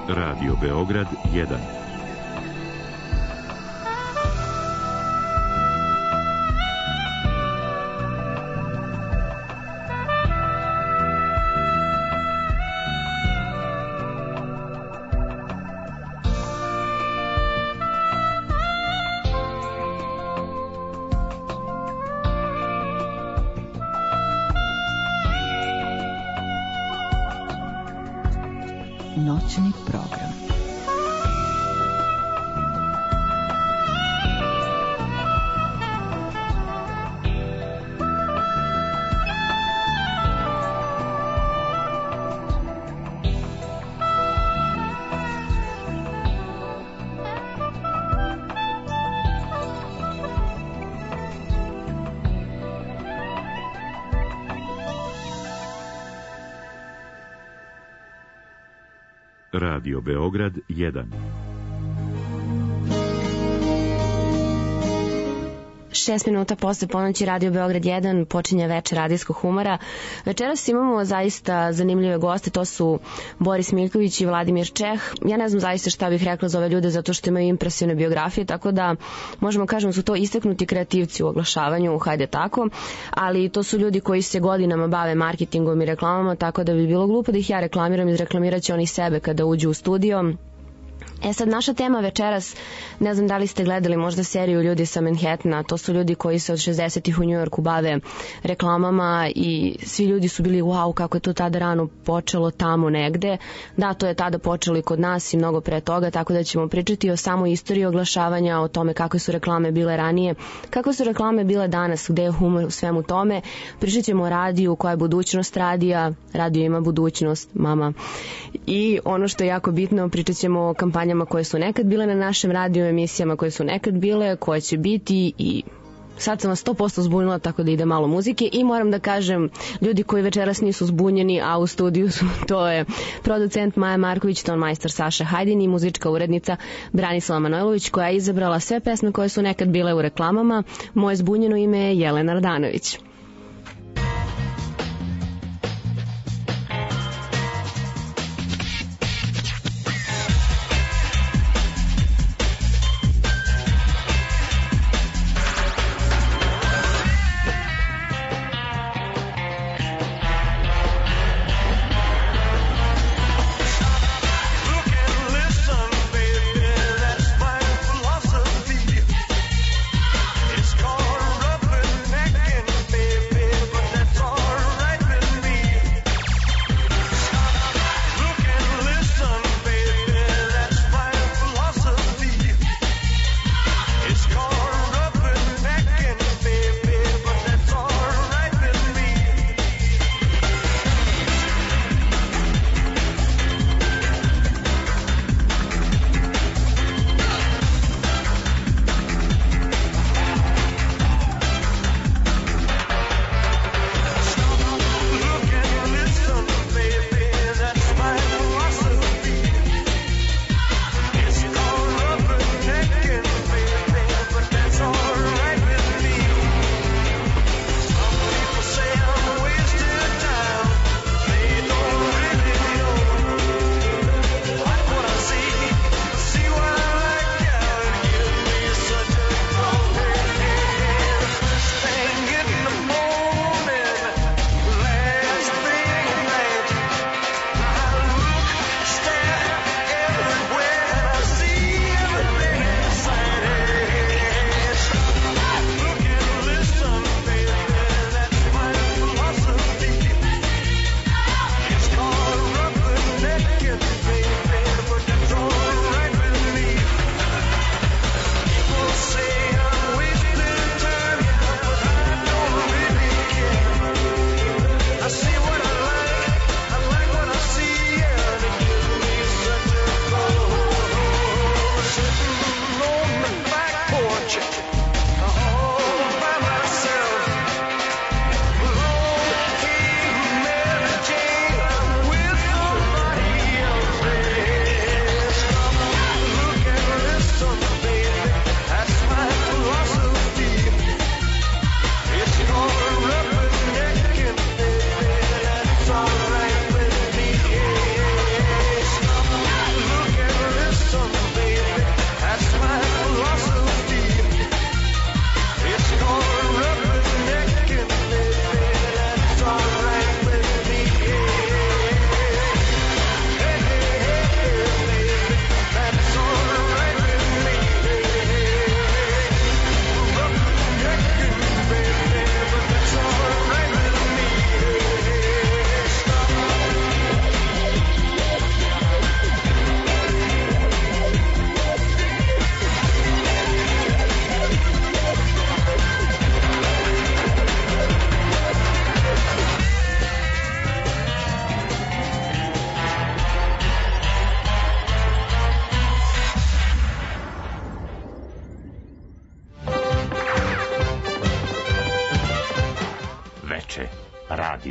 Radio Beograd 1. Noćni program. Radio Beograd 1. 6 minuta posle ponoći Radio Beograd 1 počinje večer radijskog humora. Večeras imamo zaista zanimljive goste, to su Boris Miljković i Vladimir Čeh. Ja ne znam zaista šta bih rekla za ove ljude zato što imaju impresivne biografije, tako da možemo kažemo su to istaknuti kreativci u oglašavanju, hajde tako, ali to su ljudi koji se godinama bave marketingom i reklamama, tako da bi bilo glupo da ih ja reklamiram, izreklamirat će oni sebe kada uđu u studio. Sad, naša tema večeras, ne znam da li ste gledali možda seriju Ljudi sa Manhattana, to su ljudi koji se od 60-ih u Njujorku bave reklamama i svi ljudi su bili wow, kako je to tada rano počelo tamo negde. Da, to je tada počelo i kod nas i mnogo pre toga, tako da ćemo pričati o samoj istoriji oglašavanja, o tome kako su reklame bile ranije, kako su reklame bile danas, gde je humor u svemu tome. Pričat ćemo o radiju, koja je budućnost radija, radio ima budućnost, mama. I ono što je jako bitno, pričat ćemo o kampanjama koje su nekad bile na našem radiju, emisijama koje su nekad bile, koje će biti i sad sam vas 100% zbunila, tako da ide malo muzike i moram da kažem, ljudi koji večeras nisu zbunjeni, a u studiju su, to je producent Maja Marković, tonmajstor Saša Hajdin i muzička urednica Branislava Manojlović, koja je izabrala sve pesme koje su nekad bile u reklamama. Moje zbunjeno ime je Jelena Radanović. It's called roughing neck and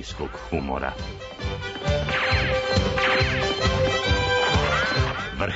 radijskog humora. Vrh.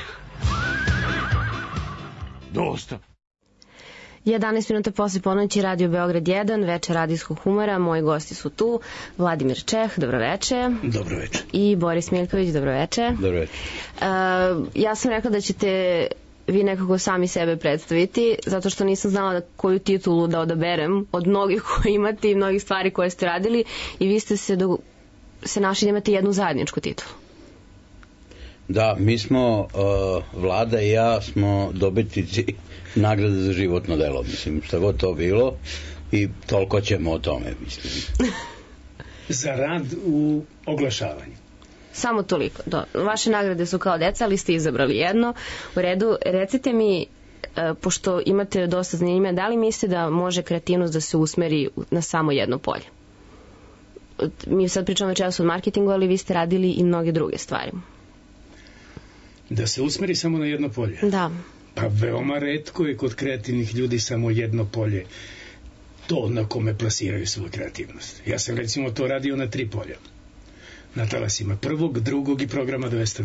Dosta. 11 minuta posle ponoći, Radio Beograd 1, večer radijskog humora. Moji gosti su tu, Vladimir Čeh, dobroveče. Dobroveče. I Boris Miljković, dobroveče. Dobroveče. Ja sam rekla da ćete vi nekako sami sebe predstaviti, zato što nisam znala koju titulu da odaberem od mnogih koje imate i mnogih stvari koje ste radili, i vi ste se našli da imate jednu zajedničku titulu. Da, mi smo, Vlada i ja smo dobitnici nagrade za životno delo, mislim, šta god to bilo, i toliko ćemo o tome, mislim. Za rad u oglašavanju. Samo toliko. Vaše nagrade su kao deca, ali ste izabrali jedno. U redu, recite mi, pošto imate dosta zanimljiva, da li mislite da može kreativnost da se usmeri na samo jedno polje? Mi sad pričamo večeras o marketingu, ali vi ste radili i mnoge druge stvari. Da se usmeri samo na jedno polje? Da. Pa veoma retko je kod kreativnih ljudi samo jedno polje to na kome plasiraju svoju kreativnost. Ja sam recimo to radio na 3 polja. Na talasima 1., 2. i programa 202.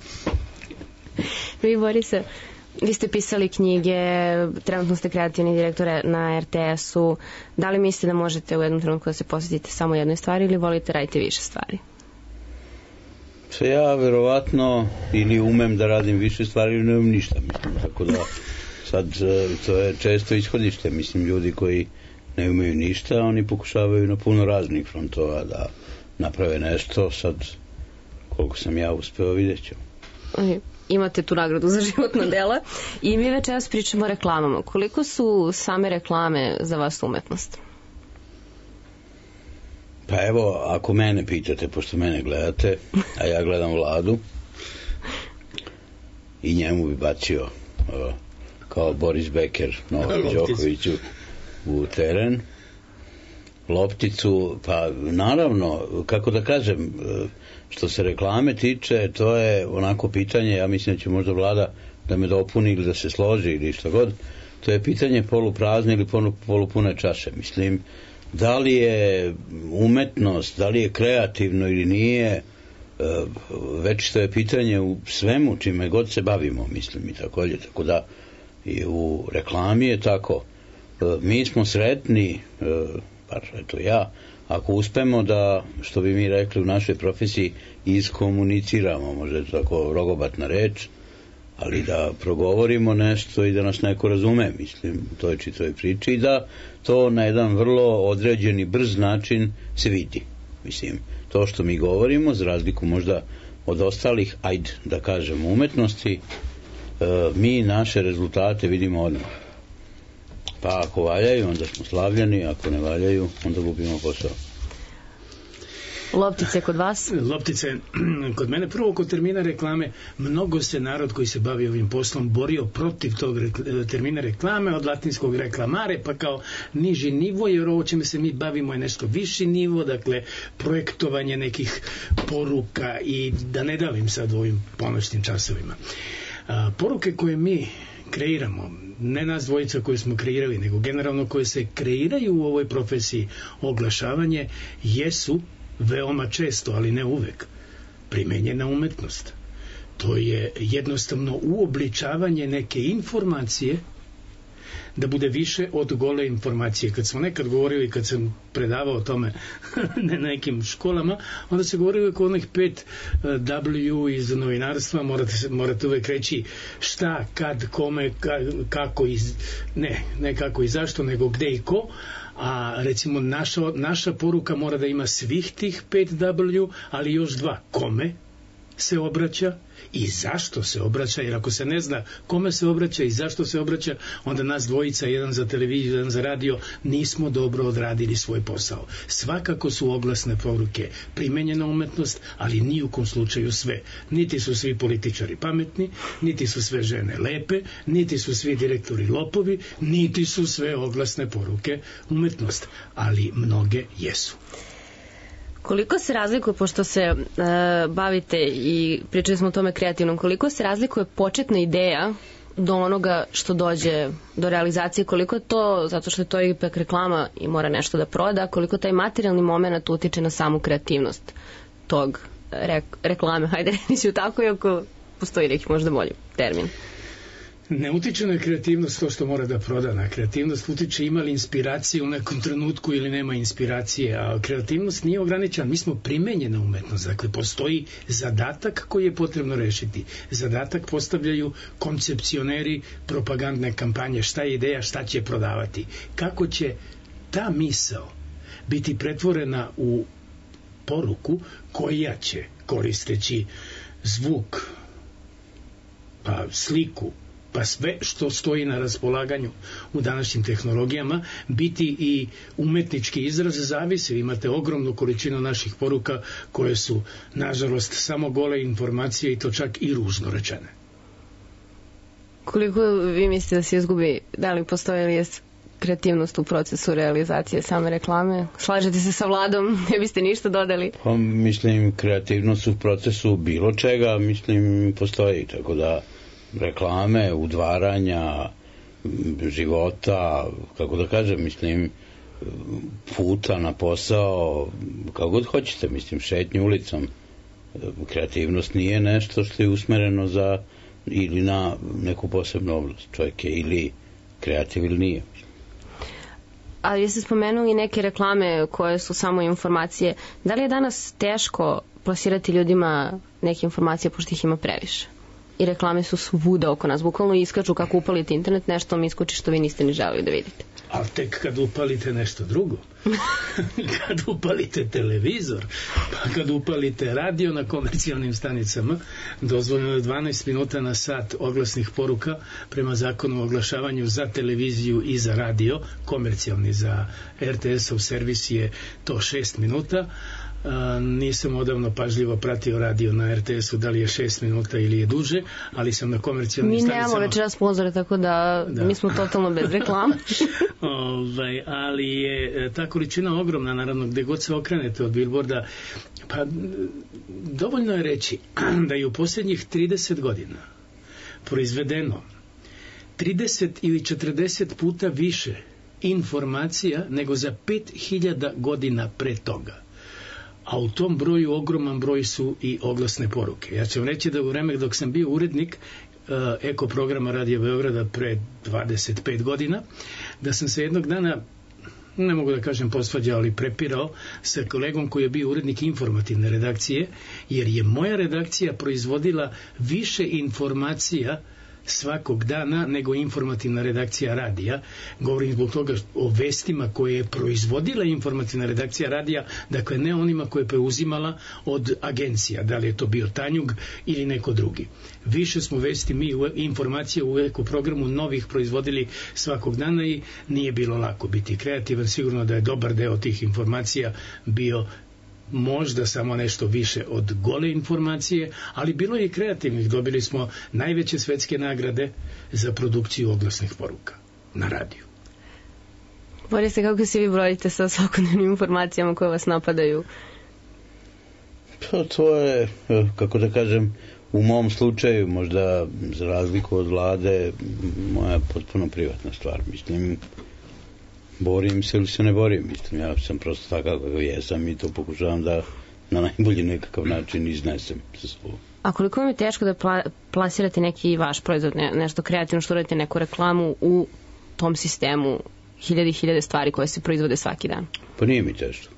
Vi, Borise, vi ste pisali knjige, trenutno ste kreativni direktor na RTS-u. Da li mislite da možete u jednom trenutku da se posvetite samo jednoj stvari ili volite raditi više stvari? Ja verovatno ili umem da radim više stvari ili ne umem ništa, mislim, tako da sad to je često ishodište, mislim, ljudi koji ne umeju ništa, oni pokušavaju na puno raznih frontova da naprave nešto, sad koliko sam ja uspeo, vidjet ću. Imate tu nagradu za životno dela i mi večeras pričamo o reklamama. Koliko su same reklame za vas umetnost? Pa evo, ako mene pitate, pošto mene gledate, a ja gledam Vladu, i njemu bi bacio kao Boris Becker Novak Đokoviću u teren lopticu, pa naravno, kako da kažem, što se reklame tiče, to je onako pitanje, ja mislim da će možda Vlada da me dopuni ili da se složi ili što god, to je pitanje poluprazne ili polupune čaše. Mislim, da li je umetnost, da li je kreativno ili nije, već što je pitanje u svemu čime god se bavimo, mislim, i takođe, tako da i u reklami je tako. Mi smo sretni, bar eto ja, ako uspemo da, što bi mi rekli u našoj profesiji, iskomuniciramo, možda je to tako rogobatna reč, ali da progovorimo nešto i da nas neko razume, mislim, to je čitoj priči, i da to na jedan vrlo određeni, brz način se vidi. Mislim, to što mi govorimo, za razliku možda od ostalih, ajde da kažemo, umetnosti, mi naše rezultate vidimo odmah. Pa ako valjaju, onda smo slavljeni, ako ne valjaju, onda gubimo posao. Loptice kod vas? Loptice kod mene. Prvo, kod termina reklame, mnogo se narod koji se bavi ovim poslom borio protiv tog termina reklame, od latinskog reklamare, pa kao niži nivo, jer ovo čime se mi bavimo je nešto viši nivo, dakle projektovanje nekih poruka, i da ne davim sad u ovim ponoćnim časovima. Poruke koje mi kreiramo, ne nas dvojica koje smo kreirali, nego generalno koje se kreiraju u ovoj profesiji oglašavanje, jesu veoma često, ali ne uvek, primenjena umetnost. To je jednostavno uobličavanje neke informacije da bude više od gole informacije. Kad smo nekad govorili, kad sam predavao o tome na nekim školama, onda se govorilo o onih 5W iz novinarstva, morate uvek reći šta, kad, kome, kako, ne kako i zašto, nego gde i ko, a recimo naša poruka mora da ima svih tih 5W, ali još 2, kome se obraća i zašto se obraća, jer ako se ne zna kome se obraća i zašto se obraća, onda nas dvojica, jedan za televiziju, jedan za radio, nismo dobro odradili svoj posao. Svakako su oglasne poruke primenjena umetnost, ali ni u kom slučaju sve. Niti su svi političari pametni, niti su sve žene lepe, niti su svi direktori lopovi, niti su sve oglasne poruke umetnost, ali mnoge jesu. Koliko se razlikuje, pošto se bavite i pričali smo o tome kreativnom, koliko se razlikuje početna ideja do onoga što dođe do realizacije, koliko je to, zato što je to ipak reklama i mora nešto da proda, koliko taj materijalni moment utiče na samu kreativnost tog reklame, hajde reći tako, iako postoji neki možda bolji termin. Ne utiče na kreativnost to što mora da proda. Na kreativnost utiče ima li inspiracije u nekom trenutku ili nema inspiracije, a kreativnost nije ograničena. Mi smo primenjena umetnost, dakle postoji zadatak koji je potrebno rešiti. Zadatak postavljaju koncepcioneri propagandne kampanje, šta je ideja, šta će prodavati. Kako će ta misao biti pretvorena u poruku koja će, koristeći zvuk, pa sliku, pa sve što stoji na raspolaganju u današnjim tehnologijama, biti i umetnički izraz, zavisi. Imate ogromnu količinu naših poruka koje su, nažalost, samo gole informacije i to čak i ružno rečene. Koliko vi mislite da se izgubi, da li postoji li je kreativnost u procesu realizacije same reklame? Slažete se sa Vladom? Ne biste ništa dodali? Pa, mislim, kreativnost u procesu bilo čega, mislim, postoji, tako da reklame, udvaranja, života, kako da kažem, mislim, puta na posao, kako god hoćete, mislim, šetnju ulicom. Kreativnost nije nešto što je usmereno za ili na neku posebnu oblast. Čovjek je ili kreativ ili nije. A vi ste spomenuli neke reklame koje su samo informacije. Da li je danas teško plasirati ljudima neke informacije pošto ih ima previše? I reklame su svuda oko nas, bukvalno iskaču kako upalite internet, nešto vam iskoči što vi niste ni želeli da vidite. Ali tek kad upalite nešto drugo, kad upalite televizor, pa kad upalite radio na komercijalnim stanicama, dozvoljeno je 12 minuta na sat oglasnih poruka prema zakonu o oglašavanju za televiziju i za radio, komercijalni za RTS-ov servis je to 6 minuta. Nisam odavno pažljivo pratio radio na RTS-u, da li je 6 minuta ili je duže, ali sam na komercijalnim stanicama... Mi nemamo večeras sponzore, tako da mi smo totalno bez reklama. Ali je ta količina ogromna, naravno, gde god se okrenete od billboarda, pa dovoljno je reći da je u posljednjih 30 godina proizvedeno 30 ili 40 puta više informacija nego za 5000 godina pre toga. A u tom broju ogroman broj su i oglasne poruke. Ja ću vam reći da u vreme dok sam bio urednik eko programa Radio Beograda pre 25 godina, da sam se jednog dana, ne mogu da kažem posvađao, ali prepirao sa kolegom koji je bio urednik informativne redakcije, jer je moja redakcija proizvodila više informacija svakog dana nego informativna redakcija radija. Govorim zbog toga o vestima koje je proizvodila informativna redakcija radija, dakle ne onima koje je preuzimala od agencija, da li je to bio Tanjug ili neko drugi. Više smo vesti mi informacije u eko programu novih proizvodili svakog dana i nije bilo lako biti kreativan. Sigurno da je dobar deo tih informacija bio možda samo nešto više od gole informacije, ali bilo je i kreativnih. Dobili smo najveće svetske nagrade za produkciju oglasnih poruka na radiju. Borise, kako se vi brojite sa svakodnevnim informacijama koje vas napadaju? Pa to je, kako da kažem, u mom slučaju, možda za razliku od Vlade, moja potpuno privatna stvar. Mislim, borim se ili se ne borim, mislim, ja sam prosto takav kakav jesam i to pokušavam da na najbolji nekakav način iznesem sa sobom. A koliko vam je teško da plasirate neki vaš proizvod, nešto kreativno, što radite neku reklamu u tom sistemu hiljade stvari koje se proizvode svaki dan? Pa nije mi teško.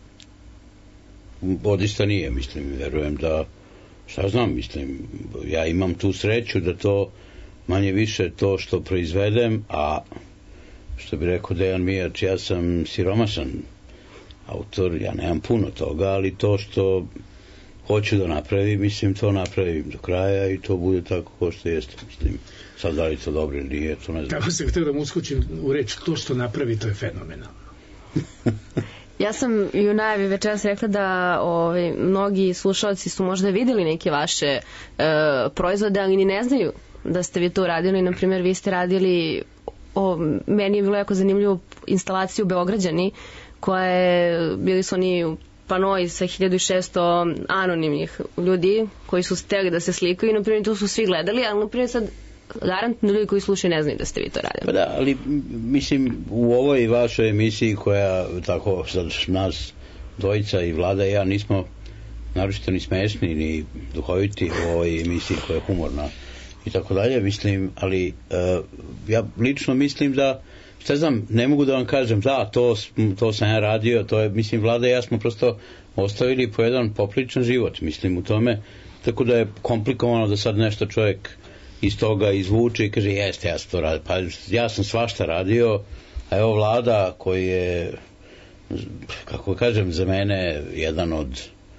Odista nije, mislim, verujem da, šta znam, mislim, ja imam tu sreću da to manje više to što proizvedem, a što bi rekao Dejan Mijač, ja sam siromašan autor, ja nemam puno toga, ali to što hoću da napravim, mislim, to napravim do kraja i to bude tako kao što jeste, mislim. Sad da li to dobro ili nije, to ne znam. Tako sam htio da mu uskočim u reč, to što napravi, to je fenomenalno. Ja sam i u najavi večeras rekla da mnogi slušalci su možda videli neke vaše proizvode, ali ni ne znaju da ste vi to radili. Naprimjer, vi ste radili, meni je bilo jako zanimljivo, instalaciju Beograđani, koja je, bili su oni panoi sa 1600 anonimnih ljudi koji su hteli da se slikaju i naprimjer tu su svi gledali, ali naprimjer sad garantno ljudi koji slušaju ne znaju da ste vi to radili. Pa da, ali mislim u ovoj vašoj emisiji koja tako sad nas dvojica i Vlada i ja nismo naročito ni smešni ni duhoviti u ovoj emisiji koja je humorna i tako dalje, mislim, ali ja lično mislim da šta znam, ne mogu da vam kažem da, to sam ja radio, to je, mislim, Vlada i ja smo prosto ostavili po jedan popriličan život, mislim, u tome, tako da je komplikovano da sad nešto čovjek iz toga izvuče i kaže, jeste, ja sam to radio, pa ja sam svašta radio, a evo Vlada koji je, kako kažem, za mene jedan od,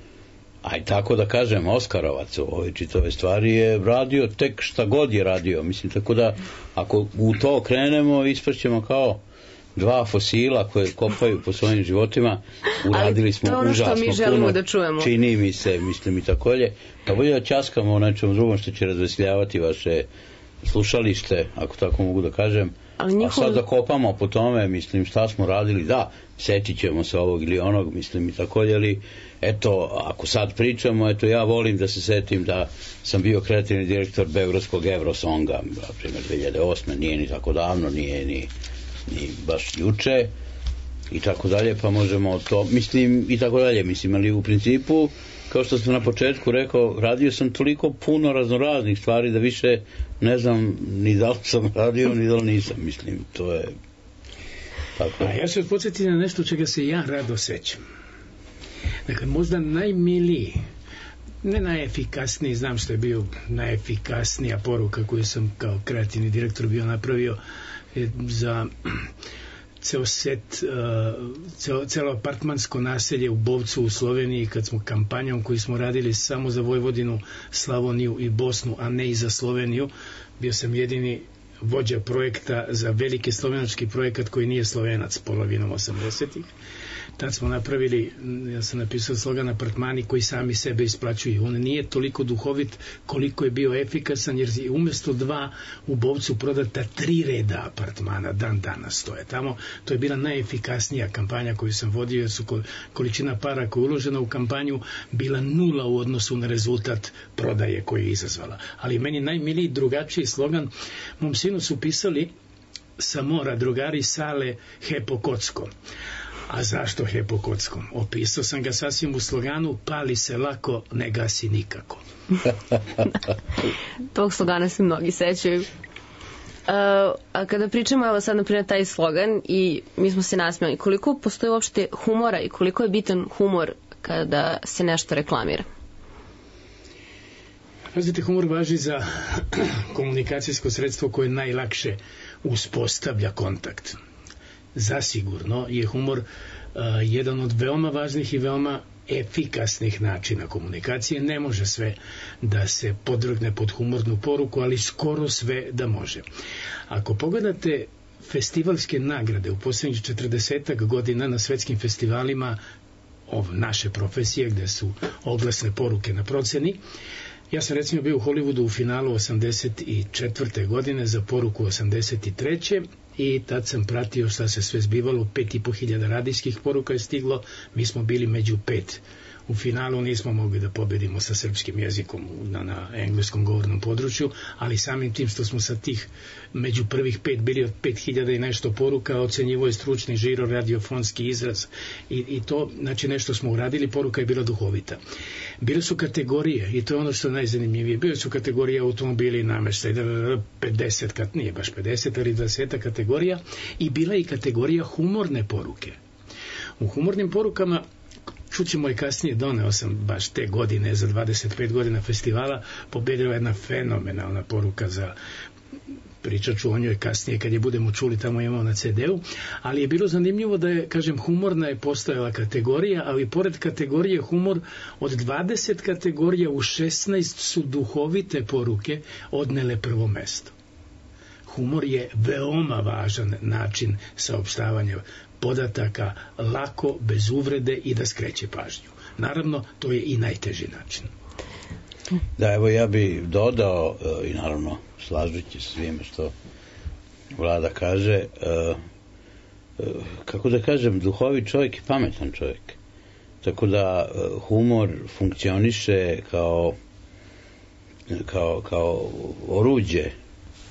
aj tako da kažem, Oskarovac u ovoj čitove stvari je radio tek šta god je radio, mislim, tako da ako u to krenemo ispašćemo kao dva fosila koje kopaju po svojim životima, uradili smo užasno mi želimo da čujemo. Čini mi se, mislim i takolje, da bolje da ćaskamo o nečem drugom što će razvesljavati vaše slušalište, ako tako mogu da kažem, a sad da kopamo po tome, mislim, šta smo radili, da, setit ćemo se ovog ili onog, mislim i takolje, ali eto, ako sad pričamo, eto, ja volim da se setim da sam bio kreativni direktor Beogradskog Eurosonga, na primjer 2008. Nije ni tako davno, nije ni baš juče i tako dalje, pa možemo to, mislim, i tako dalje, mislim, ali u principu, kao što sam na početku rekao, radio sam toliko puno raznoraznih stvari da više ne znam ni da li sam radio, ni da li nisam, mislim, to je tako. A ja se podsjetim na nešto čega se ja rado sećam. Dakle, možda najmiliji, ne najefikasniji, znam što je bio najefikasnija poruka koju sam kao kreativni direktor bio napravio za ceo set, celo apartmansko naselje u Bovcu u Sloveniji, kad smo kampanjom koju smo radili samo za Vojvodinu, Slavoniju i Bosnu, a ne i za Sloveniju, bio sam jedini vođa projekta za veliki slovenački projekat koji nije Slovenac polovinom 80-ih. Tad smo napravili, ja sam napisao slogan apartmani koji sami sebe isplaćuju. On nije toliko duhovit koliko je bio efikasan, jer je umjesto 2 u Bovcu prodata 3 reda apartmana, dan danas stoje tamo. To je bila najefikasnija kampanja koju sam vodio, jer su količina para koja je uložena u kampanju bila 0 u odnosu na rezultat prodaje koju je izazvala. Ali meni najmiliji drugačiji slogan, mom sinu su pisali sa mora drugari Sale Hepo Kocko. A zašto Hepo Kockom? Opisao sam ga sasvim u sloganu pali se lako, ne gasi nikako. Tog slogana se mnogi sećaju. A kada pričamo, evo sad naprimjer taj slogan i mi smo se nasmijali, koliko postoji uopšte humora i koliko je bitan humor kada se nešto reklamira? Pazite, humor važi za komunikacijsko sredstvo koje najlakše uspostavlja kontakt. Zasigurno je humor jedan od veoma važnih i veoma efikasnih načina komunikacije. Ne može sve da se podvrgne pod humornu poruku, ali skoro sve da može. Ako pogledate festivalske nagrade u posljednjih 40 godina na svetskim festivalima naše profesije, gde su oglasne poruke na proceni, ja sam recimo bio u Hollywoodu u finalu 84. godine za poruku 83. i tad sam pratio šta se sve zbivalo, 5.500 radijskih poruka je stiglo, mi smo bili među 5. U finalu nismo mogli da pobedimo sa srpskim jezikom na engleskom govornom području, ali samim tim što smo sa tih među prvih 5 bili od 5.000 i nešto poruka, ocenjivo je stručni žiro, radiofonski izraz i to, znači nešto smo uradili, poruka je bila duhovita. Bile su kategorije i to je ono što je najzanimljivije. Bile su kategorije automobili i nameštaj, 50, nije baš 50, ali 20 kategorija, i bila je i kategorija humorne poruke. U humornim porukama, čućemo i kasnije, doneo sam baš te godine, za 25 godina festivala, pobedila jedna fenomenalna poruka za, pričat ću o njoj kasnije kad je budemo čuli, tamo imamo na CD-u, ali je bilo zanimljivo da je, kažem, humorna je postojala kategorija, ali pored kategorije humor, od 20 kategorija u 16 su duhovite poruke odnele prvo mesto. Humor je veoma važan način saopštavanja podataka, lako, bez uvrede i da skreće pažnju. Naravno, to je i najteži način. Da, evo ja bi dodao, i naravno slažući se svime što Vlada kaže, kako da kažem, duhovit čovjek i pametan čovjek. Tako da humor funkcioniše kao oruđe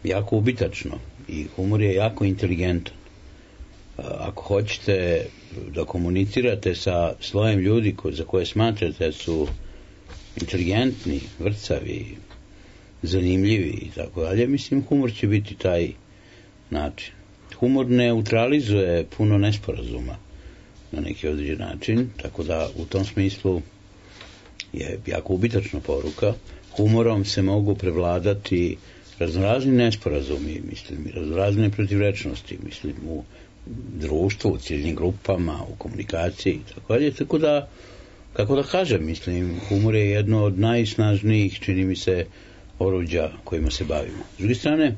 jako ubitačno i humor je jako inteligentan. Ako hoćete da komunicirate sa slojem ljudi za koje smatrate da su inteligentni, vrcavi, zanimljivi i tako dalje, mislim, humor će biti taj način. Humor neutralizuje puno nesporazuma na neki određen način, tako da u tom smislu je jako ubitačna poruka. Humorom se mogu prevladati raznorazni nesporazumi, mislim, raznorazne protivrečnosti, mislim, u društvu, u ciljnim grupama, u komunikaciji i tako dalje, tako da, kako da kažem, mislim, humor je jedno od najsnažnijih, čini mi se, oruđa kojima se bavimo. S druge strane,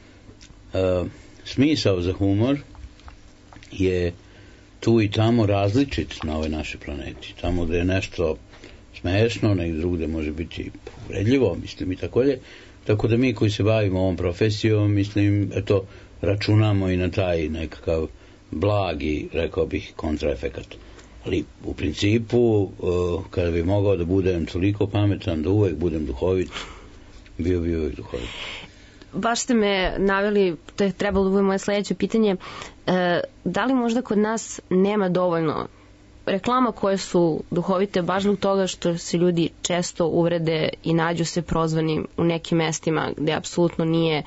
smisao za humor je tu i tamo različit na ovoj našoj planeti. Tamo gde je nešto smešno, negdje drugde može biti uvredljivo, mislim, i tako dalje. Tako da mi koji se bavimo ovom profesijom, mislim, eto, računamo i na taj nekakav blagi, rekao bih, kontraefekat. Ali u principu, kada bi mogao da budem toliko pametan da uvek budem duhovit, bio bi uvek duhovit. Baš ste me naveli, to je trebalo da bude moje sledeće pitanje, da li možda kod nas nema dovoljno reklama koje su duhovite baš zbog toga što se ljudi često uvrede i nađu se prozvani u nekim mestima gde apsolutno nije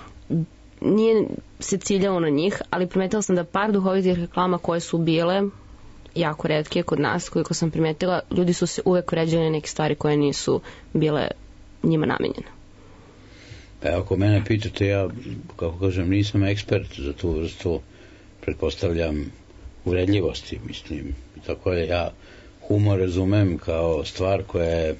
se ciljalo na njih, ali primetila sam da par duhovitih reklama koje su bile jako retke kod nas, koliko sam primetila, ljudi su se uvek uređali na neke stvari koje nisu bile njima namenjene. Pa ako mene pitate, ja, kako kažem, nisam ekspert za tu vrstu, pretpostavljam, uvredljivosti, mislim, i tako je. Ja humor razumem kao stvar koja je,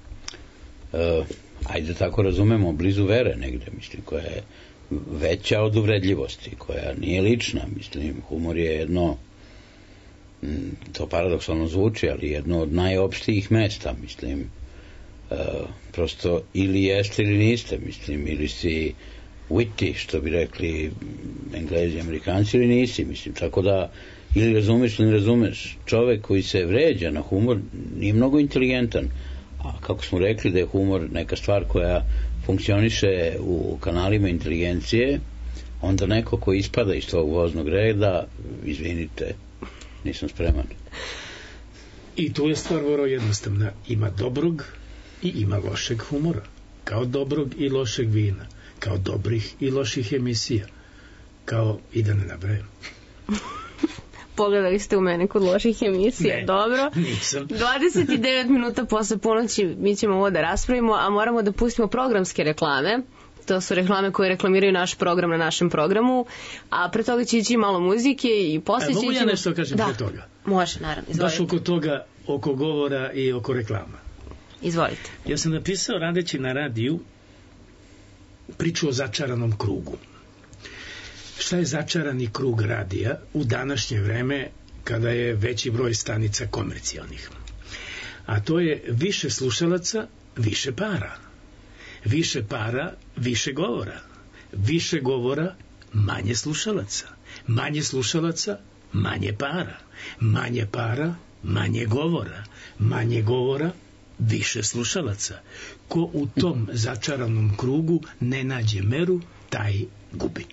ajde tako razumemo, blizu vere negde, mislim, koja je veća od uvredljivosti, koja nije lična, mislim, humor je jedno, to paradoksalno zvuči, ali jedno od najopštijih mesta, mislim, prosto ili jeste ili niste, mislim, ili si witty, što bi rekli Englezi i Amerikanci, ili nisi, mislim, tako da ili razumeš ili ne razumeš. Čovek koji se vređa na humor nije mnogo inteligentan, a kako smo rekli da je humor neka stvar koja funkcioniše u kanalima inteligencije, onda neko ko ispada iz tog voznog reda, izvinite, nisam spreman. I tu je stvar vrlo jednostavna. Ima dobrog i ima lošeg humora. Kao dobrog i lošeg vina. Kao dobrih i loših emisija. Kao, i da ne nabrajam. Pogledali ste u mene kod loših emisija, ne, dobro. Nisam. 29 minuta posle ponoći mi ćemo ovo da raspravimo, a moramo da pustimo programske reklame. To su reklame koje reklamiraju naš program na našem programu, a pre toga će ići malo muzike i posle će ići... Mogu ja nešto kažem pre toga? Može, naravno, izvolite. Baš oko toga, oko govora i oko reklama. Izvolite. Ja sam napisao, radeći na radiju, priču o začaranom krugu. Šta je začarani krug radija u današnje vreme kada je veći broj stanica komercijalnih? A to je više slušalaca, više para. Više para, više govora. Više govora, manje slušalaca. Manje slušalaca, manje para. Manje para, manje govora. Manje govora, više slušalaca. Ko u tom začaranom krugu ne nađe meru, taj gubi.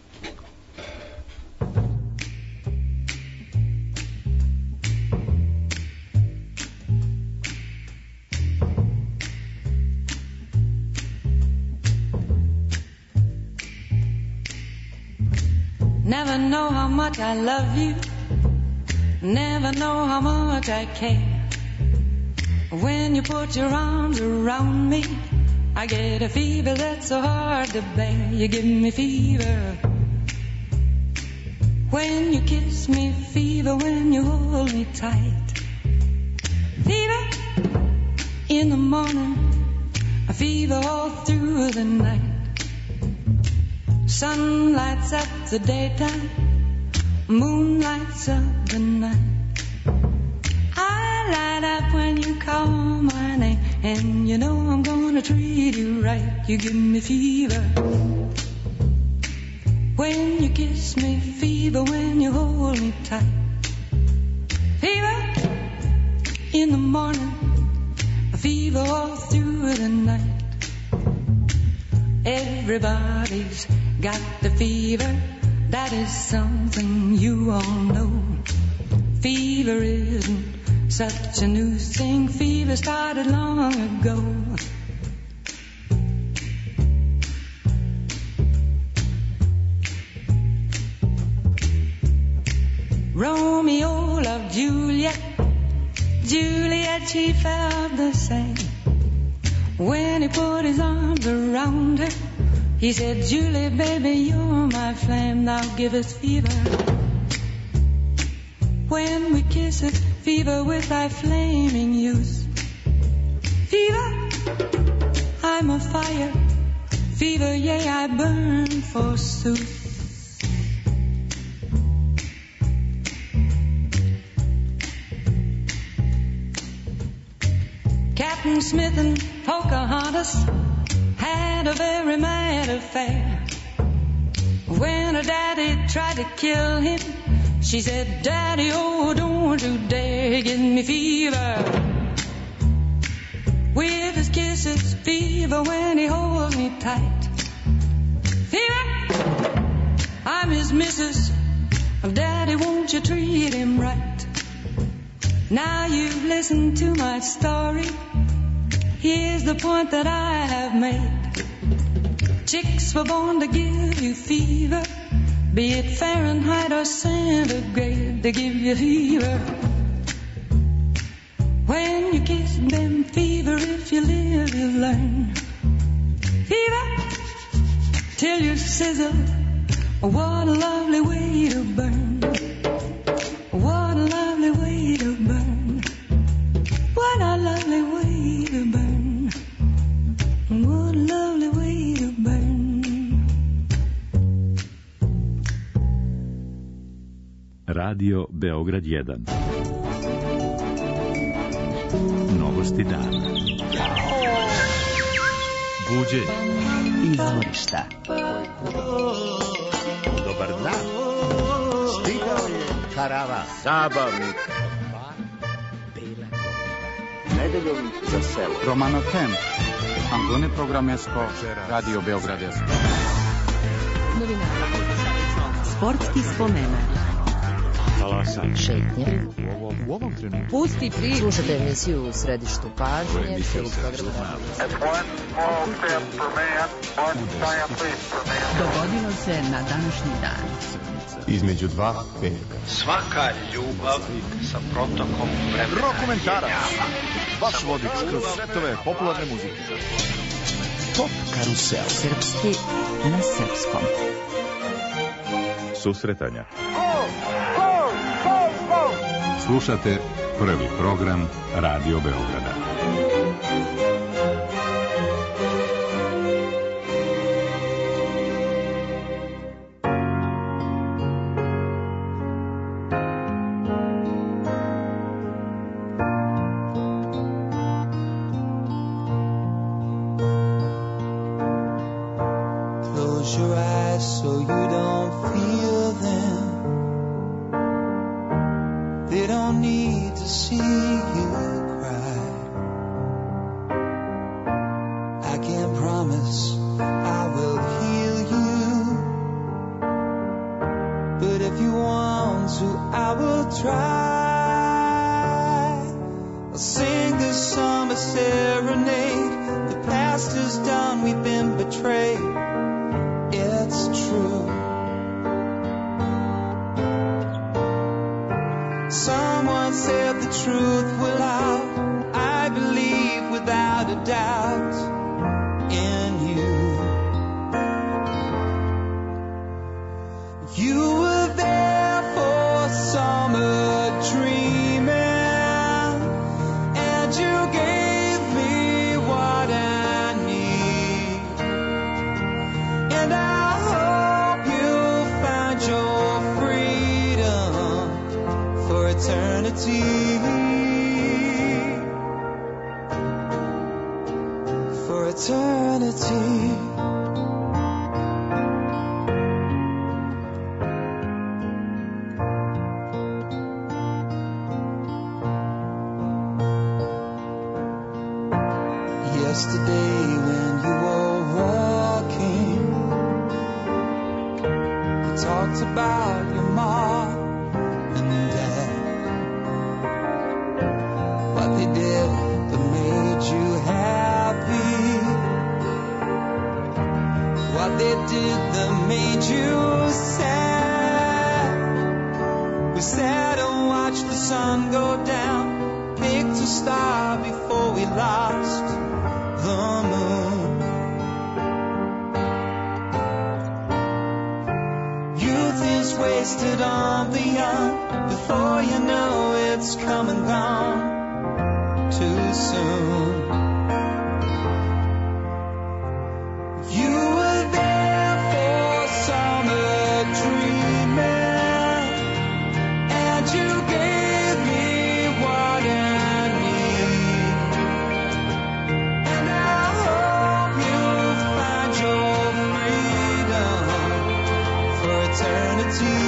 Never know how much I love you. Never know how much I care. When you put your arms around me, I get a fever that's so hard to bear. You give me fever when you kiss me, fever when you hold me tight. Fever in the morning, a fever all through the night. Sun lights up the daytime, moon lights up the night. I light up when you call my name, and you know I'm gonna treat you right. You give me fever when you kiss me, fever when you hold me tight. Fever in the morning, a fever all through the night. Everybody's got the fever. That is something you all know. Fever isn't such a new thing. Fever started long ago. Romeo loved Juliet. Juliet, she felt the same. When he put his arms around her, he said, Julie, baby, you're my flame, thou givest fever. When we kiss it, fever with thy flaming youth. Fever, I'm a fire. Fever, yea, I burn forsooth. Captain Smith and Pocahontas had a very mad affair. When her daddy tried to kill him, she said, Daddy, oh, don't you dare give me fever. With his kisses, fever when he holds me tight. Fever, I'm his missus. Daddy, won't you treat him right? Now you've listened to my story. Here's the point that I have made. Chicks were born to give you fever, be it Fahrenheit or centigrade, they give you fever. When you kiss them, fever, if you live, you learn. Fever, till you sizzle, what a lovely way to burn. What a lovely way to burn. What a lovely way to burn. What a lovely way to burn. Radio Beograd 1. Novosti dana. Buđenje. Izvorišta. Dobar dan. Stigao je karavan. Zabavnik. Nedeljom za selo. Romano Tem. Angone programesko. Radio Beograd 1. Novinara. Sportski spomenak. Talasan. Šetnje. U ovom trenutku. Pusti priču. Slušajte emisiju u središtu pažnje. Dogodilo se na današnji dan. Između dva petka. Svaka ljubav sa protokom vremena. Rokomentara. Vaš vodič kroz svetove popularne muzike. Pop karusel. Srpski na srpskom. Susretanja. Slušate prvi program Radio Beograda. Close your eyes so you don't feel them. They don't need to see you cry. I can't promise I will heal you, but if you want to, I will try. I'll sing this summer serenade. The past is done, we've been betrayed. It's true. Someone said the truth will out. I believe without a doubt in you. You were there for summer dreaming, and you gave me what I need. And I hope you'll find your freedom for eternity. For eternity. Yesterday when you were walking did that made you happy? What they did that made you sad? We sat and watched the sun go down, picked a star before we lost the moon. Youth is wasted on the young, before you know it's come and gone too soon. You were there for summer dreaming, and you gave me what I need. And I hope you find your freedom for eternity.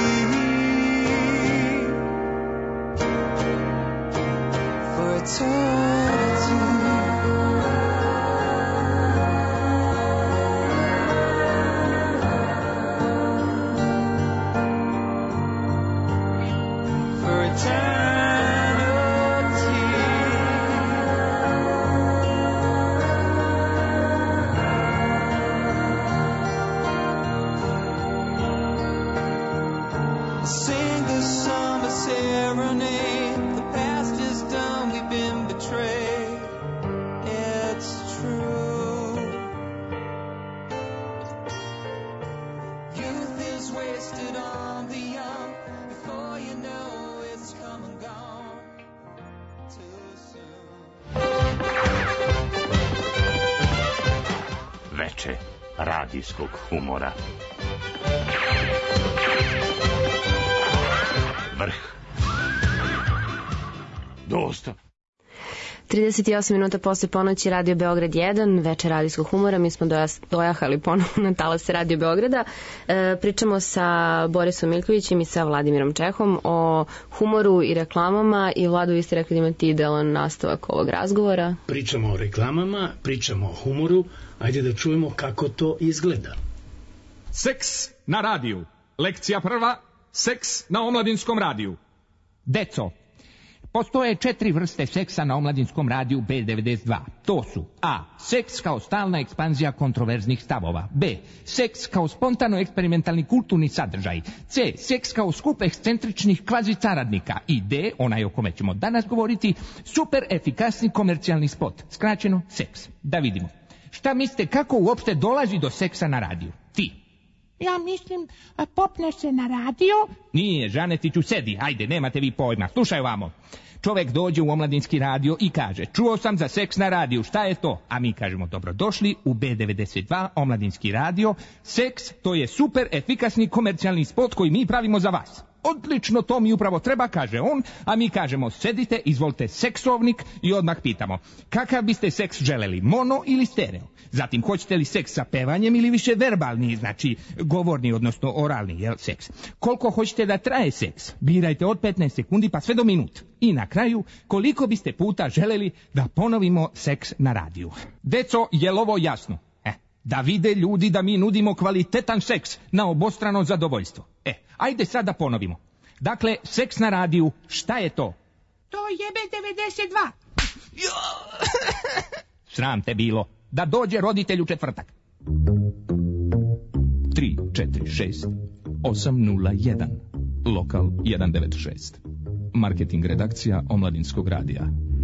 For eternity. For eternity. Sing the summer serenade. The past is done, we've been betrayed. It's true. Youth is wasted on the young, before you know it's come and gone too soon. Veče radijskog humora. Vrh. Dosta. 38 minuta posle ponoći Radio Beograd 1, večer radijskog humora. Mi smo dojahali ponovno na talase Radio Beograda. Pričamo sa Borisom Miljkovićem i sa Vladimirom Čehom o humoru i reklamama. I Vlado, vi ste rekli da imate idealan nastavak ovog razgovora. Pričamo o reklamama, pričamo o humoru. Ajde da čujemo kako to izgleda. Seks na radiju. Lekcija prva. Seks na omladinskom radiju. Deco, postoje 4 vrste seksa na omladinskom radiju B92. To su A. Seks kao stalna ekspanzija kontroverznih stavova. B. Seks kao spontano eksperimentalni kulturni sadržaj. C. Seks kao skup ekscentričnih kvazi caradnika. I D. Onaj o kome ćemo danas govoriti, super efikasni komercijalni spot. Skraćeno, seks. Da vidimo. Šta mislite, kako uopšte dolazi do seksa na radiju? Ti. Ja mislim, popneš se na radio. Nije, Žanetiću, sedi, ajde, nemate vi pojma, slušaj ovamo. Čovek dođe u omladinski radio i kaže, čuo sam za seks na radiju, šta je to? A mi kažemo, dobrodošli u B92, omladinski radio. Seks, to je super efikasni komercijalni spot koji mi pravimo za vas. Odlično, to mi upravo treba, kaže on, a mi kažemo, sedite, izvolite seksovnik i odmah pitamo, kakav biste seks želeli, mono ili stereo? Zatim, hoćete li seks sa pevanjem ili više verbalni, znači govorni, odnosno oralni, jel, seks? Koliko hoćete da traje seks? Birajte od 15 sekundi pa sve do minut. I na kraju, koliko biste puta želeli da ponovimo seks na radiju? Deco, je li ovo jasno? Da vide ljudi da mi nudimo kvalitetan seks na obostrano zadovoljstvo. Ajde sad da ponovimo. Dakle, seks na radiju, šta je to? To je B92. Sram te bilo. Da dođe roditelj u četvrtak. 346-801. Lokal 196. Marketing redakcija Omladinskog radija.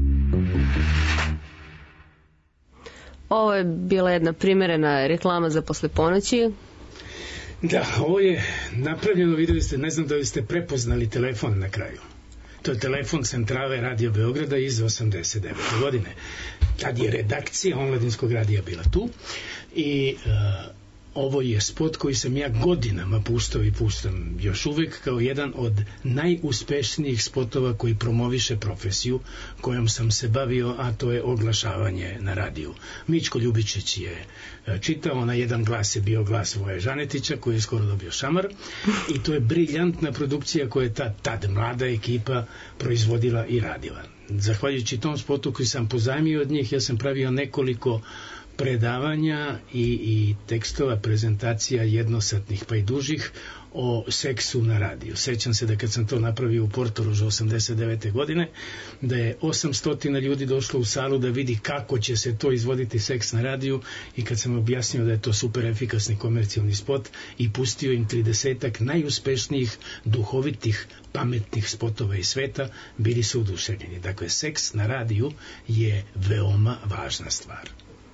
Ovo je bila jedna primerena reklama za posle ponoći. Da, ovo je napravljeno, videli ste, ne znam da ste prepoznali telefon na kraju. To je telefon centrale Radio Beograda iz 89. godine. Tad je redakcija Omladinskog radija bila tu i ovo je spot koji sam ja godinama pustao i pustam još uvek kao jedan od najuspešnijih spotova koji promoviše profesiju kojom sam se bavio, a to je oglašavanje na radiju. Mićko Ljubičić je čitao, na jedan glas je bio glas Voje Žanetića koji je skoro dobio šamar i to je briljantna produkcija koja je tad mlada ekipa proizvodila i radila. Zahvaljujući tom spotu koji sam pozajmio od njih, ja sam pravio nekoliko predavanja i tekstova, prezentacija jednosatnih pa i dužih o seksu na radiju. Sećam se da kad sam to napravio u Portorožu 89. godine, da je 800 ljudi došlo u salu da vidi kako će se to izvoditi seks na radiju, i kad sam objasnio da je to super efikasni komercijalni spot i pustio im 30-ak najuspešnijih, duhovitih, pametnih spotova iz sveta, bili su oduševljeni. Dakle, seks na radiju je veoma važna stvar.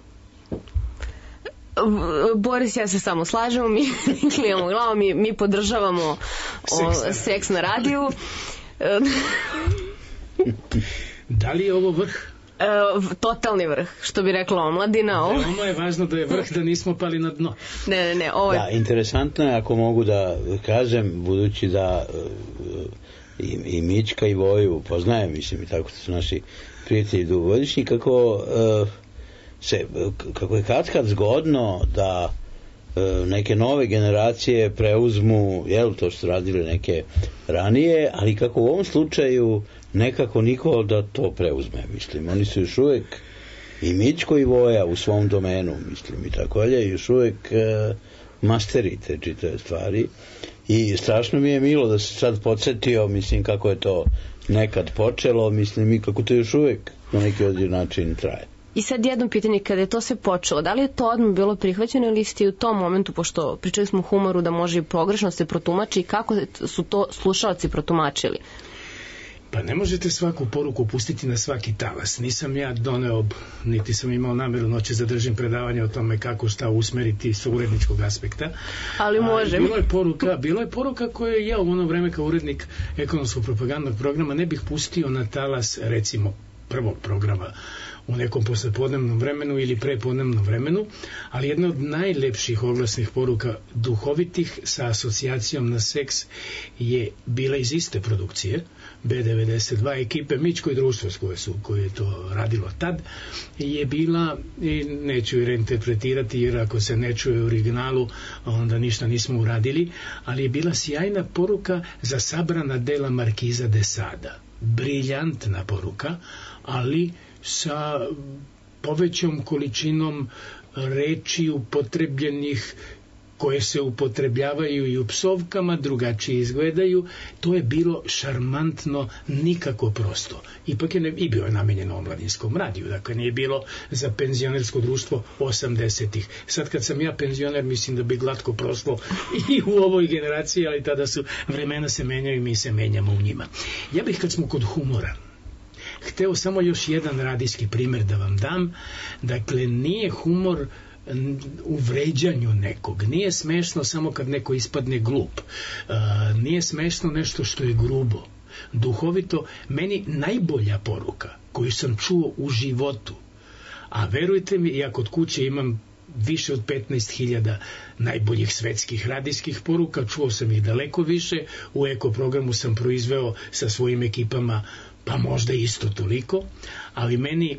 Boris, ja se samo slažemo, mi klijemo glavom, mi podržavamo seks na radiju. Da li je ovo vrh? Totalni vrh, što bi rekla omladina. Veoma je važno da je vrh, da nismo pali na dno. Ne, ovo je... Da, interesantno je, ako mogu da kažem, budući da i Mička i Voju poznajem, mislim, i tako su naši prijatelji dugogodišnji, kako je kad zgodno da neke nove generacije preuzmu, to što su radili neke ranije, ali kako u ovom slučaju nekako niko da to preuzme, mislim. Oni su još uvek i Mičko i Voja u svom domenu, mislim, i tako dalje, još uvek masteri te čitave stvari, i strašno mi je milo da se sad podsjetio, mislim, kako je to nekad počelo, mislim, i kako to još uvek na neki način traje. I sad jedno pitanje, kada je to sve počelo, da li je to odmah bilo prihvaćeno ili ste u tom momentu, pošto pričali smo o humoru da može i pogrešno se protumači, i kako su to slušalci protumačili? Pa ne možete svaku poruku pustiti na svaki talas. Nisam ja doneo, niti sam imao nameru noće zadržim predavanje o tome kako šta usmeriti sa uredničkog aspekta. Ali možem. Bilo je poruka koje ja u ono vreme kao urednik ekonomskog propagandnog programa ne bih pustio na talas, recimo, prvog programa u nekom poslepodnevnom vremenu ili prepodnevnom vremenu, ali jedna od najlepših oglasnih poruka, duhovitih, sa asocijacijom na seks, je bila iz iste produkcije, B92 ekipe, Mičko i društvo koje je to radilo tad, je bila, i neću je reinterpretirati jer ako se ne čuje u originalu onda ništa nismo uradili, ali je bila sjajna poruka za sabrana dela Markiza de Sada. Briljantna poruka, ali sa povećom količinom reči upotrebljenih koje se upotrebljavaju i u psovkama, drugačije izgledaju. To je bilo šarmantno, nikako prosto. Ipak je i bio je namenjeno omladinskom radiju, dakle nije bilo za penzionersko društvo 80-ih. Sad kad sam ja penzioner, mislim da bi glatko prošlo i u ovoj generaciji, ali tada su vremena se menjaju i mi se menjamo u njima. Ja bih, kad smo kod humora, hteo samo još jedan radijski primer da vam dam. Dakle, nije humor u vređanju nekog, nije smešno samo kad neko ispadne glup, nije smešno nešto što je grubo, duhovito. Meni najbolja poruka koju sam čuo u životu, a verujte mi, ja kod kuće imam više od 15.000 najboljih svetskih radijskih poruka, čuo sam ih daleko više, u Eko programu sam proizveo sa svojim ekipama pa možda isto toliko, ali meni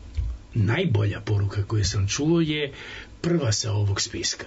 najbolja poruka koju sam čuo je prva sa ovog spiska.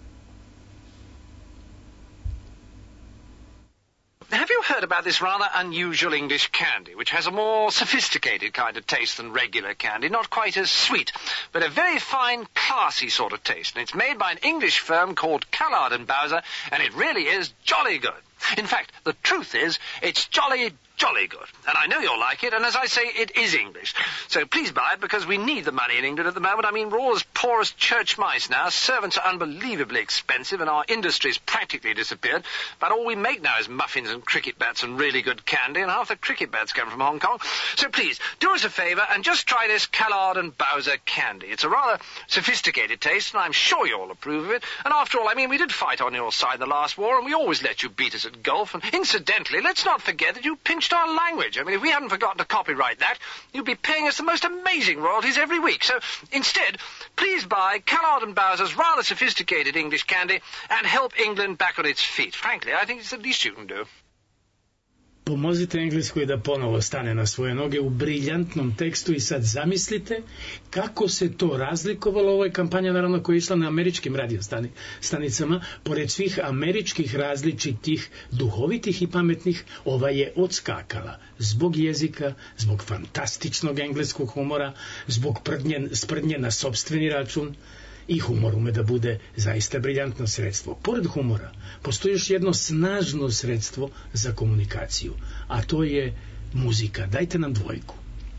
Have you heard about this rather unusual English candy, which has a more sophisticated kind of taste than regular candy, not quite as sweet, but a very fine, classy sort of taste, and it's made by an English firm called Callard and Bowser, and it really is jolly good. In fact, the truth is, it's jolly good. And I know you'll like it, and as I say, it is English. So please buy it, because we need the money in England at the moment. I mean, we're all as poor as church mice now. Servants are unbelievably expensive, and our industry's practically disappeared. But all we make now is muffins and cricket bats and really good candy, and half the cricket bats come from Hong Kong. So please, do us a favour and just try this Callard and Bowser candy. It's a rather sophisticated taste, and I'm sure you'll approve of it. And after all, I mean, we did fight on your side in the last war, and we always let you beat us at golf. And incidentally, let's not forget that you pinched our language. I mean, if we hadn't forgotten to copyright that, you'd be paying us the most amazing royalties every week. So instead, please buy Callard and Bowser's rather sophisticated English candy and help England back on its feet. Frankly, I think it's the least you can do. Pomozite Engleskoj da ponovo stane na svoje noge u briljantnom tekstu. I sad zamislite kako se to razlikovalo. Ovo je kampanja naravno koja je išla na američkim radiostanicama. Pored svih američkih različitih duhovitih i pametnih, ova je odskakala zbog jezika, zbog fantastičnog engleskog humora, zbog sprdnje na sopstveni račun. I humor ume da bude zaista briljantno sredstvo. Pored humora, postoji još jedno snažno sredstvo za komunikaciju, a to je muzika. Dajte nam dvojku.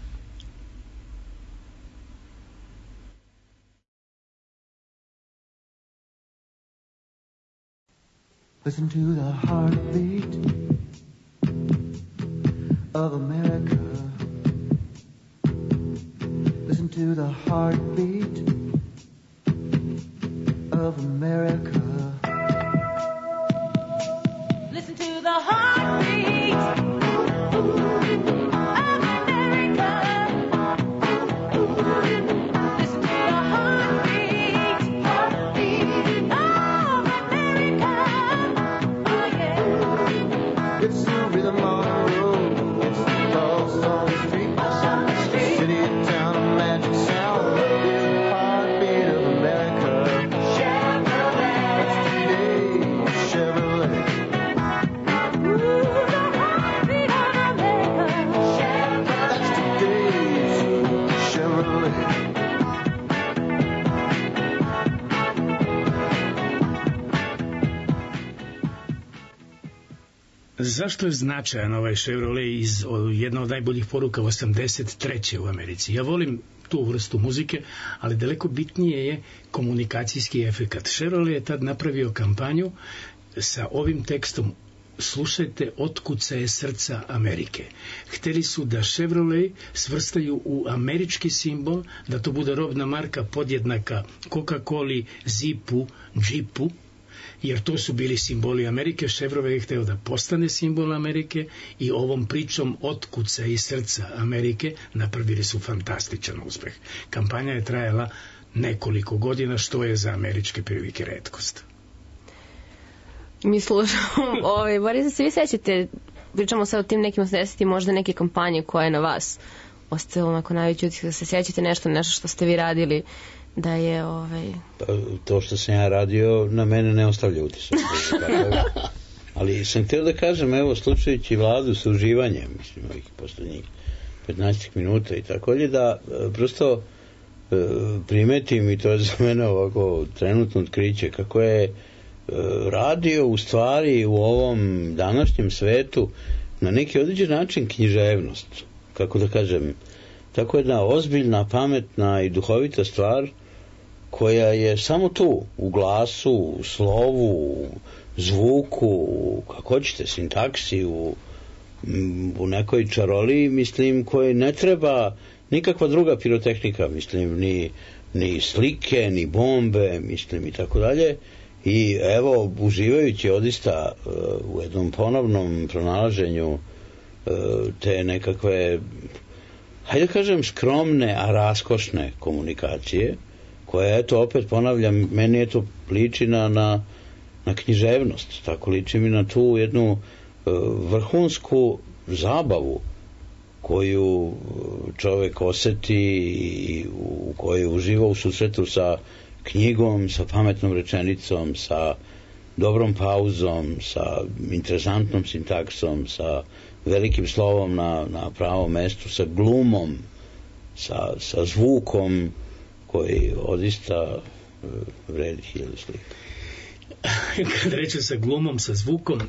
Listen to the heartbeat of America. Listen to the heartbeat of America. Listen to the heartbeat of America. Listen to the heartbeat of America. Oh yeah. It's the rhythm on the road. It's the pulse on the street. City and town, a magic sound. It's the heartbeat of America. Chevrolet. That's today, Chevrolet. Ooh, the heartbeat of America. That's today's Chevrolet. Zašto je značajan ovaj Chevrolet iz jedna od najboljih poruka 83. u Americi? Ja volim tu vrstu muzike, ali daleko bitnije je komunikacijski efekat. Chevrolet je tad napravio kampanju sa ovim tekstom: slušajte otkucaje srca Amerike. Hteli su da Chevrolet svrstaju u američki simbol, da to bude robna marka podjednaka Coca-Coli, Zipu, Džipu, jer to su bili simboli Amerike. Chevrolet je hteo da postane simbol Amerike i ovom pričom otkuca i srca Amerike napravili su fantastičan uspeh. Kampanja je trajala nekoliko godina, što je za američke prilike retkost. Mi slušamo, Boris, se vi sećate, pričamo sad o tim nekim 80-im, možda neke kampanje koja je na vas ostavila onako najveći utisak, da se sećate nešto što ste vi radili, da je To što sam ja radio na mene ne ostavlja utisak. Ali sam htio da kažem, evo, slučajući Vladu sa uživanjem, mislim, ovih poslednjih 15 minuta i tako dalje, da prosto primetim, i to je za mene ovako trenutno otkriće, kako je radio u stvari u ovom današnjem svetu na neki određen način književnost, kako da kažem, tako jedna ozbiljna, pametna i duhovita stvar koja je samo tu, u glasu, u slovu, u zvuku, kako hoćete, sintaksi, u nekoj čaroli, mislim, koje ne treba nikakva druga pirotehnika, mislim, ni slike, ni bombe, mislim, i tako dalje. I evo, uživajući odista u jednom ponovnom pronalaženju te nekakve, hajde da kažem, skromne, a raskošne komunikacije, koja, eto, opet ponavljam, meni je to liči na književnost, tako liči mi na tu jednu vrhunsku zabavu koju čovek oseti i u kojoj uživa u susretu sa knjigom, sa pametnom rečenicom, sa dobrom pauzom, sa interesantnom sintaksom, sa velikim slovom na pravom mestu, sa glumom, sa zvukom koji odista vredi 1000 slika. Kad reče sa glumom, sa zvukom,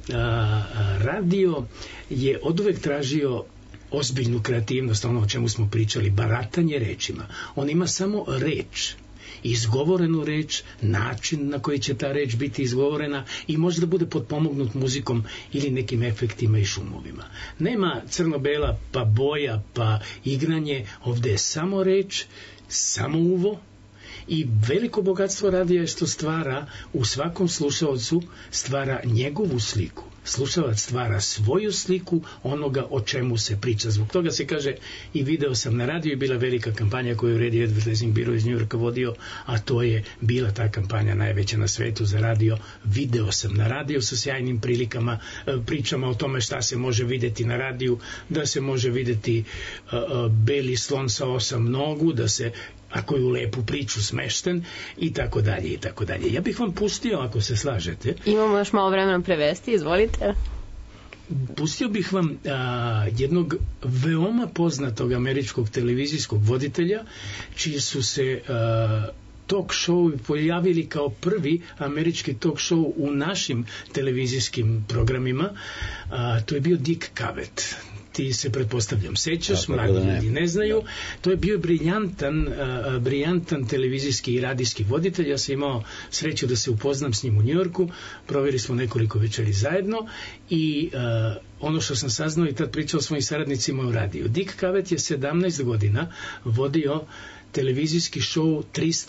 radio je oduvek tražio ozbiljnu kreativnost, ono o čemu smo pričali, baratanje rečima. On ima samo reč, izgovorenu reč, način na koji će ta reč biti izgovorena i može da bude potpomognut muzikom ili nekim efektima i šumovima. Nema crno-bela, pa boja, pa igranje, ovde je samo reč, samo uvo, i veliko bogatstvo radija je što stvara u svakom slušaocu, stvara njegovu sliku. Slušalac stvara svoju sliku onoga o čemu se priča. Zbog toga se kaže, i video sam na radiju, i bila velika kampanja koju je Radio Advertising Bureau iz Njujorka vodio, a to je bila ta kampanja najveća na svetu za radio. Video sam na radiju sa sjajnim prilikama, pričama o tome šta se može videti na radiju, da se može videti beli slon sa 8 nogu, da se, ako je u lepu priču smešten, i tako dalje, i tako dalje. Ja bih vam pustio, ako se slažete. Imamo još malo vremena prevesti, izvolite. Pustio bih vam jednog veoma poznatog američkog televizijskog voditelja, čiji su se talk show pojavili kao prvi američki talk show u našim televizijskim programima. To je bio Dick Cavett. Ti se, pretpostavljam, sećaš, mladi ljudi ne znaju. To je bio briljantan televizijski i radijski voditelj. Ja sam imao sreću da se upoznam s njim u Njujorku. Proveli smo nekoliko večeri zajedno i ono što sam saznao i tad pričao svojim saradnicima u radiju. Dick Cavett je 17 godina vodio televizijski show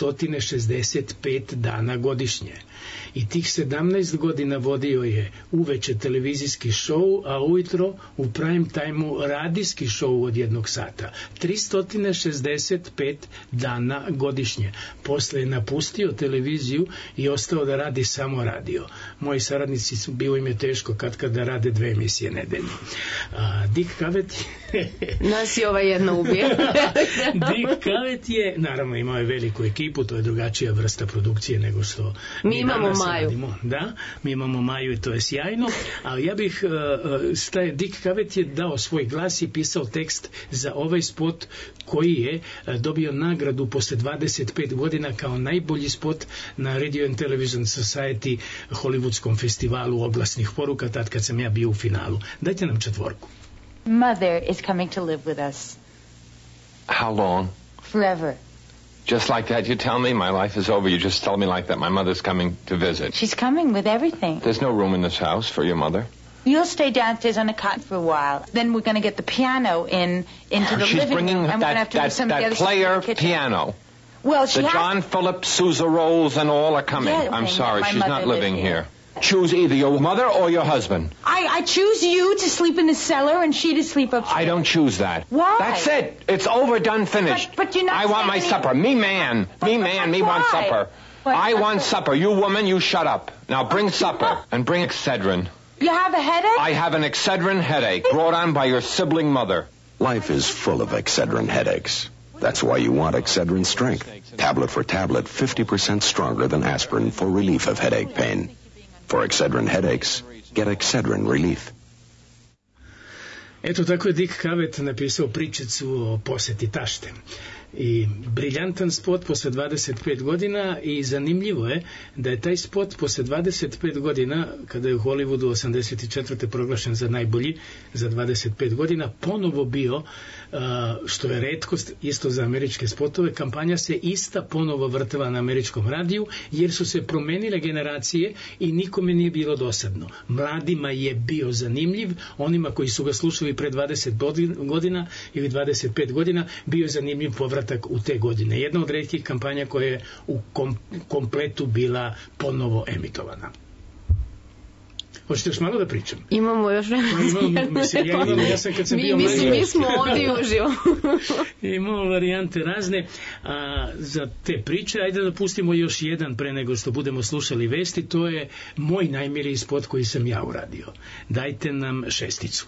365 dana godišnje. I tih 17 godina vodio je uveče televizijski show, a ujutro u prime time-u radijski show od 1 sata. 365 dana godišnje. Posle je napustio televiziju i ostao da radi samo radio. Moji saradnici su, bilo im je teško kad da rade 2 emisije nedeljno. Dick Cavett nas je ova jedna ubije. Dick Cavett je, naravno imao je veliku ekipu, to je drugačija vrsta produkcije nego što mi imamo Maju. Radimo. Da, mi imamo Maju i to je sjajno, ali ja bih Dick Cavett je dao svoj glas i pisao tekst za ovaj spot koji je dobio nagradu posle 25 godina kao najbolji spot na Radio and Television Society Hollywoodskom festivalu oglasnih poruka, tad kad sam ja bio u finalu. Dajte nam 4. Mother is coming to live with us. How long? Forever. Just like that, you tell me my life is over. You just tell me like that. My mother's coming to visit. She's coming with everything. There's no room in this house for your mother. You'll stay downstairs on a cot for a while. Then we're going to get the piano into the She's living bringing room. And we're going to have to do some of the that other stuff in player the kitchen. piano. Well, she the has... John Philip Sousa Rolls and all are coming. Yeah, I'm okay, sorry, my she's mother not living lives here. Choose either your mother or your husband. I choose you to sleep in the cellar and she to sleep upstairs. I don't choose that. Why? That's it. It's over, done, finished. But you're not I want my supper. Me man. Me want supper. I want supper. You woman, you shut up. Now bring supper and bring Excedrin. You have a headache? I have an Excedrin headache brought on by your sibling mother. Life is full of Excedrin headaches. That's why you want Excedrin Strength. Tablet for tablet, 50% stronger than aspirin for relief of headache pain. For Excedrin headaches, get Excedrin relief. Eto, tako je Dick Cavett napisao pričicu o poseti tašte. I briljantan spot posle 25 godina i zanimljivo je da je taj spot posle 25 godina, kada je u Hollywoodu 84. proglašen za najbolji za 25 godina, ponovo bio, što je retkost isto za američke spotove, kampanja se ista ponovo vrtela na američkom radiju, jer su se promenile generacije i nikome nije bilo dosadno. Mladima je bio zanimljiv, onima koji su ga slušali pre 20 godina ili 25 godina, bio je zanimljiv povratak u te godine. Jedna od retkih kampanja koja je u kompletu bila ponovo emitovana. Hoćete još malo da pričam? Imamo još vremena. Ja sam kad sam bio mi smo ovdje uživo. Imamo varijante razne za te priče. Ajde da pustimo još jedan pre nego što budemo slušali vesti. To je moj najmiliji spot koji sam ja uradio. Dajte nam 6.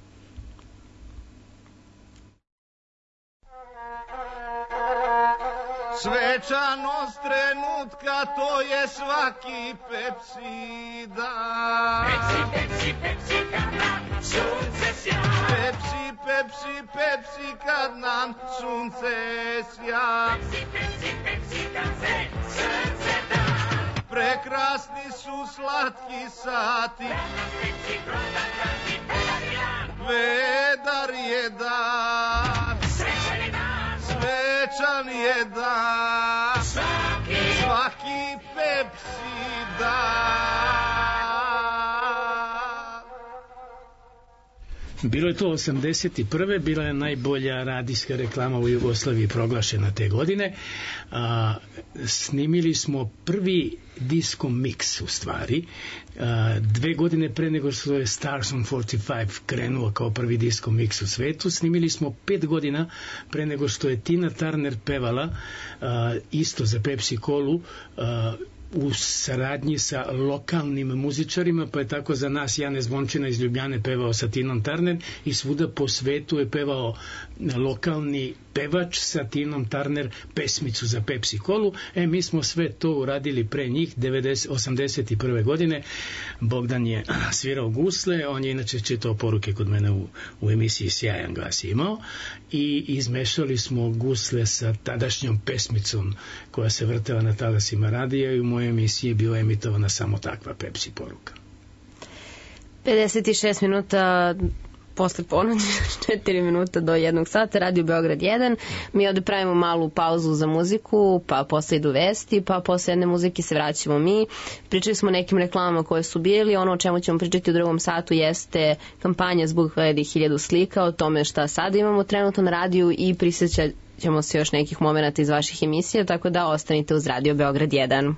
Svečanost trenutka, to je svaki Pepsi dan. Pepsi, Pepsi, Pepsi, kad nam sunce sja. Pepsi, Pepsi, Pepsi, kad nam sunce sja. Pepsi, Pepsi, Pepsi, kad se srce da. Prekrasni su slatki sati. Pepsi, prodan radi, vedar je dan. Srećan je dan. Svečan je dan, svaki Pepsi dan. Bilo je to 81. Bila je najbolja radijska reklama u Jugoslaviji proglašena te godine. Snimili smo prvi disco mix u stvari. 2 godine pre nego što je Stars on 45 krenuo kao prvi disco mix u svetu. Snimili smo 5 godina pre nego što je Tina Turner pevala isto za Pepsi Colu u saradnji sa lokalnim muzičarima, pa je tako za nas Janez Zvončina iz Ljubljane pevao sa Tinom Turner i svuda po svetu je pevao lokalni pevač sa Tinom Turner pesmicu za Pepsi Colu. Mi smo sve to uradili pre njih 81. godine. Bogdan je svirao gusle, on je inače čitao poruke kod mene u emisiji Sjajan glas imao i izmešali smo gusle sa tadašnjom pesmicom koja se vrtela na talasima radija i u mojoj emisiji je bila emitovana samo takva Pepsi poruka. 56 minuta posle ponoći, 4 minuta do 1 sata, Radio Beograd 1. Mi ovde pravimo malu pauzu za muziku, pa posle idu vesti, pa posle jedne muzike se vraćamo mi. Pričali smo o nekim reklamama koje su bili, ono o čemu ćemo pričati u drugom satu jeste kampanja Zbog 1000 slika, o tome šta sada imamo trenutno na radiju i prisjećat ćemo se još nekih momenta iz vaših emisija, tako da ostanite uz Radio Beograd 1.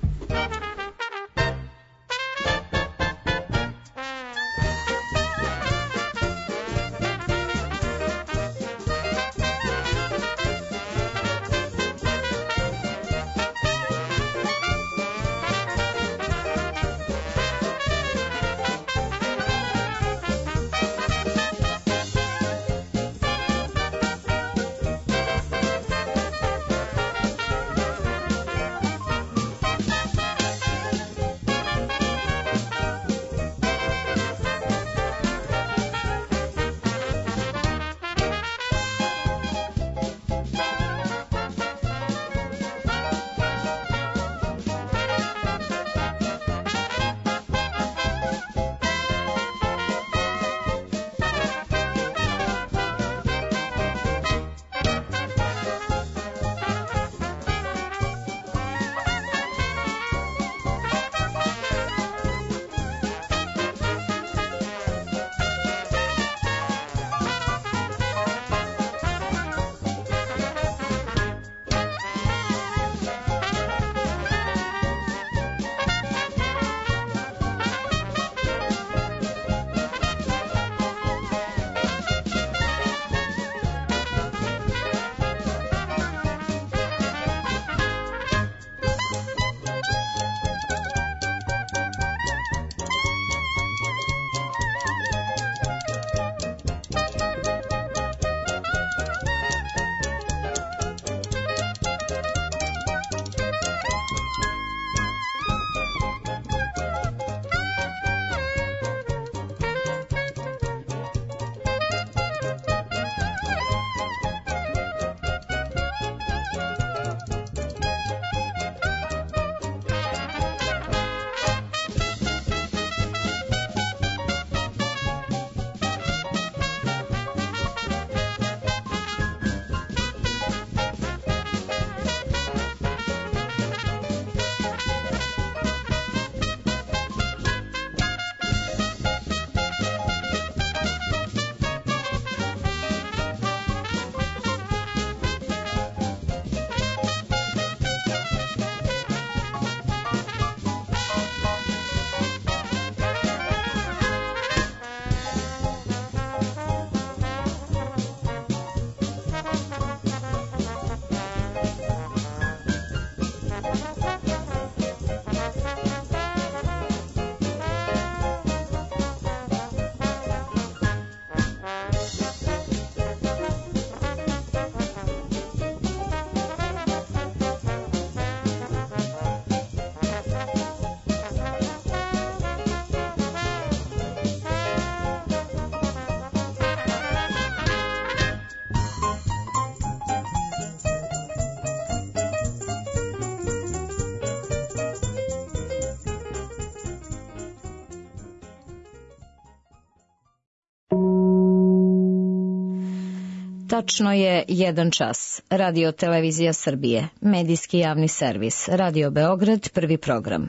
Tačno je 1 čas. Radio Televizija Srbije. Medijski javni servis. Radio Beograd, prvi program.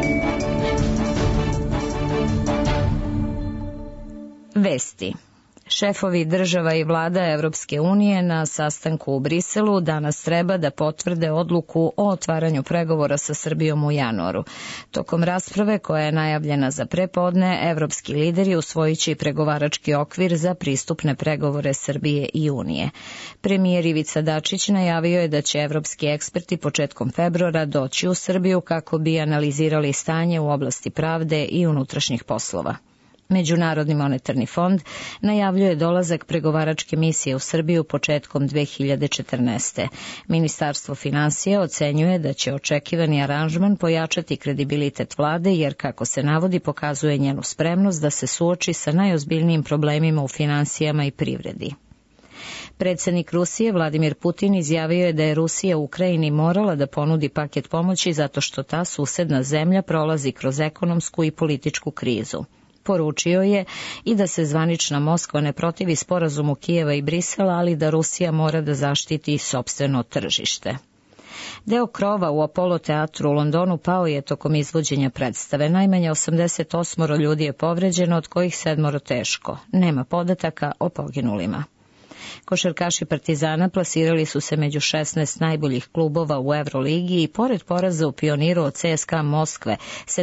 Vesti. Šefovi država i vlada Evropske unije na sastanku u Briselu danas treba da potvrde odluku o otvaranju pregovora sa Srbijom u januaru. Tokom rasprave koja je najavljena za prepodne, evropski lideri usvojiće i pregovarački okvir za pristupne pregovore Srbije i Unije. Premijer Ivica Dačić najavio je da će evropski eksperti početkom februara doći u Srbiju kako bi analizirali stanje u oblasti pravde i unutrašnjih poslova. Međunarodni monetarni fond najavljuje dolazak pregovaračke misije u Srbiju početkom 2014. Ministarstvo finansija ocenjuje da će očekivani aranžman pojačati kredibilitet vlade jer, kako se navodi, pokazuje njenu spremnost da se suoči sa najozbiljnijim problemima u finansijama i privredi. Predsednik Rusije Vladimir Putin izjavio je da je Rusija Ukrajini morala da ponudi paket pomoći zato što ta susedna zemlja prolazi kroz ekonomsku i političku krizu. Poručio je i da se zvanična Moskva ne protivi sporazumu Kijeva i Brisela, ali da Rusija mora da zaštiti sopstveno tržište. Deo krova u Apollo teatru u Londonu pao je tokom izvođenja predstave. Najmanje 88 ljudi je povređeno, od kojih 7 teško. Nema podataka o poginulima. Košarkaši Partizana plasirali su se među 16 najboljih klubova u Euroligi i pored poraza u Pioniru od CSKA Moskve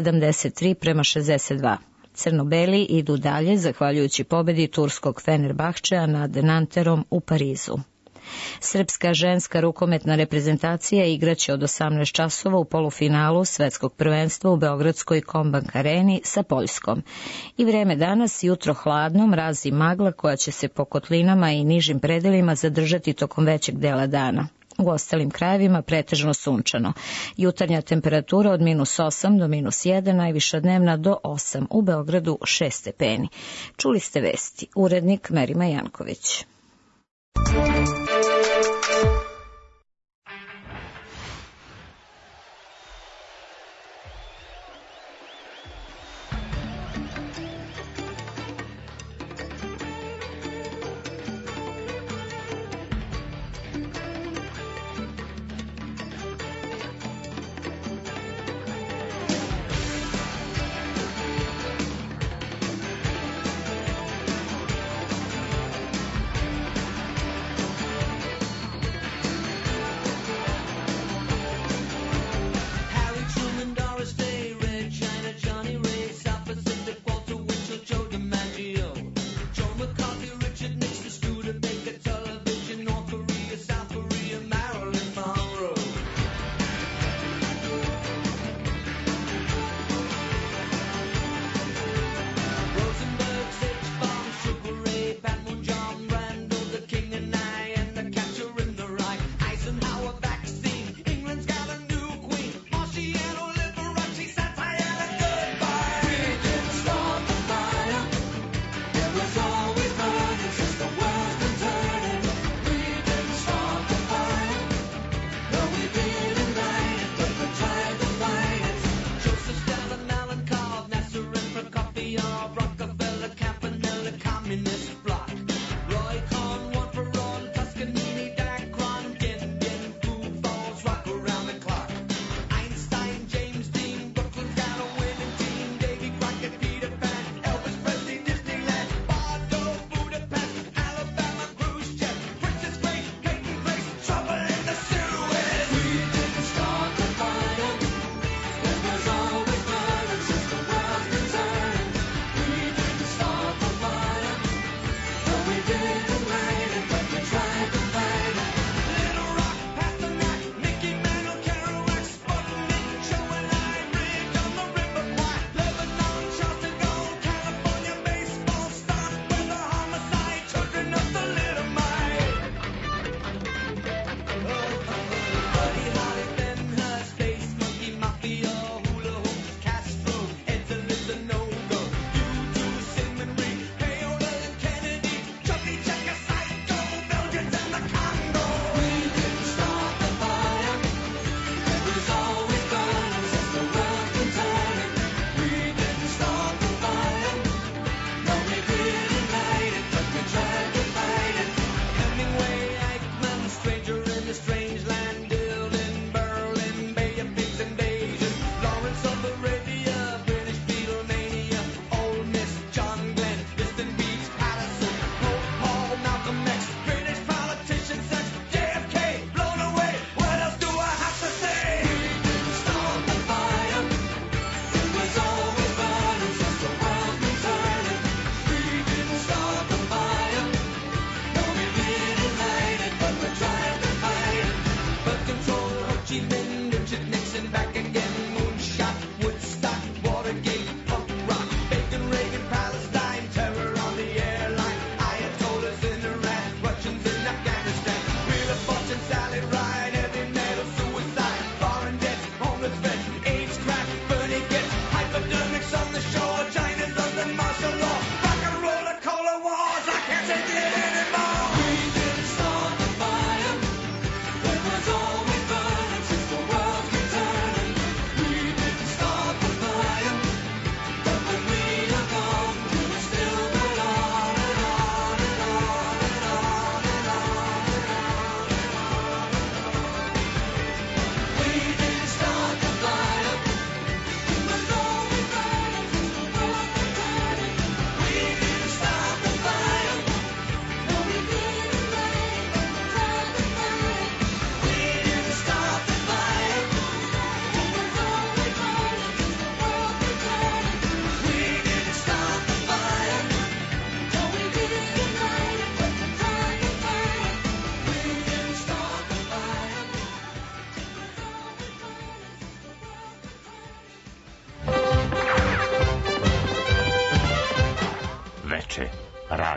73-62. Crno-beli idu dalje zahvaljujući pobedi turskog Fenerbahčea nad Nanterom u Parizu. Srpska ženska rukometna reprezentacija igraće od 18 časova u polufinalu svetskog prvenstva u Beogradskoj Kombank areni sa Poljskom. I vreme danas, jutro hladno, mraz i magla koja će se po kotlinama i nižim predelima zadržati tokom većeg dela dana. U ostalim krajevima pretežno sunčano. Jutarnja temperatura od -8 do -1, najviša dnevna do 8, u Beogradu 6 stepeni. Čuli ste vesti. Urednik Merima Janković.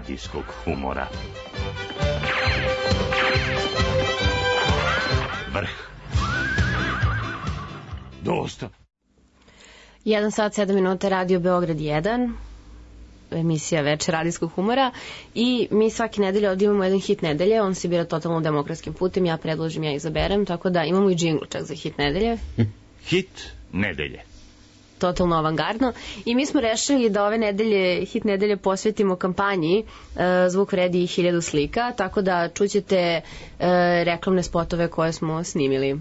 radijskog humora. Vrh. Dosta. 1 sat 7 minuta, Radio Beograd 1, emisija Večer radijskog humora, i mi svake nedelje ovdje imamo jedan hit nedelje, on se bira totalno demokratskim putem, ja predložim, ja izaberem, tako da imamo i džingl čak za hit nedelje. Hit nedelje. Totalno avangardno. I mi smo rešili da ove nedelje, hit nedelje, posvetimo kampanji Zvuk vredi 1000 slika, tako da čućete reklamne spotove koje smo snimili.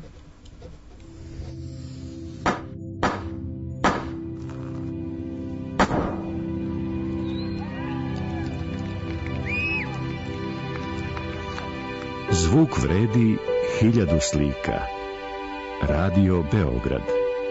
Zvuk vredi 1000 slika. Radio Beograd.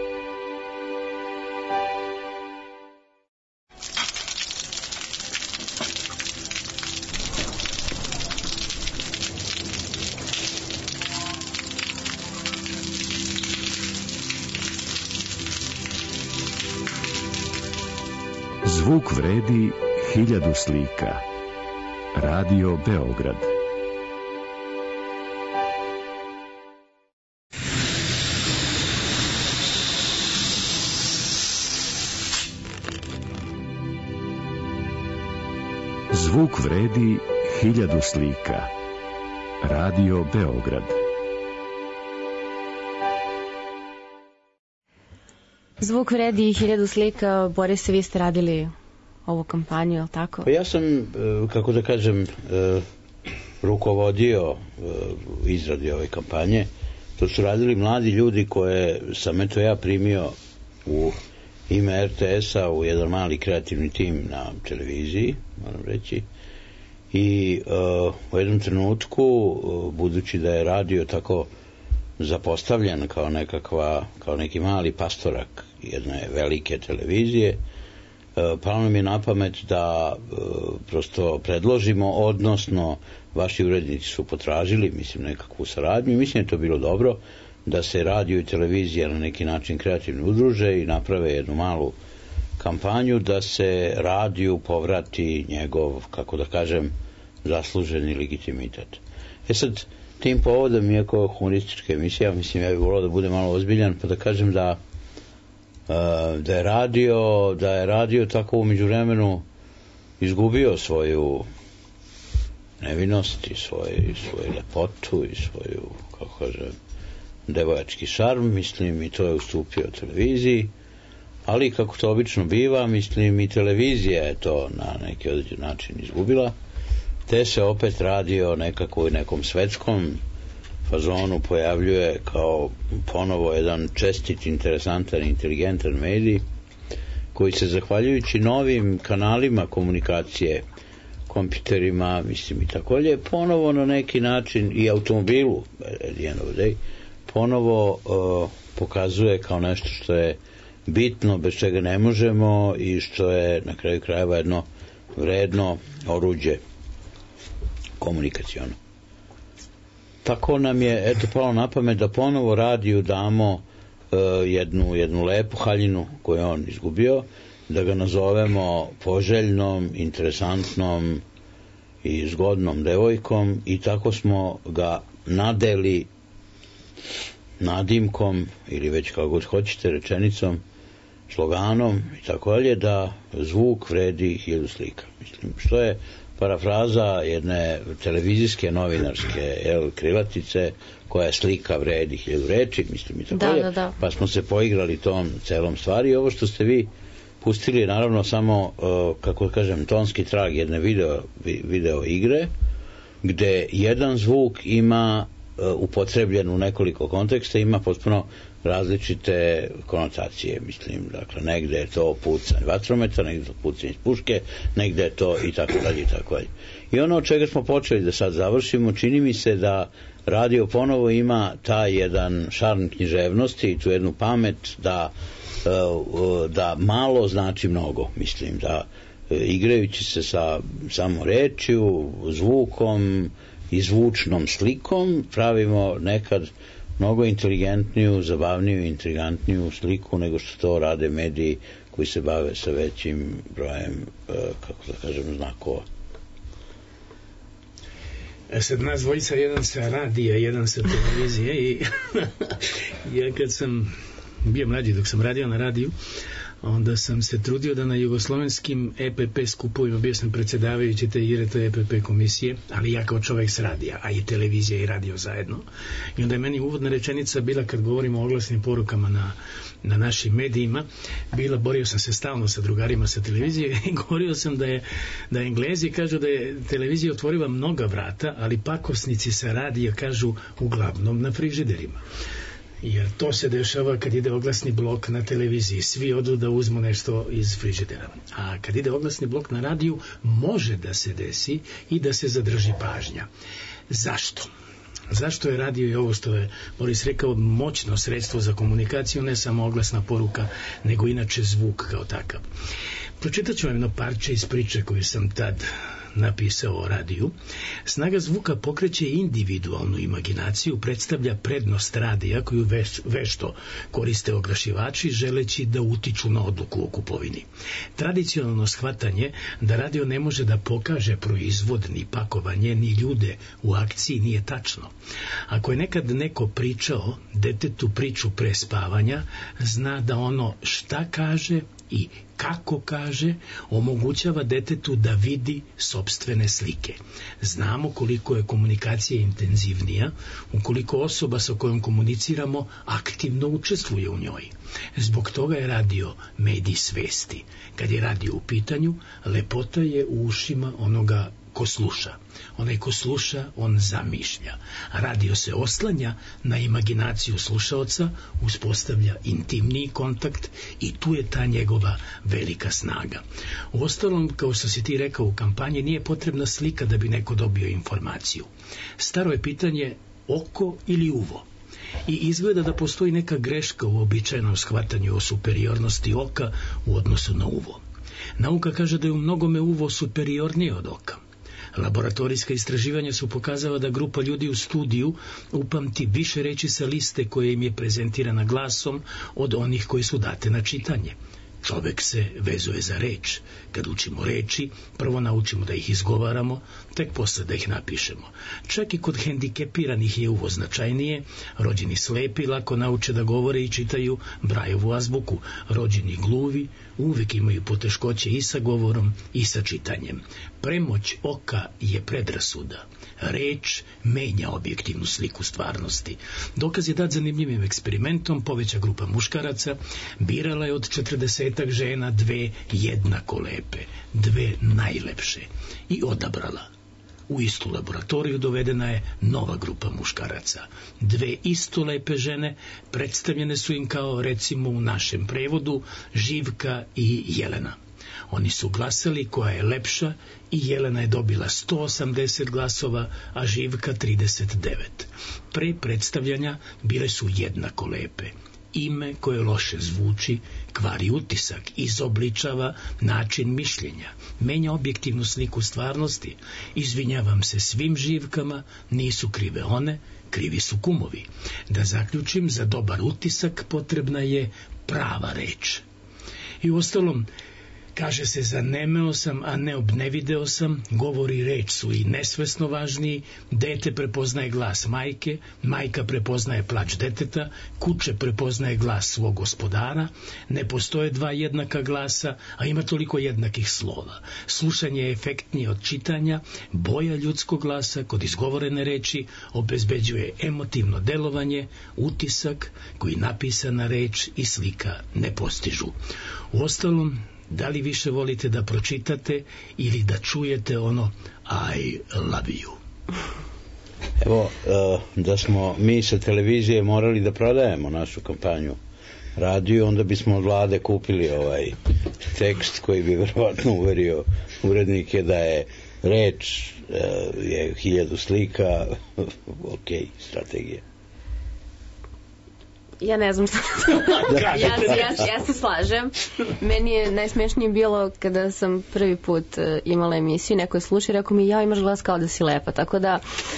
Zvuk vredi 1000 slika. Radio Beograd. Zvuk vredi 1000 slika. Radio Beograd. Zvuk vredi 1000 slika. Borise, vi ste radili ovu kampanju, je li tako? Pa ja sam, kako da kažem, rukovodio izradi ove kampanje. To su radili mladi ljudi koje sam eto ja primio u ime RTS-a u jedan mali kreativni tim na televiziji, moram reći. I u jednom trenutku, budući da je radio tako zapostavljen kao neki mali pastorak jedne velike televizije, palo nam je na pamet da prosto predložimo, odnosno vaši urednici su potražili, mislim, nekakvu saradnju i mislim da je to bilo dobro, da se radio i televizija na neki način kreativno udruže i naprave jednu malu kampanju da se radiju povrati njegov, kako da kažem, zasluženi legitimitet. Sad, tim povodom, iako humoristička emisija, mislim, ja bih volao da bude malo ozbiljan, pa da kažem da je radio tako u međuvremenu izgubio svoju nevinost i svoju lepotu i svoju, kako kažem, devojački šarm, mislim, i to je ustupio televiziji, ali kako to obično biva, mislim, i televizija je to na neki određen način izgubila, te se opet radio nekako u nekom svetskom fazonu pojavljuje kao ponovo jedan čestit, interesantan, inteligentan medij koji se, zahvaljujući novim kanalima komunikacije, kompjuterima, mislim, i takođe, ponovo na neki način i automobilu, ponovo pokazuje kao nešto što je bitno, bez čega ne možemo i što je na kraju krajeva jedno vredno oruđe komunikaciono. Tako nam je, eto, palo na pamet da ponovo radiju damo jednu lepu haljinu koju on izgubio, da ga nazovemo poželjnom, interesantnom i zgodnom devojkom, i tako smo ga nadeli nadimkom, ili već kako god hoćete, rečenicom, sloganom i tako dalje, da zvuk vredi 1000 slika. Mislim, što je parafraza jedne televizijske novinarske krilatice koja je slika vredi 1000 reči, mislim, i tako dalje. Da. Pa smo se poigrali tom celom stvari. I ovo što ste vi pustili je naravno samo, kako kažem, tonski trag jedne video igre, gde jedan zvuk ima upotrebljen u nekoliko konteksta, ima potpuno različite konotacije, mislim, dakle, negde je to pucanje vatrometa, negde je to pucanje iz puške, negde je to i tako dalje i tako dalje. I ono od čega smo počeli da sad završimo, čini mi se da radio ponovo ima taj jedan šarm književnosti i tu jednu pamet da malo znači mnogo, mislim, da igrajući se sa samo rečju, zvukom i zvučnom slikom pravimo nekad mnogo inteligentniju, zabavniju, intrigantniju sliku nego što to rade mediji koji se bave sa većim brojem, kako da kažem, znakova. Sad nas dvojica, jedan sa radija, jedan sa televizije i ja kad sam bio mlađi, dok sam radio na radiju, onda sam se trudio da na jugoslovenskim EPP skupovima, bio sam predsjedavajući te IRT EPP komisije, ali ja kao čovjek s radija, a i televizija i radio zajedno. I onda je meni uvodna rečenica bila, kad govorimo o oglasnim porukama na našim medijima, borio sam se stalno sa drugarima sa televizije i govorio sam da Englezi kažu da je televizija otvorila mnoga vrata, ali pakosnici sa radija kažu uglavnom na frižiderima. Jer to se dešava kad ide oglasni blok na televiziji. Svi odu da uzmu nešto iz frižidera. A kad ide oglasni blok na radiju, može da se desi i da se zadrži pažnja. Zašto? Zašto je radio i ovo što je Boris rekao moćno sredstvo za komunikaciju, ne samo oglasna poruka, nego inače zvuk kao takav. Pročitat ću vam jedno parče iz priče koju sam tad napisao o radiju. Snaga zvuka pokreće individualnu imaginaciju, predstavlja prednost radija koju vešto koriste oglašivači želeći da utiču na odluku o kupovini. Tradicionalno shvatanje da radio ne može da pokaže proizvod, ni pakovanje, ni ljude u akciji nije tačno. Ako je nekad neko pričao detetu priču pre spavanja, zna da ono šta kaže i kako kaže omogućava detetu da vidi sopstvene slike. Znamo koliko je komunikacija intenzivnija ukoliko osoba sa kojom komuniciramo aktivno učestvuje u njoj. Zbog toga je radio medij svesti. Kad je radio u pitanju, lepota je u ušima onoga ko sluša. Onaj ko sluša, on zamišlja. Radio se oslanja na imaginaciju slušaoca, uspostavlja intimniji kontakt i tu je ta njegova velika snaga. Uostalom, kao što si ti rekao u kampanji, nije potrebna slika da bi neko dobio informaciju. Staro je pitanje oko ili uvo. I izgleda da postoji neka greška u običajnom shvatanju o superiornosti oka u odnosu na uvo. Nauka kaže da je u mnogome uvo superiornije od oka. Laboratorijska istraživanja su pokazala da grupa ljudi u studiju upamti više reči sa liste koje im je prezentirana glasom od onih koji su date na čitanje. Čovek se vezuje za reč. Kad učimo reči, prvo naučimo da ih izgovaramo, tek posle da ih napišemo. Čak i kod hendikepiranih je uvo značajnije. Rođeni slepi lako nauče da govore i čitaju Brajevu azbuku. Rođeni gluvi uvek imaju poteškoće i sa govorom i sa čitanjem. Premoć oka je predrasuda. Reč menja objektivnu sliku stvarnosti. Dokaz je dat zanimljivim eksperimentom. Poveća grupa muškaraca birala je od 40 žena dve jednako lepe, dve najlepše i odabrala. U istu laboratoriju dovedena je nova grupa muškaraca. Dve isto lepe žene predstavljene su im kao, recimo u našem prevodu, Živka i Jelena. Oni su glasali koja je lepša i Jelena je dobila 180 glasova, a Živka 39. Pre predstavljanja bile su jednako lepe. Ime koje loše zvuči kvari utisak, izobličava način mišljenja, menja objektivnu sliku stvarnosti. Izvinjavam se svim Živkama, nisu krive one, krivi su kumovi. Da zaključim, za dobar utisak potrebna je prava reč. I uostalom, kaže se zanemeo sam, a ne obnevideo sam, govor i reč su i nesvesno važniji, dete prepoznaje glas majke, majka prepoznaje plač deteta, kuće prepoznaje glas svog gospodara, ne postoje dva jednaka glasa, a ima toliko jednakih slova. Slušanje je efektnije od čitanja, boja ljudskog glasa kod izgovorene reči obezbeđuje emotivno delovanje, utisak koji napisana reč i slika ne postižu. Uostalom, da li više volite da pročitate ili da čujete ono I love you? Evo, da smo mi sa televizije morali da prodajemo našu kampanju radiju, onda bismo od vlade kupili ovaj tekst koji bi verovatno uverio urednike da je reč je 1000 slika, ok, strategija. Ja ne znam šta ja se slažem. Meni je najsmešnije bilo kada sam prvi put imala emisiju, neko je slušao i rekao mi, ja imaš glas kao da si lepa, tako da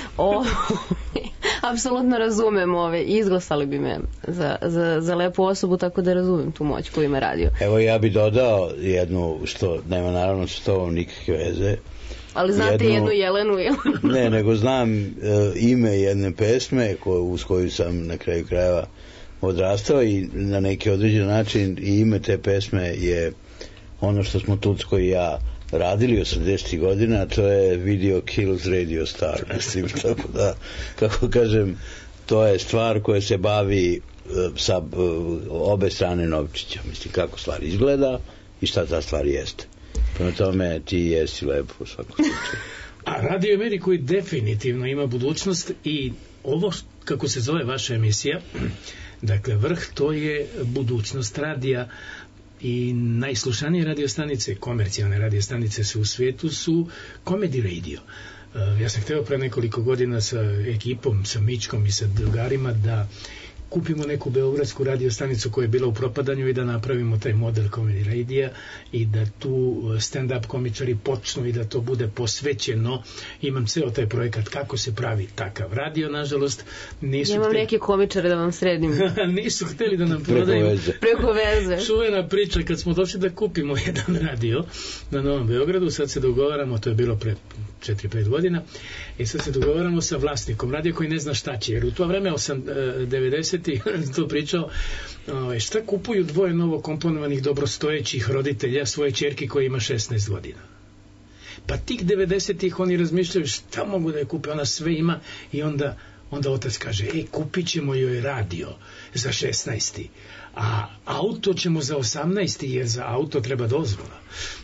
apsolutno razumem izglasali bi me za lepu osobu, tako da razumem tu moć koju ima radio. Evo ja bi dodao jednu, što nema naravno s tobom nikakve veze, Ali znate jednu Jelenu ili? Ne, nego znam ime jedne pesme uz koju sam na kraju krajeva odrastao i na neki određen način i ime te pesme je ono što smo Tucko i ja radili 80. godina, to je Video Kills Radio Star, mislim, tako da, kako kažem, to je stvar koja se bavi sa obe strane novčića, mislim, kako stvar izgleda i šta ta stvar jeste. Prema tome ti jesi lepo u svakom slučaju. A Radio Meri koji definitivno ima budućnost i ovo, kako se zove vaša emisija, dakle Vrh, to je budućnost radija i najslušanije radiostanice, komercijalne radiostanice su u svijetu su Comedy Radio. Ja sam hteo pre nekoliko godina sa ekipom, sa Mičkom i sa drugarima da kupimo neku beogradsku radiostanicu koja je bila u propadanju i da napravimo taj model Comedy radija i da tu stand-up komičari počnu i da to bude posvećeno. Imam ceo taj projekat kako se pravi takav radio, nažalost. Imam neke komičare da vam sredim. Nisu hteli da nam prodaju. Preko veze. Čuvena priča kad smo došli da kupimo jedan radio na Novom Beogradu, sad se dogovaramo, to je bilo pre 4-5 godina, i sad se dogovaramo sa vlasnikom radija koji ne zna šta će, jer u to vreme 90 to pričao, šta kupuju dvoje novo komponovanih dobrostojećih roditelja svoje ćerke koja ima 16 godina. Pa tih 90-ih oni razmišljaju šta mogu da je kupe, ona sve ima i onda otac kaže, kupit ćemo joj radio za 16. A auto ćemo za 18. jer za auto treba dozvola.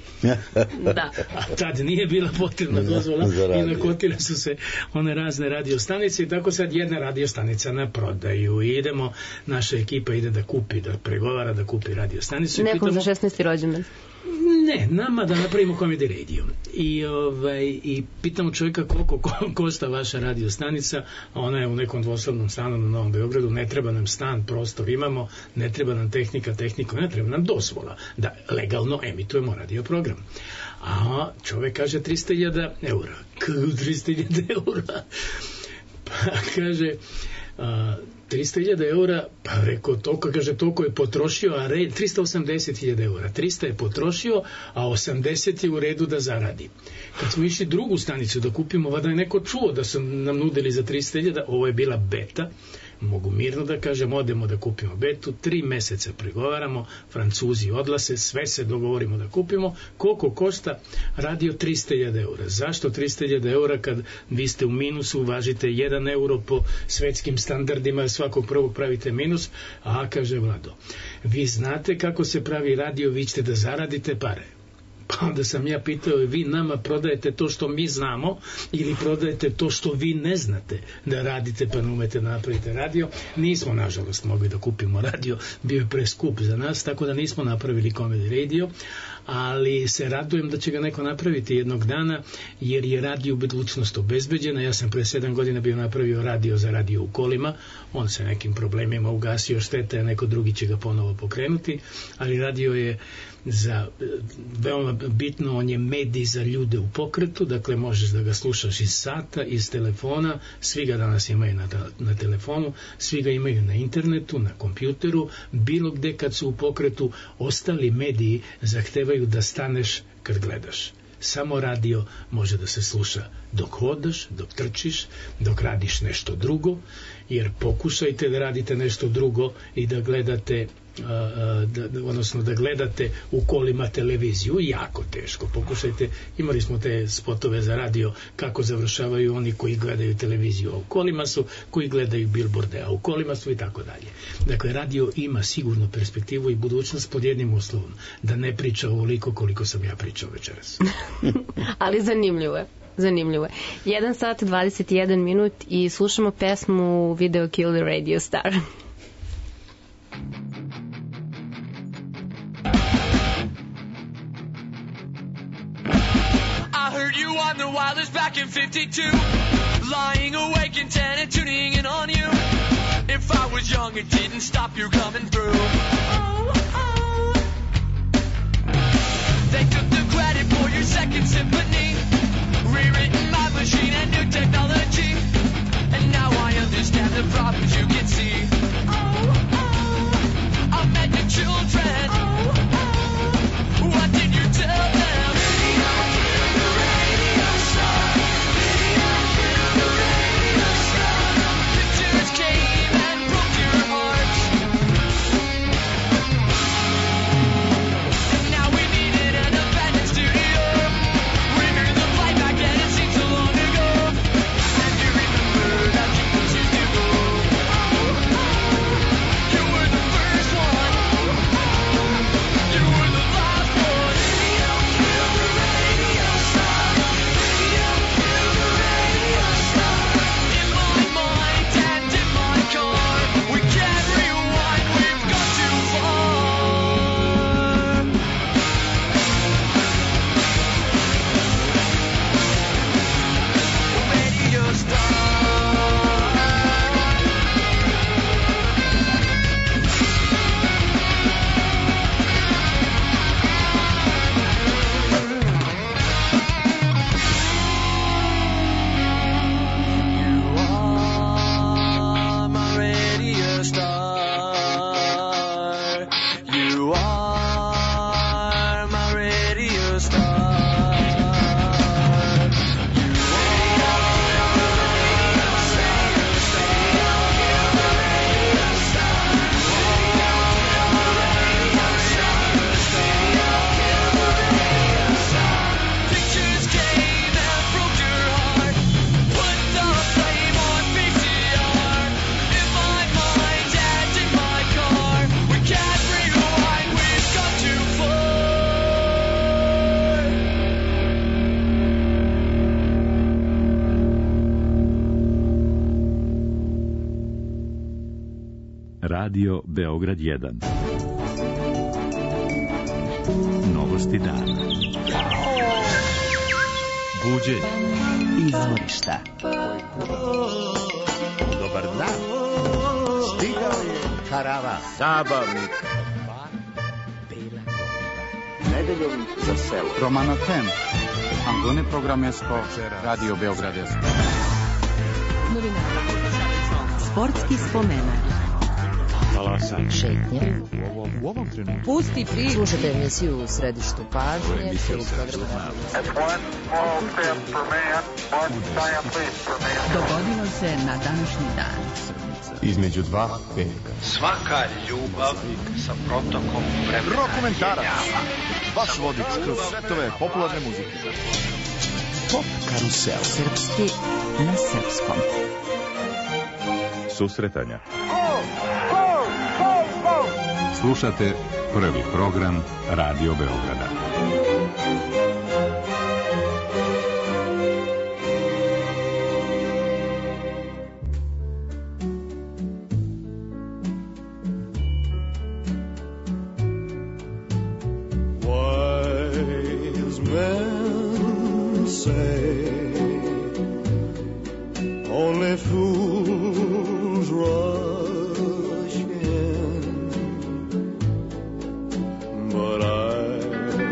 Da. A tad nije bila potrebna dozvola i nakotile su se one razne radiostanice i tako sad jedna radiostanica na prodaju i idemo, naša ekipa ide da kupi, da pregovara da kupi radiostanicu. Nekom za 16. rođendan. Ne, nama da napravimo Comedy radio. I pitamo čovjeka koliko košta vaša radiostanica, a ona je u nekom dvosobnom stanu na Novom Beogradu, ne treba nam stan, prostor imamo, ne treba nam tehnika, ne treba nam dozvola da legalno emitujemo radio program. A čovjek kaže 300.000 eura. Kako 300.000 eura? Pa kaže 300.000 eura, pa rekao toliko, kaže toliko je potrošio, a 380.000 eura. 300 je potrošio, a 80 je u redu da zaradi. Kad smo išli drugu stanicu da kupimo, vada je neko čuo da su nam nudili za 300.000, ovo je bila beta, mogu mirno da kažem, odemo da kupimo betu, 3 meseca pregovaramo, Francuzi odlase, sve se dogovorimo da kupimo, koliko košta radio 300.000 eura. Zašto 300.000 eura kad vi ste u minusu, važite 1 euro po svetskim standardima, svakog prvog pravite minus, a kaže Vlado, vi znate kako se pravi radio, vi ćete da zaradite pare. Pa onda sam ja pitao, vi nama prodajete to što mi znamo ili prodajete to što vi ne znate da radite pa ne umete da napravite radio. Nismo nažalost mogli da kupimo radio, bio je preskup za nas, tako da nismo napravili Comedy radio, ali se radujem da će ga neko napraviti jednog dana, jer je radio budućnost obezbeđena. Ja sam pre 7 godina bio napravio radio za radio u kolima, on se nekim problemima ugasio, štete, a neko drugi će ga ponovo pokrenuti, ali radio je za veoma bitno, on je medij za ljude u pokretu, dakle možeš da ga slušaš iz sata, iz telefona, svi ga danas imaju na telefonu, svi ga imaju na internetu, na kompjuteru, bilo gde kad su u pokretu. Ostali mediji zahtevaju da staneš kad gledaš. Samo radio može da se sluša dok hodaš, dok trčiš, dok radiš nešto drugo, jer pokušajte da radite nešto drugo i da gledate odnosno da gledate u kolima televiziju, jako teško. Pokušajte, imali smo te spotove za radio kako završavaju oni koji gledaju televiziju, a u kolima su koji gledaju bilborde, a u kolima su i tako dalje. Dakle, radio ima sigurno perspektivu i budućnost pod jednim uslovom, da ne priča ovoliko koliko sam ja pričao večeras. Ali zanimljivo je. Zanimljivo je. 1 sat 21 minut i slušamo pesmu Video Kill the Radio Star. I heard you on the wireless back in 52, lying awake in 10 and tuning in on you. If I was young, it didn't stop you coming through. Oh, oh. They took the credit for your second symphony, rewritten by machine and new technology. And now I understand the problems you can see. Oh, oh. I met your children. Oh, oh. What did you tell them? Radio, Radio Beograd 1. Novosti dana. Buđenje. Izvorišta. Dobar dan. Stigao je karavan. Zabavnik. Nedeljom za selo. Romana Ten. Angone programesko. Radio Beograd 1. Sportski spomenak. Talasan. Šetnje. U ovom trenutku. Pusti film. Slušajte emisiju u središtu pažnje. Dogodilo se na današnji dan. Između dva petka. Svaka ljubav sa protokom vremena. Rokomentarac. Vaš vodič kroz svetove popularne muzike. Pop karusel. Srpski na srpskom. Susretanja. Slušate prvi program Radio Beograda. Wise men say only fools rush in, but I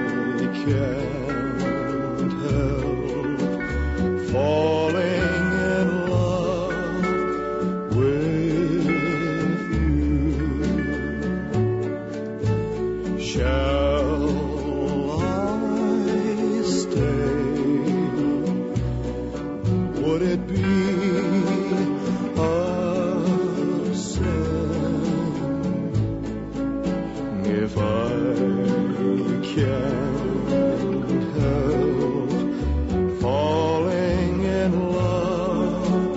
can't help falling in love with you. Shall I stay? Would it be a sin if I can't help falling in love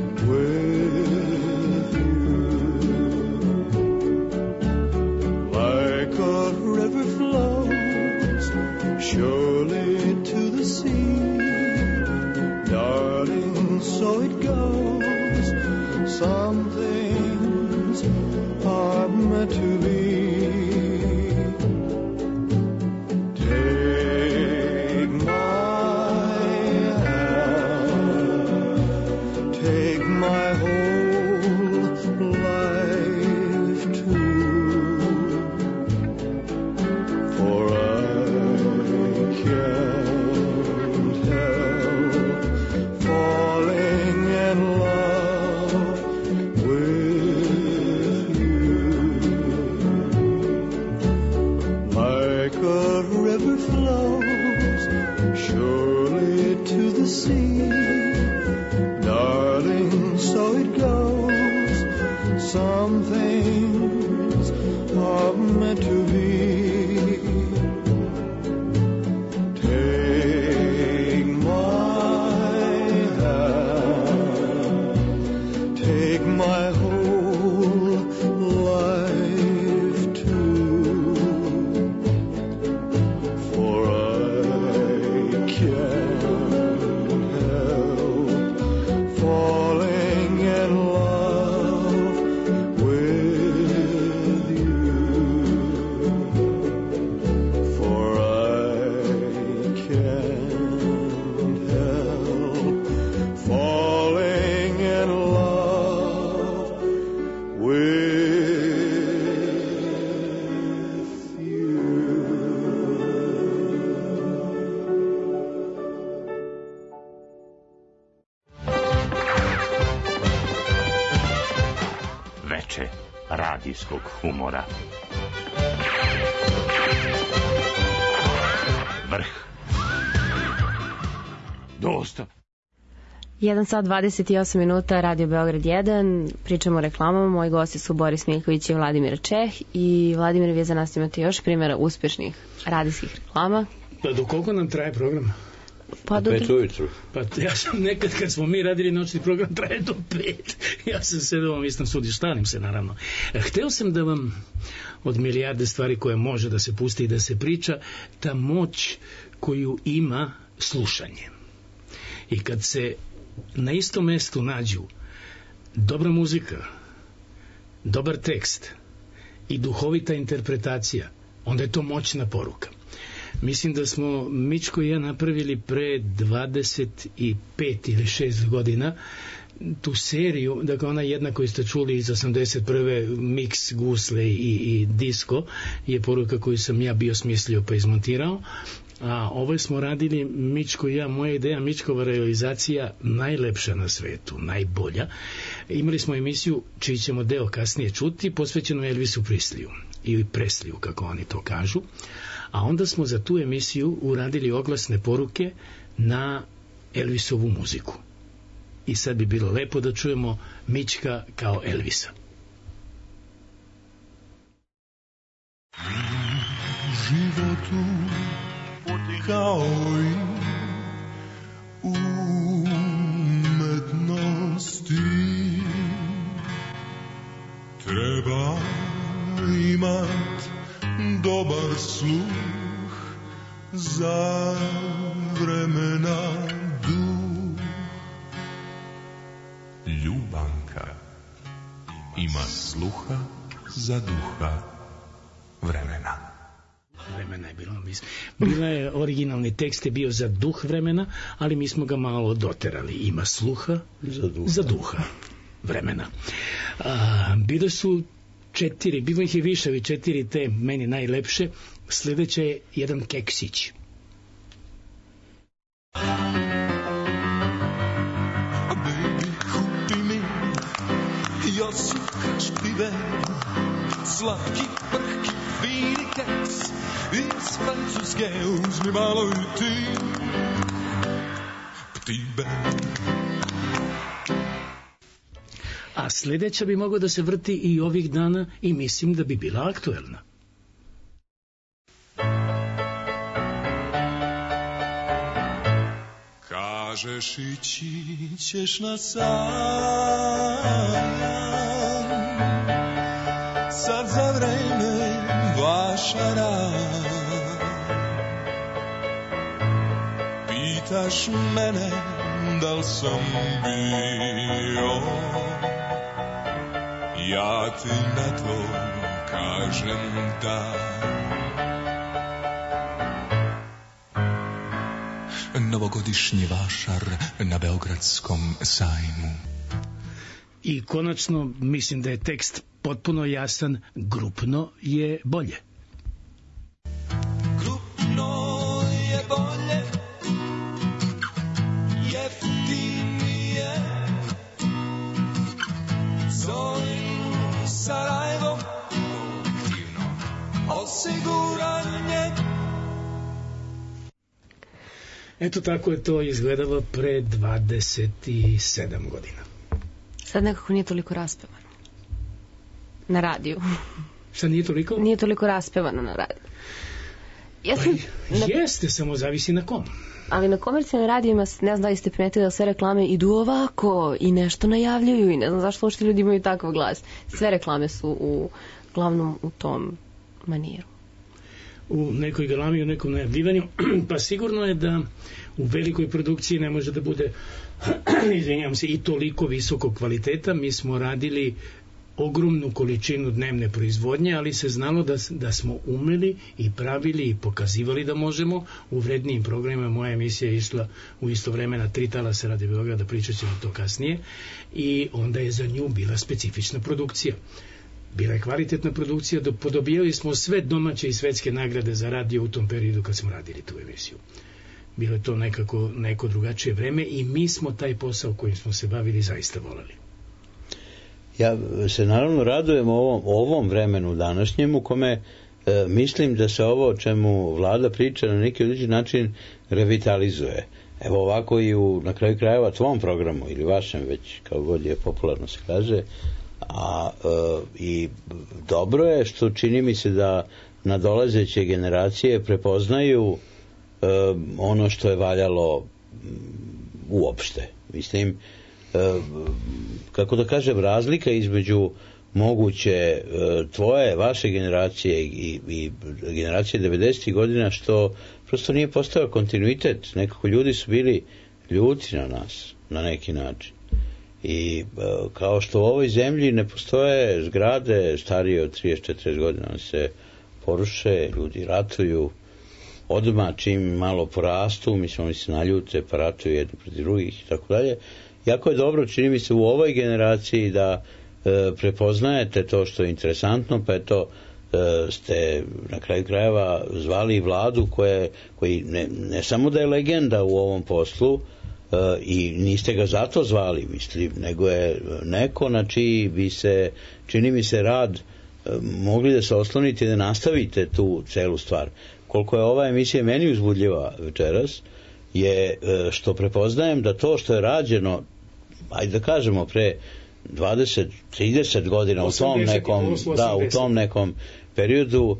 with you? Like a river flows surely to the sea, darling, so it goes. Some things are meant to be. Take my hand, take my whole life too, for I can't help falling in love with you. Like a river flows surely to the sea, darling, so it goes. Some things are meant to be. Take my hand, take my whole life too, for I can't help falling in love with you, for I can't help falling in love with you. Veče radijskog humora. Vrh. Dosta. 1 sat 28 minuta, Radio Beograd 1, pričamo o reklamama, moji gosti su Boris Miljković i Vladimir Čeh i Vladimir, vi za nas imate još primjera uspešnih radijskih reklama. Pa do koliko nam traje program? Pa do 5 ujutru. Pa ja sam nekad kad smo mi radili noćni program traje do 5. Ja sam sedeo u ovom istom studiju, štalim se naravno. Hteo sam da vam od milijarde stvari koje može da se pusti i da se priča, ta moć koju ima slušanje. I kad se na istom mestu nađu dobra muzika, dobar tekst i duhovita interpretacija, onda je to moćna poruka. Mislim da smo Mičko i ja napravili pre 25 ili 6 godina tu seriju, dakle ona jedna koju ste čuli iz 81. Mix, gusle i disco je poruka koju sam ja bio smislio pa izmontirao, a ovo smo radili Mičko i ja, moja ideja, Mičkova realizacija najlepša na svetu, najbolja. Imali smo emisiju čiji ćemo deo kasnije čuti, posvećenu Elvisu Presliju ili Presliju kako oni to kažu, a onda smo za tu emisiju uradili oglasne poruke na Elvisovu muziku. I sad bi bilo lepo da čujemo Mička kao Elvisa. U životu kao i u umetnosti treba imat dobar sluh za vremena duh. Ljubanka ima sluha za duha vremena. Vremena je bilo, bila je, originalni tekst je bio za duh vremena, ali mi smo ga malo doterali. Ima sluha za duha vremena. Bile su 4, bilo ih je više, ali 4 te meni najlepše. Sledeće je jedan keksić. Josip Špiver, slatki, prhki, fini keks, iz Francuske uzmi malo i ti, ptibe. A sledeća bi mogla da se vrti i ovih dana i mislim da bi bila aktuelna. Kažeš ići ćeš na sajam, sad za vreme vašara. Pitaš mene da li sam bio, ja ti na to kažem da. Novogodišnji vašar na Beogradskom sajmu. I konačno, mislim da je tekst potpuno jasan, grupno je bolje. Grupno je bolje, jeftinije, Zolin, Sarajevo, osiguranje. Eto tako je to izgledalo pre 27 godina. Sad nekako nije toliko raspevano. Na radiju. Šta nije toliko? Nije toliko raspevano na radiju. Jeste, samo zavisi na kom. Ali na komercijalnim radijima, ne znam da li ste primetili da sve reklame idu ovako i nešto najavljuju i ne znam zašto uopšte ljudi imaju takav glas. Sve reklame su uglavnom u tom maniru. U nekoj galami, u nekom najavljivanju, pa sigurno je da u velikoj produkciji ne može da bude izvinjam se, i toliko visokog kvaliteta. Mi smo radili ogromnu količinu dnevne proizvodnje, ali se znalo da smo umeli i pravili i pokazivali da možemo. U vrednijim programima moja emisija je išla u isto vreme na 3 talasa Radio Beograda, pričat ćemo to kasnije, i onda je za nju bila specifična produkcija. Bila je kvalitetna produkcija, podobijali smo sve domaće i svetske nagrade za radio u tom periodu kad smo radili tu emisiju. Bilo je to neko drugačije vreme i mi smo taj posao kojim smo se bavili zaista voleli. Ja se naravno radujem ovom vremenu današnjem u kome mislim da se ovo o čemu vlada priča na neki određen način revitalizuje. Evo ovako i na kraju krajeva tvom programu ili vašem, već kao god je popularno se kaže, i dobro je što čini mi se da nadolazeće generacije prepoznaju ono što je valjalo uopšte. Mislim, kako da kažem, razlika između moguće tvoje, vaše generacije i generacije 90. godina, što prosto nije postao kontinuitet. Nekako ljudi su bili ljuti na nas na neki način. I kao što u ovoj zemlji ne postoje zgrade starije od 30-40 godina, one se poruše, ljudi ratuju, odmah čim malo porastu, mislim, oni se naljute, pa ratuju jedni protiv drugih i tako dalje. Jako je dobro, čini mi se, u ovoj generaciji da prepoznajete to što je interesantno, pa eto, ste na kraju krajeva zvali vladu koji ne samo da je legenda u ovom poslu, i niste ga zato zvali, mislim, nego je neko na čiji bi se, čini mi se, rad mogli da se oslonite i da nastavite tu celu stvar. Koliko je ova emisija meni uzbudljiva večeras, je što prepoznajem da to što je rađeno, ajde da kažemo, pre 20-30 godina u tom nekom periodu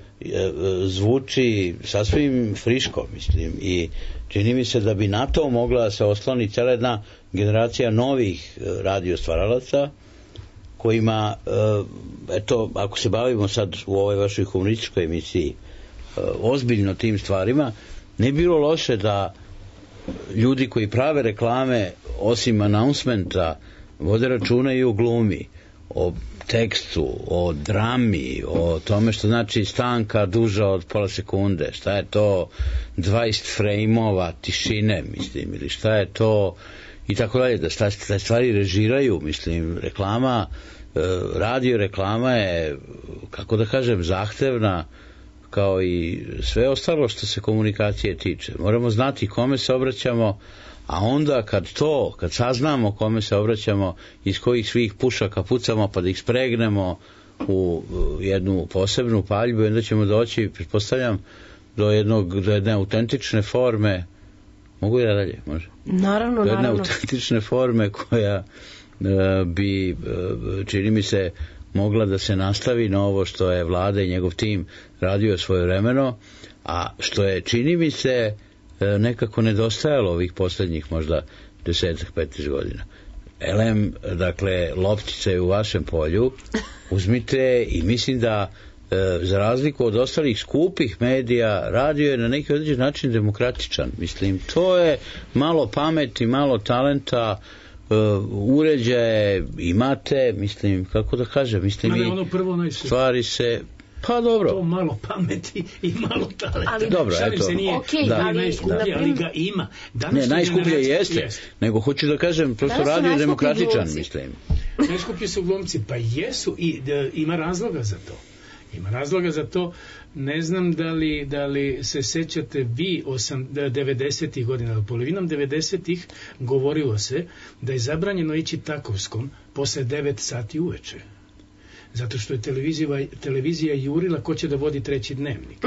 zvuči sasvim friško, mislim, i čini mi se da bi na to mogla se osloni cijela jedna generacija novih radiostvaralaca kojima, eto, ako se bavimo sad u ovoj vašoj humorističkoj emisiji ozbiljno tim stvarima, ne bilo loše da ljudi koji prave reklame osim announcementa vode računa i o glumi, o tekstu, o drami, o tome što znači stanka duža od pola sekunde, šta je to 20 frejmova tišine, mislim, ili šta je to i tako dalje, da te stvari režiraju, mislim, reklama, radio reklama je, kako da kažem, zahtevna kao i sve ostalo što se komunikacije tiče. Moramo znati kome se obraćamo, a onda kad saznamo kome se obraćamo, iz kojih svih pušaka pucamo, pa da ih spregnemo u jednu posebnu paljbu, onda ćemo doći, pretpostavljam, do jedne autentične forme. Mogu ja dalje? Može? Naravno, do jedne autentične forme koja bi, čini mi se, mogla da se nastavi na ovo što je Vlada i njegov tim radio svojevremeno, a što je, čini mi se, nekako nedostajalo ovih posljednjih možda 10-15 godina. Dakle, loptica je u vašem polju, uzmite i mislim da za razliku od ostalih skupih medija, radio je na neki određen način demokratičan. Mislim, to je malo pameti, malo talenta, uređaje imate, mislim, kako da kažem, mislim, stvari se, pa dobro. To malo pameti i malo talenta. Ali, dobro, šalim eto. se, nije najskuplje, ali ga ima. Ne, najskuplje jeste, nego hoću da kažem, prosto radio je demokratičan, mislim. Najskuplji su glumci, pa jesu i ima razloga za to. Ima razloga za to. Ne znam da li se sećate vi 90-ih godina, polovinom 90-ih govorilo se da je zabranjeno ići Takovskom posle 9 sati uveče. Zato što je televizija jurila ko će da vodi treći dnevnik.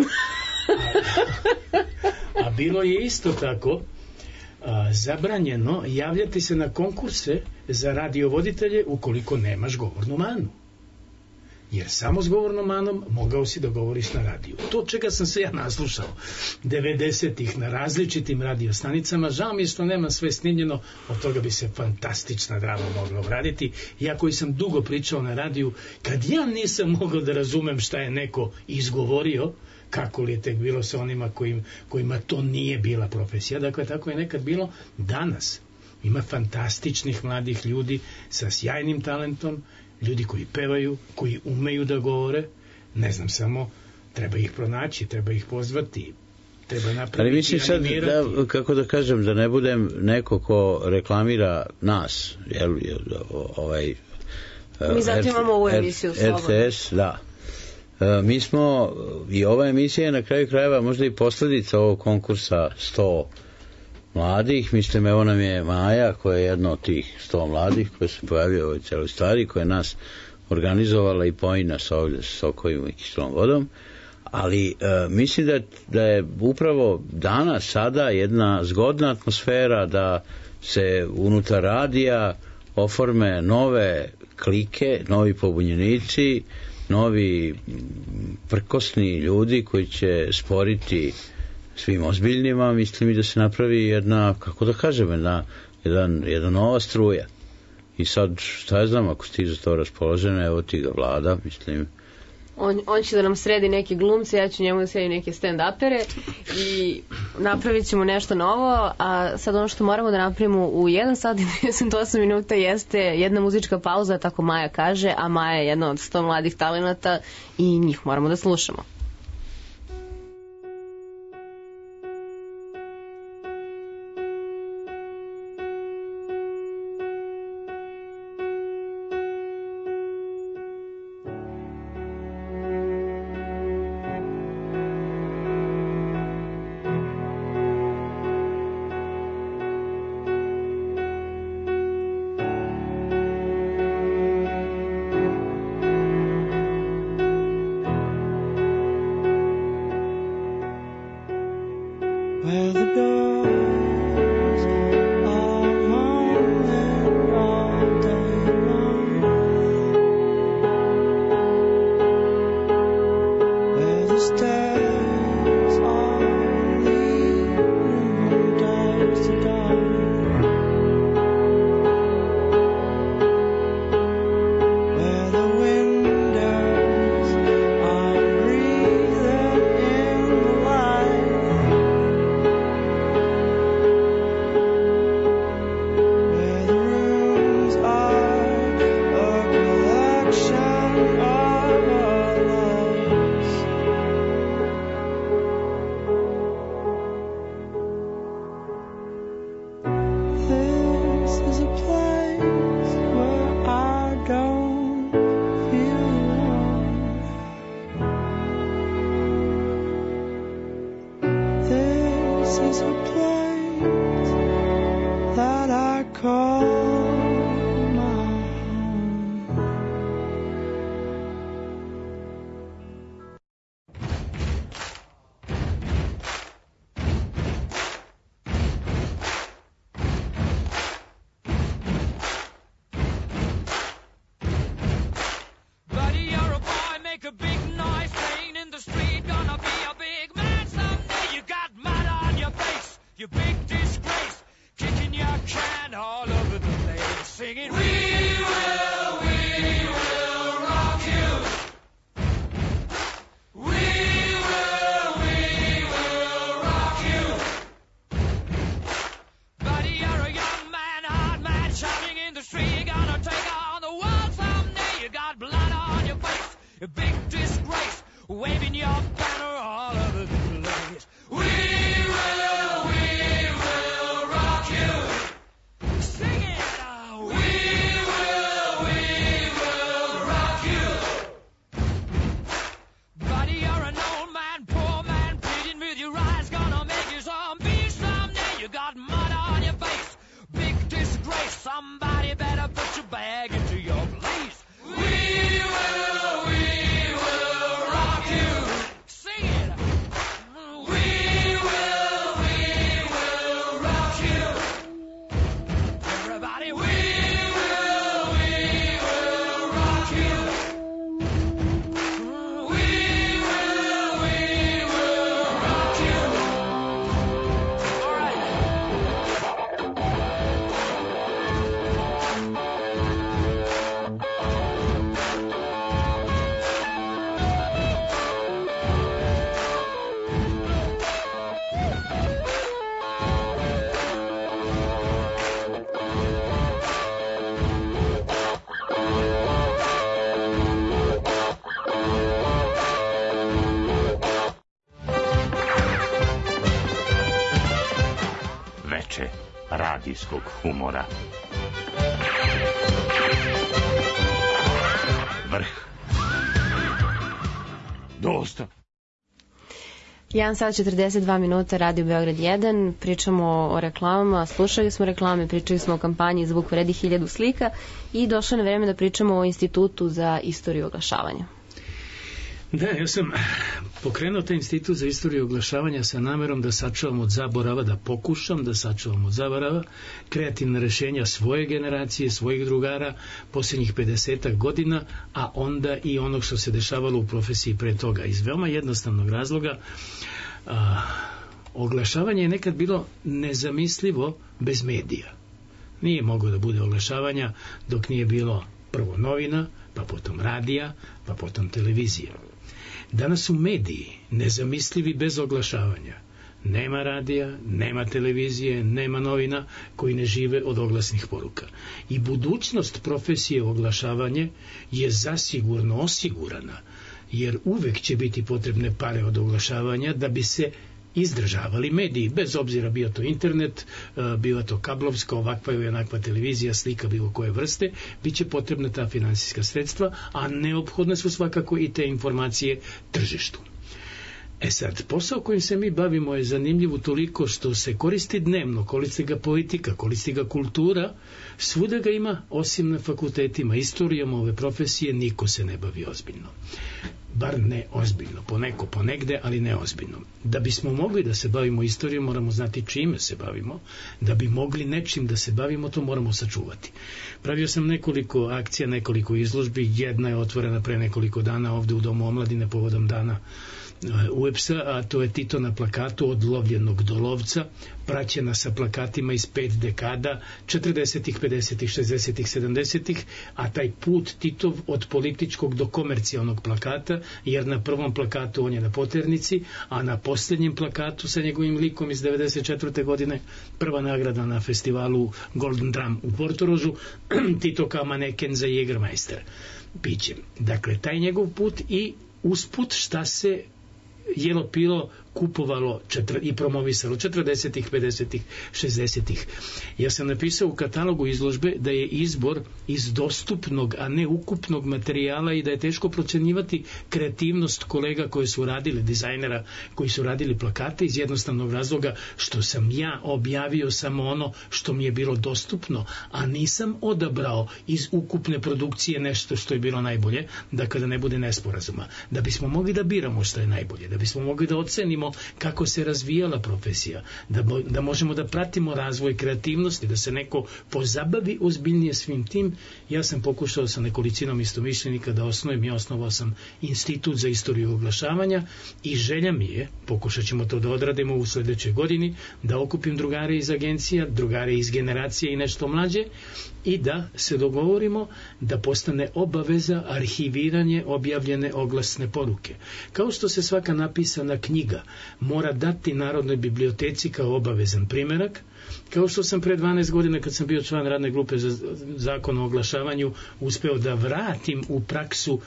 A bilo je isto tako zabranjeno javljati se na konkurse za radiovoditelje ukoliko nemaš govornu manu. Jer samo s govornom manom mogao si da govoriš na radiju. To čega sam se ja naslušao 90-ih na različitim radiostanicama, žao mi je što nema sve snimljeno, od toga bi se fantastična drama mogla uraditi. Ja koji sam dugo pričao na radiju, kad ja nisam mogao da razumem šta je neko izgovorio, kako li je tek bilo sa onima kojima to nije bila profesija. Dakle, tako je nekad bilo. Danas ima fantastičnih mladih ljudi sa sjajnim talentom, ljudi koji pevaju, koji umeju da govore, ne znam, samo treba ih pronaći, treba ih pozvati, treba napraviti, ali mislim sad da, kako da kažem, da ne budem neko ko reklamira nas, mi zato imamo ovu emisiju RTS, da. Mi smo, i ova emisija je na kraju krajeva možda i posljedica ovog konkursa 100 mladih, mislim, evo nam je Maja koja je jedna od tih 100 mladih koja se pojavio u ovoj celoj stvari, koja je nas organizovala i poji nas ovdje s sokovima i kiselom vodom, ali mislim da je upravo danas sada jedna zgodna atmosfera da se unutar radija oforme nove klike, novi pobunjenici, novi prkosni ljudi koji će sporiti svim ozbiljnima, mislim, i da se napravi jedna, kako da kažem, jedna nova struja. I sad, šta ja znam, ako si ti za to raspoložena, evo ti ga Vlada, mislim, On će da nam sredi neke glumce, ja ću njemu da sredim neke stand-upere i napravit ćemo nešto novo, a sad ono što moramo da napravimo u 1 sat i 38 minuta jeste jedna muzička pauza, tako Maja kaže, a Maja je jedna od 100 mladih talenata i njih moramo da slušamo. radijskog humora. Vrh. Dosta. 1 sat 42 minuta, Radio Beograd 1, pričamo o reklamama, slušali smo reklame, pričali smo o kampanji Zvuk vredi 1000 slika i došlo na vreme da pričamo o Institutu za istoriju oglašavanja. Da, ja sam pokrenuo taj institut za istoriju oglašavanja sa namerom da sačuvam od zaborava, da pokušam da sačuvam od zaborava kreativna rešenja svoje generacije, svojih drugara posljednjih 50 godina, a onda i onog što se dešavalo u profesiji pre toga. Iz veoma jednostavnog razloga, oglašavanje je nekad bilo nezamislivo bez medija. Nije moglo da bude oglašavanja dok nije bilo Prvo novina, pa potom radija, pa potom televizija. Danas su mediji nezamislivi bez oglašavanja. Nema radija, nema televizije, nema novina koji ne žive od oglasnih poruka. I budućnost profesije oglašavanje je zasigurno osigurana, jer uvek će biti potrebne pare od oglašavanja da bi se izdržavali mediji, bez obzira bio to internet, bila to kablovska, ovakva ili onakva televizija, slika bilo koje vrste, bit će potrebna ta finansijska sredstva, a neophodne su svakako i te informacije tržištu. Sad, posao kojim se mi bavimo je zanimljiv toliko što se koristi dnevno, koristi ga politika, koristi ga kultura, svuda ga ima, osim na fakultetima, istorijom ove profesije, niko se ne bavi ozbiljno. Bar ne ozbiljno, poneko, ponegde, ali ne ozbiljno. Da bismo mogli da se bavimo istorijom, moramo znati čime se bavimo. Da bi mogli nečim da se bavimo, to moramo sačuvati. Pravio sam nekoliko akcija, nekoliko izložbi, jedna je otvorena pre nekoliko dana ovde u Domu omladine povodom dana UEPS-a, a to je Tito na plakatu od lovljenog do lovca, praćena sa plakatima iz 5 dekada, 40-ih, 50-ih, 60-ih, 70-ih, a taj put Titov od političkog do komercijalnog plakata, jer na prvom plakatu on je na poternici, a na posljednjem plakatu sa njegovim likom iz 94. godine, prva nagrada na festivalu Golden Drum u Portorožu, Tito kao maneken za Jägermeister piće. Dakle, taj njegov put i usput šta se jelo pilo kupovalo i promovisalo 40-ih, 50-ih, 60-ih. Ja sam napisao u katalogu izložbe da je izbor iz dostupnog, a ne ukupnog materijala i da je teško procenjivati kreativnost kolega koji su radili, dizajnera koji su radili plakate iz jednostavnog razloga što sam ja objavio samo ono što mi je bilo dostupno, a nisam odabrao iz ukupne produkcije nešto što je bilo najbolje, dakle da ne bude nesporazuma. Da bismo mogli da biramo što je najbolje, da bismo mogli da ocenimo kako se razvijala profesija, da možemo da pratimo razvoj kreativnosti, da se neko pozabavi ozbiljnije svim tim. Ja sam pokušao sa nekolicinom istomišljenika da osnovim i osnovao sam Institut za istoriju oglašavanja i želja mi je, pokušat ćemo to da odradimo u sledećoj godini, da okupim drugare iz agencija, drugare iz generacije i nešto mlađe i da se dogovorimo da postane obaveza arhiviranje objavljene oglasne poruke. Kao što se svaka napisana knjiga mora dati Narodnoj biblioteci kao obavezan primerak, kao što sam pre 12 godina kad sam bio član radne grupe za zakon o oglašavanju uspeo da vratim u praksu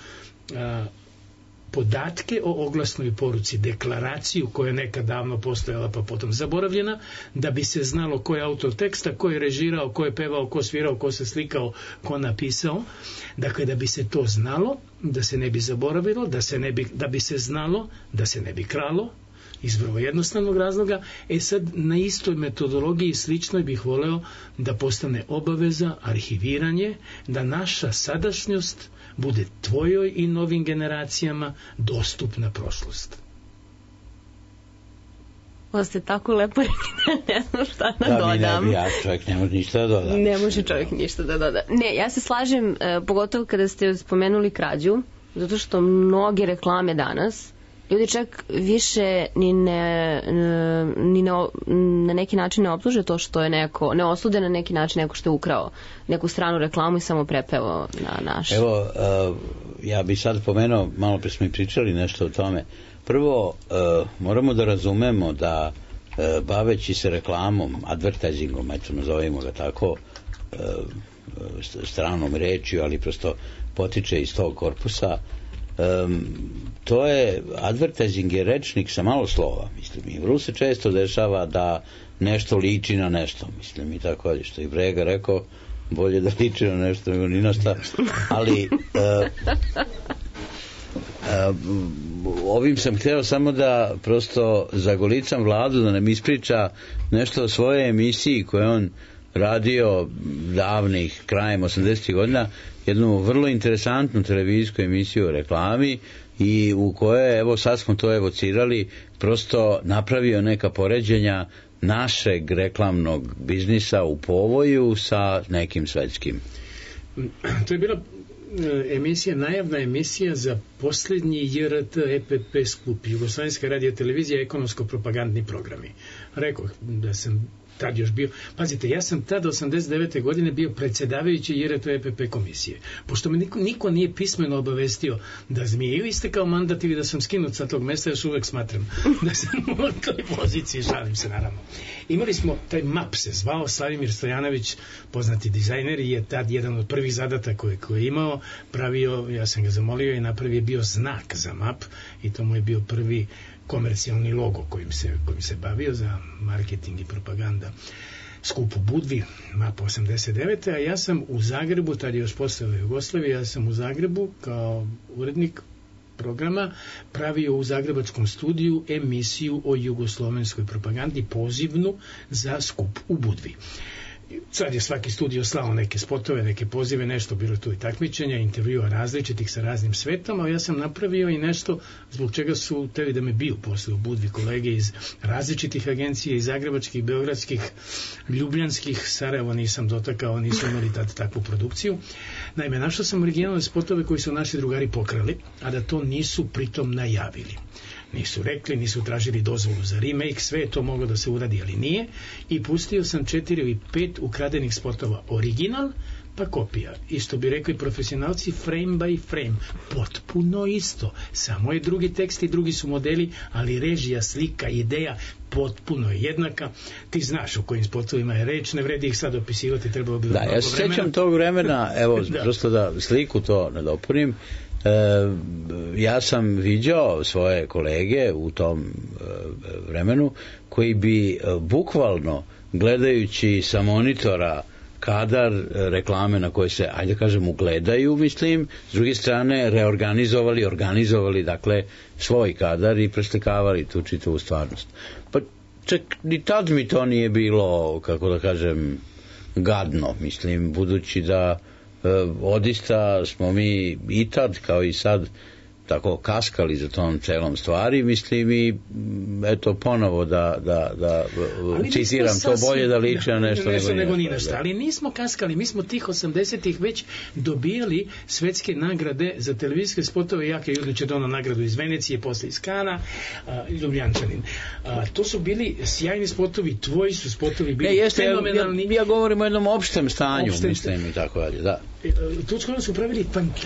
podatke o oglasnoj poruci, deklaraciju koja je nekad davno postojala pa potom zaboravljena, da bi se znalo ko je autor teksta, ko je režirao, ko je pevao, ko svirao, ko se slikao, ko napisao. Dakle, da bi se to znalo, da se ne bi zaboravilo, da bi se znalo, da se ne bi kralo, iz vrlo jednostavnog razloga. Sad na istoj metodologiji sličnoj bih voleo da postane obaveza arhiviranje, da naša sadašnjost bude tvojoj i novim generacijama dostupna prošlost. Ovo ste tako lepo rekli, ne znam šta da dodam. Čovjek ne može ništa da doda. Ne može čovjek ništa da doda. Ne, ja se slažem, pogotovo kada ste spomenuli krađu, zato što mnoge reklame danas ljudi čak više na neki način ne optuže to što je neko, ne osude na neki način neko što je ukrao neku stranu reklamu i samo prepevao na naš. Evo, ja bih sad pomenuo, malo pre smo i pričali nešto o tome. Prvo, moramo da razumemo da baveći se reklamom, advertisingom, eto nazovimo ga tako, stranom rečju, ali prosto potiče iz tog korpusa, to je, advertising je rečnik sa malo slova, mislim, i vrlo se često dešava da nešto liči na nešto, mislim, i tako je, što i Brega rekao, bolje da liči na nešto nego ni na šta, ali ovim sam hteo samo da prosto zagolicam Vladu da nam ispriča nešto o svojoj emisiji koje on radio davnih, krajem 80. godina, jednu vrlo interesantnu televizijsku emisiju o reklami i u kojoj, evo sad smo to evocirali, prosto napravio neka poređenja našeg reklamnog biznisa u povoju sa nekim svetskim. To je bila emisija, najavna emisija za posljednji JRT EPP skup, Jugoslovenska radio televizija, ekonomsko-propagandni programi. Rekao da sam tad još bio, pazite, ja sam tada 89. godine bio predsjedavajući JRTVPP komisije, pošto me niko nije pismeno obavestio da mi je istekao mandat ili da sam skinut sa tog mesta, još uvek smatram da sam u toj poziciji, šalim se naravno. Imali smo, taj MAP se zvao, Slavimir Stojanović, poznati dizajner, je tad jedan od prvih zadataka koje je imao, pravio, ja sam ga zamolio i napravio bio znak za MAP i to mu je bio prvi komercijalni logo kojim se bavio za marketing i propaganda. Skup u Budvi, MAP 89. A ja sam u Zagrebu, tad je još postojala Jugoslavija, ja sam u Zagrebu kao urednik programa pravio u zagrebačkom studiju emisiju o jugoslovenskoj propagandi, pozivnu za skup u Budvi. Sad je svaki studio slao neke spotove, neke pozive, nešto, bilo tu i takmičenja, intervjua različitih sa raznim svetom, a ja sam napravio i nešto zbog čega su tebi da me bio posle u Budvi kolege iz različitih agencija, iz zagrebačkih, beogradskih, ljubljanskih, Sarajevo nisam dotakao, nisu imali tad takvu produkciju. Naime, našao sam originalne spotove koji su naši drugari pokrali, a da to nisu pritom najavili. Nisu rekli, nisu tražili dozvolu za remake, sve je to moglo da se uradi, ali nije. I pustio sam 4 ili 5 ukradenih spotova. Original, pa kopija. Isto bi rekli profesionalci, frame by frame. Potpuno isto. Samo je drugi tekst i drugi su modeli, ali režija, slika, ideja potpuno je jednaka. Ti znaš o kojim spotovima je reč, ne vredi ih sad opisivati, trebalo bi da, ja se sjećam tog vremena, evo, prosto da sliku to nadopunim. Ja sam viđao svoje kolege u tom vremenu koji bi bukvalno gledajući sa monitora kadar reklame na koje se, ajde kažem, ugledaju, mislim, s druge strane organizovali dakle svoj kadar i preslikavali tu čitavu stvarnost. Pa čak ni tad mi to nije bilo, kako da kažem, gadno, mislim, budući da odista smo mi i tad kao i sad tako kaskali za tom celom stvari, mislim, i eto ponovo da citiram, to bolje da liči na nešto nego ni nešto. Ali nismo kaskali, mi smo tih 80-ih već dobijali svetske nagrade za televizijske spotove. Jake Judlić je donao nagradu iz Venecije, posle iz Kana, Ljubljančanin. To su bili sjajni spotovi, tvoji su spotovi bili fenomenalni. Ja govorim o jednom opštem stanju, mislim, i tako dalje, da. Tu su pravili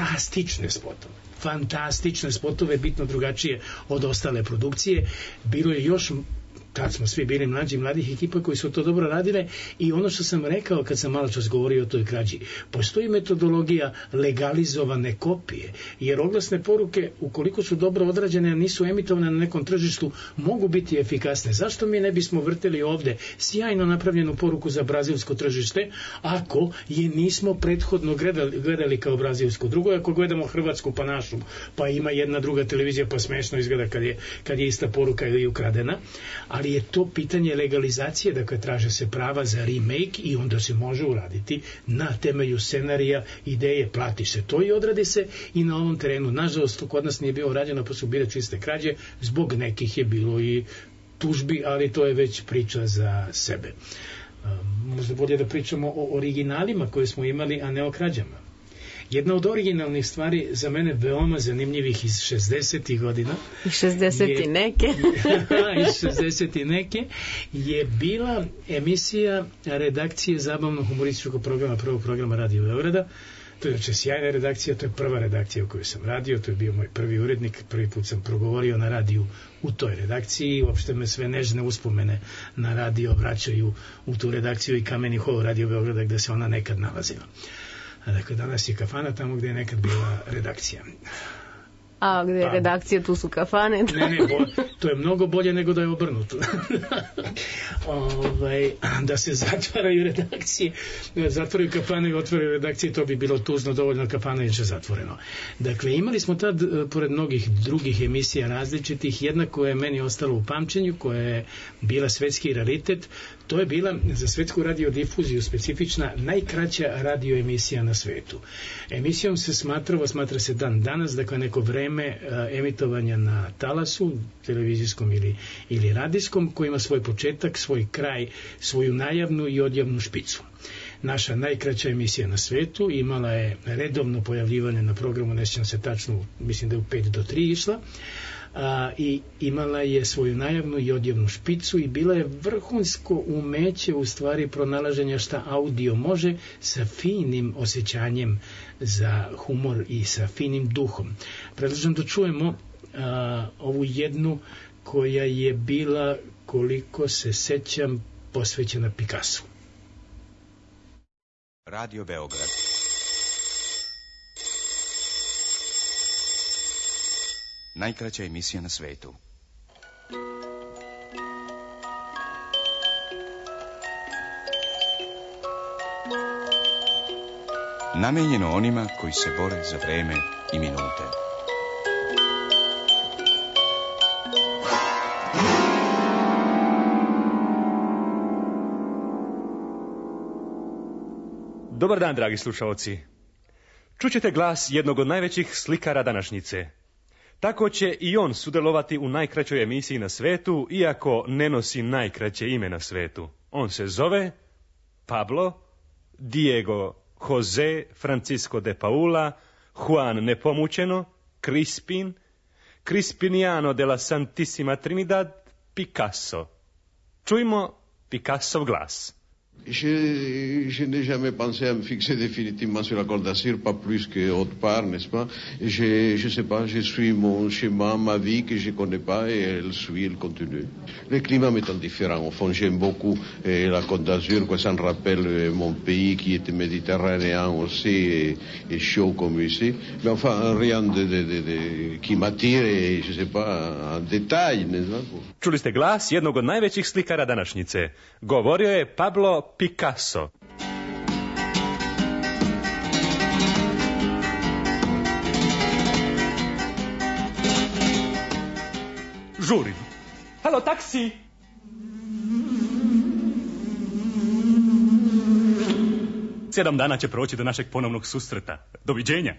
fantastične spotove, bitno drugačije od ostale produkcije. Bilo je još, tad smo svi bili mladih ekipa koji su to dobro radile, i ono što sam rekao kad sam malo čas govorio o toj krađi, postoji metodologija legalizovane kopije, jer oglasne poruke, ukoliko su dobro odrađene, a nisu emitovane na nekom tržištu, mogu biti efikasne. Zašto mi ne bismo vrteli ovde sjajno napravljenu poruku za brazilsko tržište, ako je nismo prethodno gledali kao brazilsko? Drugo, ako gledamo hrvatsku pa našu, pa ima jedna druga televizija pa smešno izgleda kad je ista poruka ili ukradena. Ali je to pitanje legalizacije, dakle traže se prava za remake i onda se može uraditi na temelju scenarija, ideje, plati se to i odradi se i na ovom terenu. Nažalost, to kod nas nije bilo rađeno, pa su bile čiste krađe, zbog nekih je bilo i tužbi, ali to je već priča za sebe. Možda bolje da pričamo o originalima koje smo imali, a ne o krađama. Jedna od originalnih stvari za mene veoma zanimljivih iz 60. godina iz 60. neke iz 60. neke je bila emisija redakcije zabavno-humorističkog programa, prvog programa Radio Beograda. To je sjajna redakcija, to je prva redakcija u kojoj sam radio, to je bio moj prvi urednik, prvi put sam progovorio na radiju u toj redakciji, uopšte me sve nežne uspomene na radio vraćaju u tu redakciju i kameni hol Radio Beograda gde se ona nekad nalazila. Dakle, danas je kafana tamo gde je nekad bila redakcija. A gde je redakcija, tu su kafane? Ne, to je mnogo bolje nego da je obrnuto. Da se zatvaraju redakcije, zatvaraju kafane i otvaraju redakcije, to bi bilo tužno, dovoljno kafana je zatvoreno. Dakle, imali smo tad, pored mnogih drugih emisija različitih, jedna koja je meni ostala u pamćenju, koja je bila svetski raritet. To je bila za svetsku radiodifuziju specifična najkraća radioemisija na svetu. Emisijom se smatra se dan danas, dakle neko vreme emitovanja na talasu, televizijskom ili radijskom, koji ima svoj početak, svoj kraj, svoju najavnu i odjavnu špicu. naša najkraća emisija na svetu, imala je redovno pojavljivanje na programu, ne sjećam se tačno, mislim da je u 5 do 3 išla, i imala je svoju najavnu i odjevnu špicu i bila je vrhunsko umeće u stvari pronalaženja šta audio može sa finim osjećanjem za humor i sa finim duhom. Predlažem da čujemo ovu jednu koja je bila, koliko se sećam, posvećena Picassu. Radio Beograd. Najkraća emisija na svetu. Namenjeno onima koji se bore za vreme i minute. Dobar dan, dragi slušaoci. Čućete glas jednog od najvećih slikara današnjice. Tako će i on sudjelovati u najkraćoj emisiji na svetu, iako ne nosi najkraće ime na svetu. On se zove Pablo Diego José Francisco de Paula Juan Nepomuceno Crispiniano de la Santissima Trinidad Picasso. Čujmo Picassov glas. Je n'ai jamais pensé à me fixer définitivement sur la Côte d'Azur, pas plus que autre part, n'est-ce pas? Je sais pas, je suis mon schéma, ma vie que je connais pas et elle suit, elle continue. Le climat m'étant différent, au fond, j'aime beaucoup la Côte d'Azur, quoi, ça me rappelle mon pays qui était méditerranéen aussi et chaud comme ici. Mais enfin, rien qui m'attire, et, je sais pas, en détail, n'est-ce pas? Čuli ste glas jednog od najvećih slikara današnjice. Govorio je Pablo Picasso. Žurim. Halo, taksi! Sedam dana će proći do našeg ponovnog susreta. Doviđenja.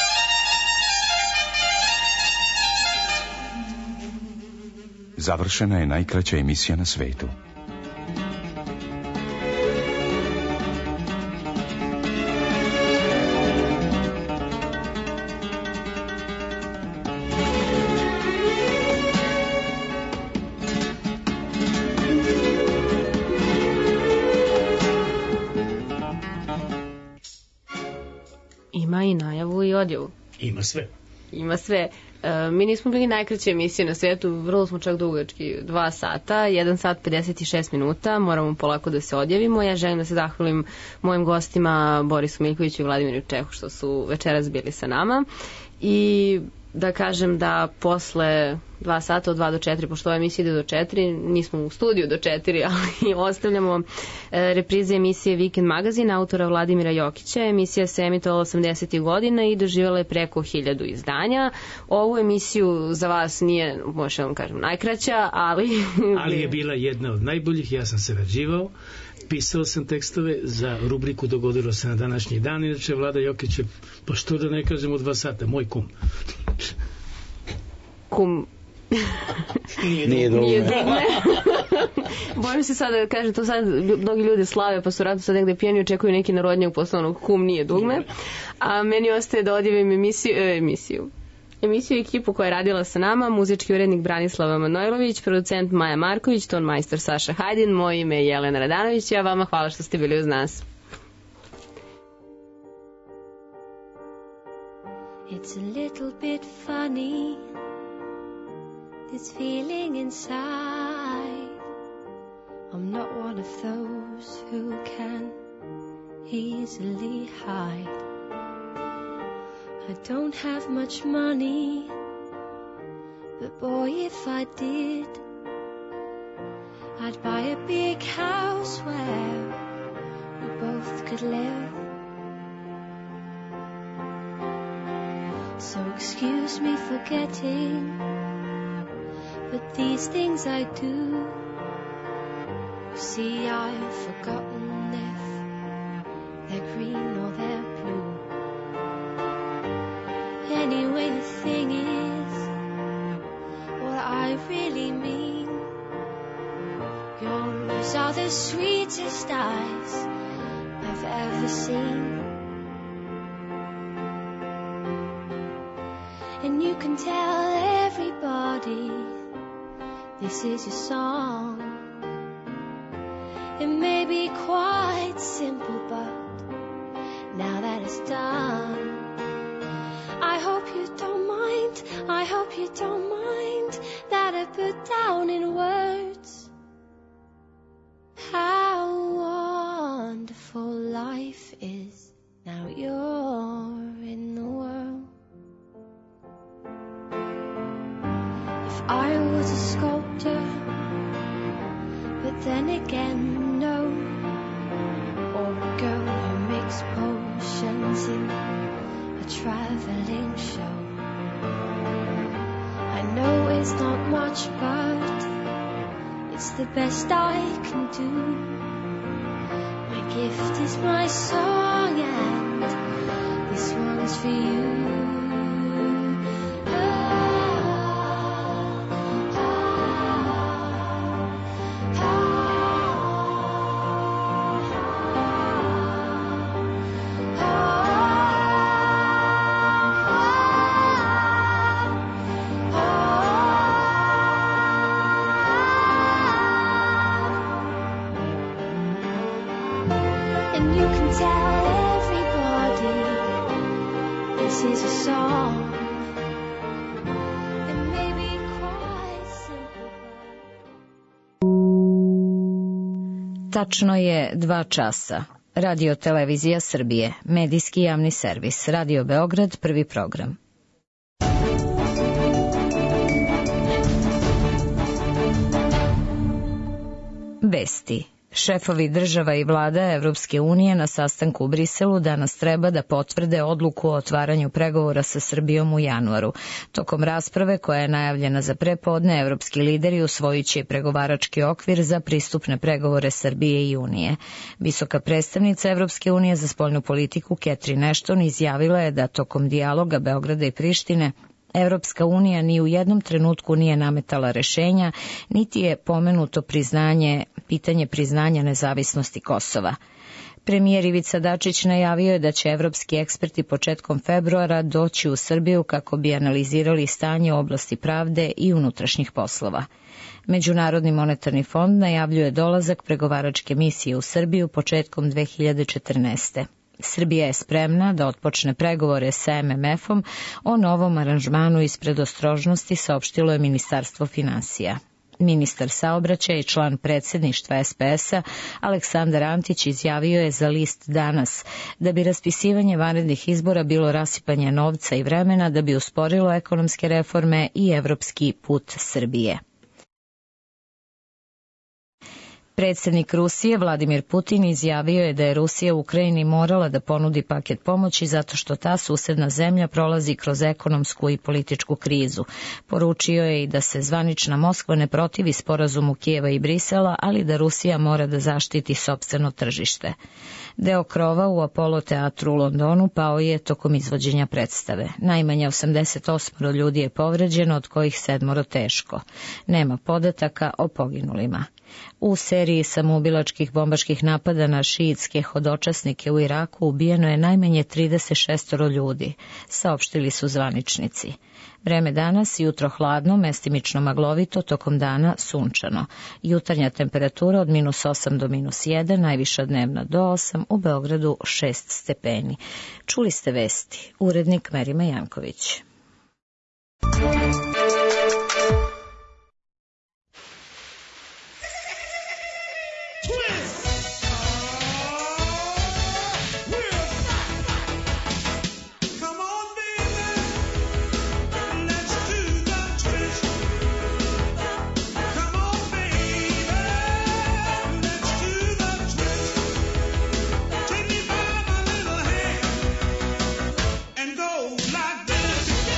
Završena je najkraća emisija na svetu. Ima i najavu i odjavu. Ima sve. Ima sve. Mi nismo bili najkraće emisije na svetu, vrlo smo čak dugački, 2 sata, 1 sat 56 minuta, moramo polako da se odjavimo. Ja želim da se zahvalim mojim gostima Borisu Miljkoviću i Vladimiru Čehu što su večeras bili sa nama i da kažem da posle 2 sata od 2 do 4, pošto ova emisija ide do 4, nismo u studiju do 4, ali ostavljamo reprize emisije Vikend magazin autora Vladimira Jokića. Emisija se emitovala 80. godina i doživjela je preko 1000 izdanja. Ovu emisiju za vas nije, možda vam kažem, najkraća, ali je bila jedna od najboljih. Ja sam sarađivao, pisao sam tekstove za rubriku Dogodilo se na današnji dan. Inače, Vlada Jokić je, pa što da ne kažem, u 2 sata, moj kum. Kum Nije dugme. Bojim se sada da kažem, to sad mnogi ljudi slave pa su rado sad negde pijani, očekuju neki narodnjak poslovnog, kum nije dugme. A meni ostaje da odjavim emisiju i ekipu koja je radila sa nama, muzički urednik Branislava Manojlović, producent Maja Marković, ton majstor Saša Hajdin, moje ime je Jelena Radanović i ja vama hvala što ste bili uz nas. It's a little bit funny, this feeling inside. I'm not one of those who can easily hide. I don't have much money, but boy, if I did, I'd buy a big house where we both could live. So excuse me for getting, but these things I do. You see, I've forgotten if they're green or they're blue. Anyway, the thing is, what I really mean, yours are the sweetest eyes I've ever seen. And you can tell everybody this is your song. It may be quite simple, but now that it's done, I hope you don't mind, I hope you don't mind that I put down in words how wonderful life is now you're in the world. If I was a sculptor, but then again no, or a girl who makes potions in a traveling show. I know it's not much, but it's the best I can do. My gift is my song, and this one's for you. Tačno je 2 časa. Radio Televizija Srbije, medijski javni servis, Radio Beograd, prvi program. Vesti. Šefovi država i vlada Evropske unije na sastanku u Briselu danas treba da potvrde odluku o otvaranju pregovora sa Srbijom u januaru. Tokom rasprave koja je najavljena za prepodne, evropski lideri usvojit će pregovarački okvir za pristupne pregovore Srbije i Unije. Visoka predstavnica Evropske unije za spoljnu politiku Catherine Ashton izjavila je da tokom dijaloga Beograda i Prištine Evropska unija ni u jednom trenutku nije nametala rešenja, niti je pomenuto pitanje priznanja nezavisnosti Kosova. Premijer Ivica Dačić najavio je da će evropski eksperti početkom februara doći u Srbiju kako bi analizirali stanje u oblasti pravde i unutrašnjih poslova. Međunarodni monetarni fond najavljuje dolazak pregovaračke misije u Srbiju početkom 2014. Srbija je spremna da otpočne pregovore sa MMF-om o novom aranžmanu iz predostrožnosti, saopštilo je Ministarstvo finansija. Ministar saobraćaja i član predsjedništva SPS-a Aleksandar Antić izjavio je za list Danas da bi raspisivanje vanrednih izbora bilo rasipanje novca i vremena da bi usporilo ekonomske reforme i evropski put Srbije. Predsjednik Rusije Vladimir Putin izjavio je da je Rusija u Ukrajini morala da ponudi paket pomoći zato što ta susedna zemlja prolazi kroz ekonomsku i političku krizu. Poručio je i da se zvanična Moskva ne protivi sporazumu Kijeva i Brisela, ali da Rusija mora da zaštiti sopstveno tržište. Deo krova u Apollo teatru u Londonu pao je tokom izvođenja predstave. Najmanje 88 ljudi je povređeno, od kojih 7 teško. Nema podataka o poginulima. U seriji samoubilačkih bombaških napada na šiitske hodočasnike u Iraku ubijeno je najmanje 36 ljudi, saopštili su zvaničnici. Vreme danas, jutro hladno, mestimično maglovito, tokom dana sunčano. Jutarnja temperatura od -8 do -1, najviša dnevna do 8, u Beogradu 6 stepeni. Čuli ste vesti, urednik Merima Janković. And go like this.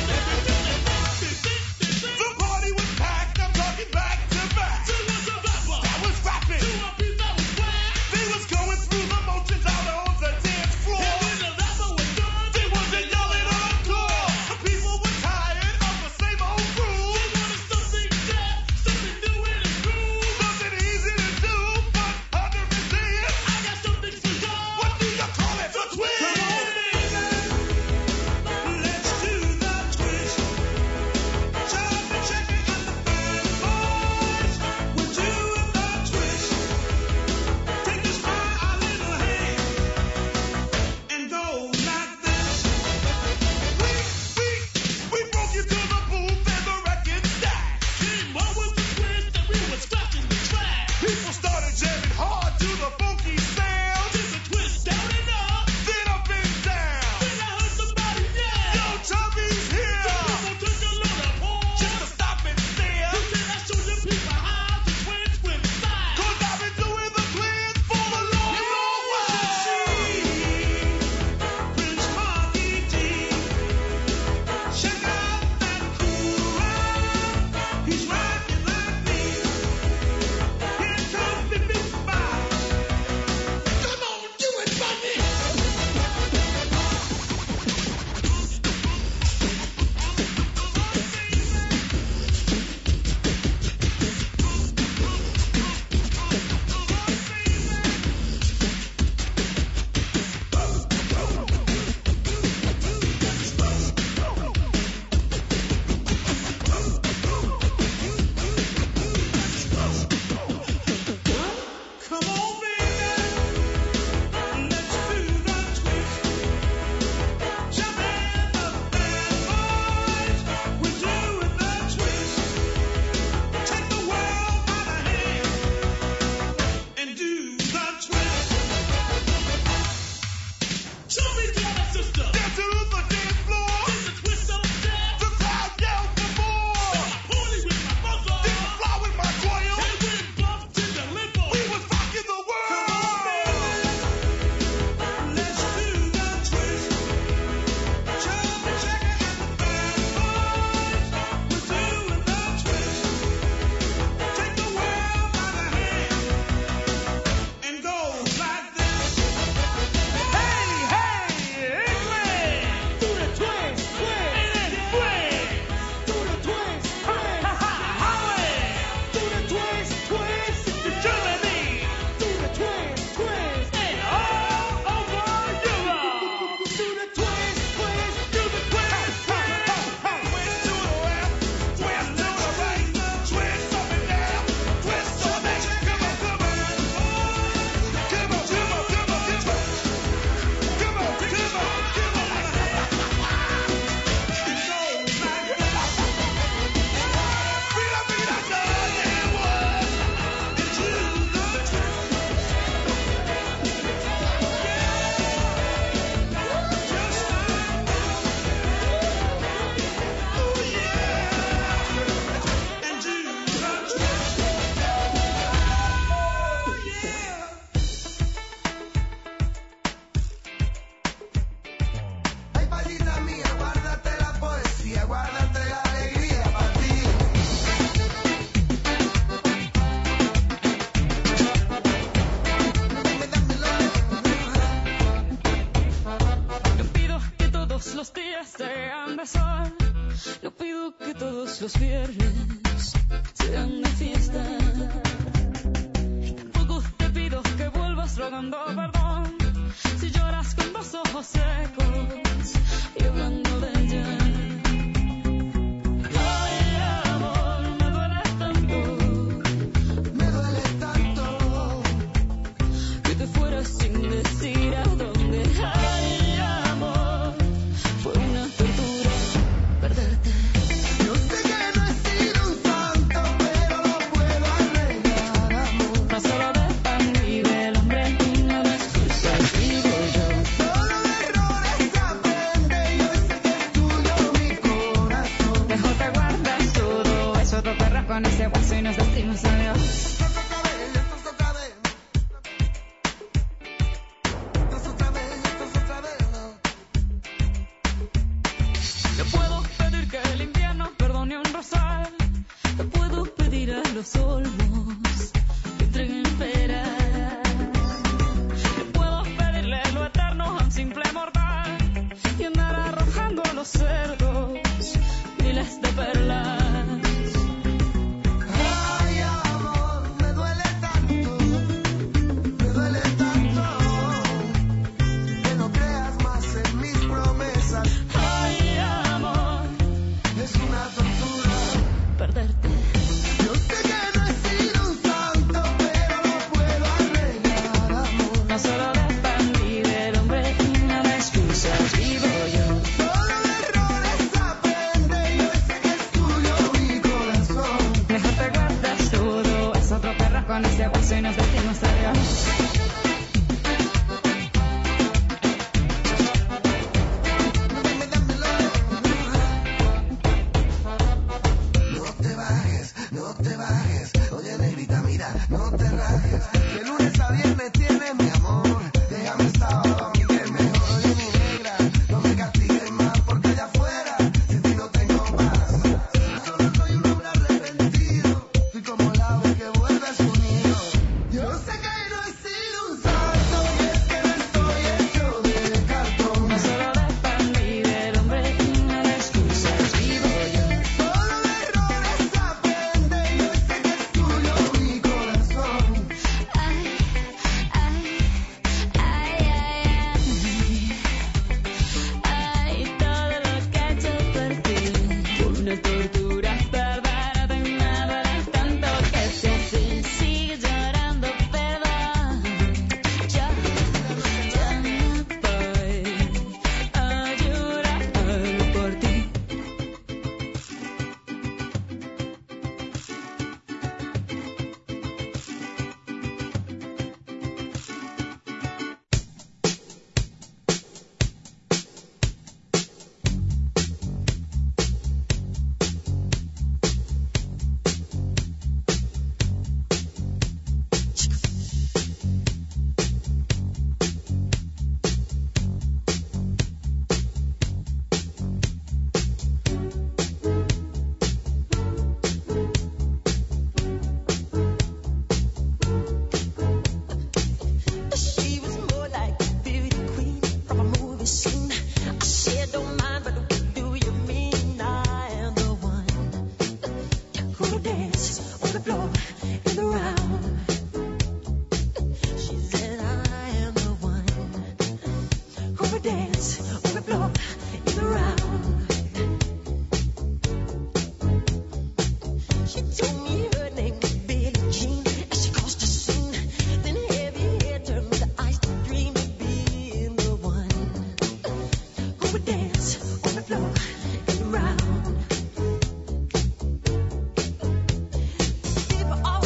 pido que todos los viernes sean de fiesta. Tampoco te pido que vuelvas rogando perdón si lloras con los ojos secos y hablando de ella. Sin decir a dónde. Ay, amor, fue una tortura perderte. Yo sé que no he sido un santo, pero lo puedo arreglar, amor. No solo de pan vive el hombre y no de excusas vivo yo. Solo de errores aprende y hoy sé que es tuyo mi corazón. Mejor te guardas todo eso, te perras con ese guaso y nos decimos adiós. Te puedo pedir a los olmos que entreguen peras. Te puedo pedirle lo eterno a un simple mortal y andar arrojando a los cerdos miles de perlas. Ay, amor, me duele tanto que no creas más en mis promesas. Ay, amor, es una tortura perderte. Yo sé que no he sido un santo, pero lo puedo arreglar, amor. No solo de pan vive el hombre y no de excusas vivo yo. Solo de errores aprende y hoy sé que es tuyo mi corazón. Mejor te guardas todo, es otro perro con ese hueso y nos decimos adiós. No te bajes, oye negrita, mira, no te rajes. De lunes a viernes tienes mi amor. Déjame el sábado a mí que es mejor. Oye mi negra, no me castigues más porque allá afuera sin ti no tengo paz. Solo soy un hombre arrepentido, soy como el ave que vuelve a su nido. Yo sé que no he sido un santo y es que no estoy hecho de cartón. No solo de pan vive el hombre y no de excusas vivo yo. Solo de errores aprende y hoy sé que es tuyo mi corazón. Ay, ay, ay, ay, ay, todo lo que he hecho por ti fue una tortura perderte. Me duele tanto que si así sigues llorando perdón, yo me voy a llorar por ti. She was more like a beauty queen from a movie scene. I said, don't mind, but what do you mean? I am the one who would dance on the floor in the round. She said, I am the one who would dance on the floor in the round. She told me her name was Billie Jean as she caused a scene. Then heavy hair turned to ice to dream of being the one who would dance on the floor and around. People always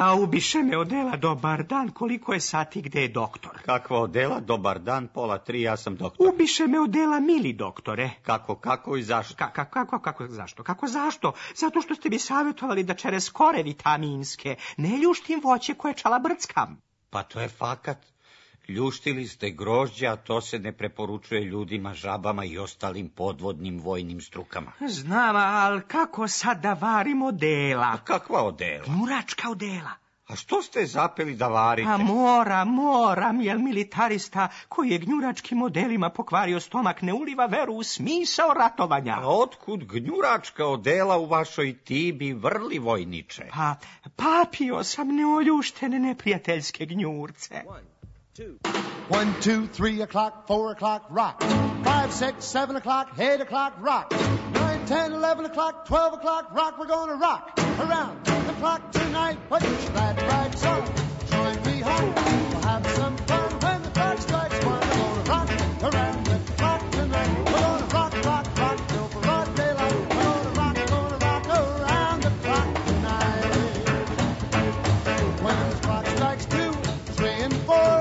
A ubiše me odela, dobar dan, koliko je sati, gde je doktor? Kakva odela, dobar dan, 2:30, ja sam doktor. Ubiše me odela, mili doktore. Kako i zašto? Zašto? Zato što ste mi savjetovali da čere skore vitaminske, ne ljuštim voće koje čala brckam. Pa to je fakat. Ljuštili ste grožđa, a to se ne preporučuje ljudima, žabama i ostalim podvodnim vojnim strukama. Znam, ali kako sad da varim odela? A kakva odela? Gnjuračka odela. A što ste zapeli da varite? A moram, jer militarista koji je gnjuračkim modelima pokvario stomak ne uliva veru u smisao ratovanja. A otkud gnjuračka odela u vašoj tibi, vrli vojniče? Pa, papio sam neoljuštene neprijateljske gnjurce. 1, 2, 3 o'clock, 4 o'clock, rock. 5, 6, 7 o'clock, 8 o'clock, rock. 9, 10, 11 o'clock, 12 o'clock, rock. We're gonna rock around the clock tonight. Put your glad rags on, join me home. We'll have some fun when the clock strikes 1. We're gonna rock around the clock tonight. We're gonna rock, rock, rock till broad daylight. We're gonna rock around the clock tonight. When the clock strikes 2, 3 and 4.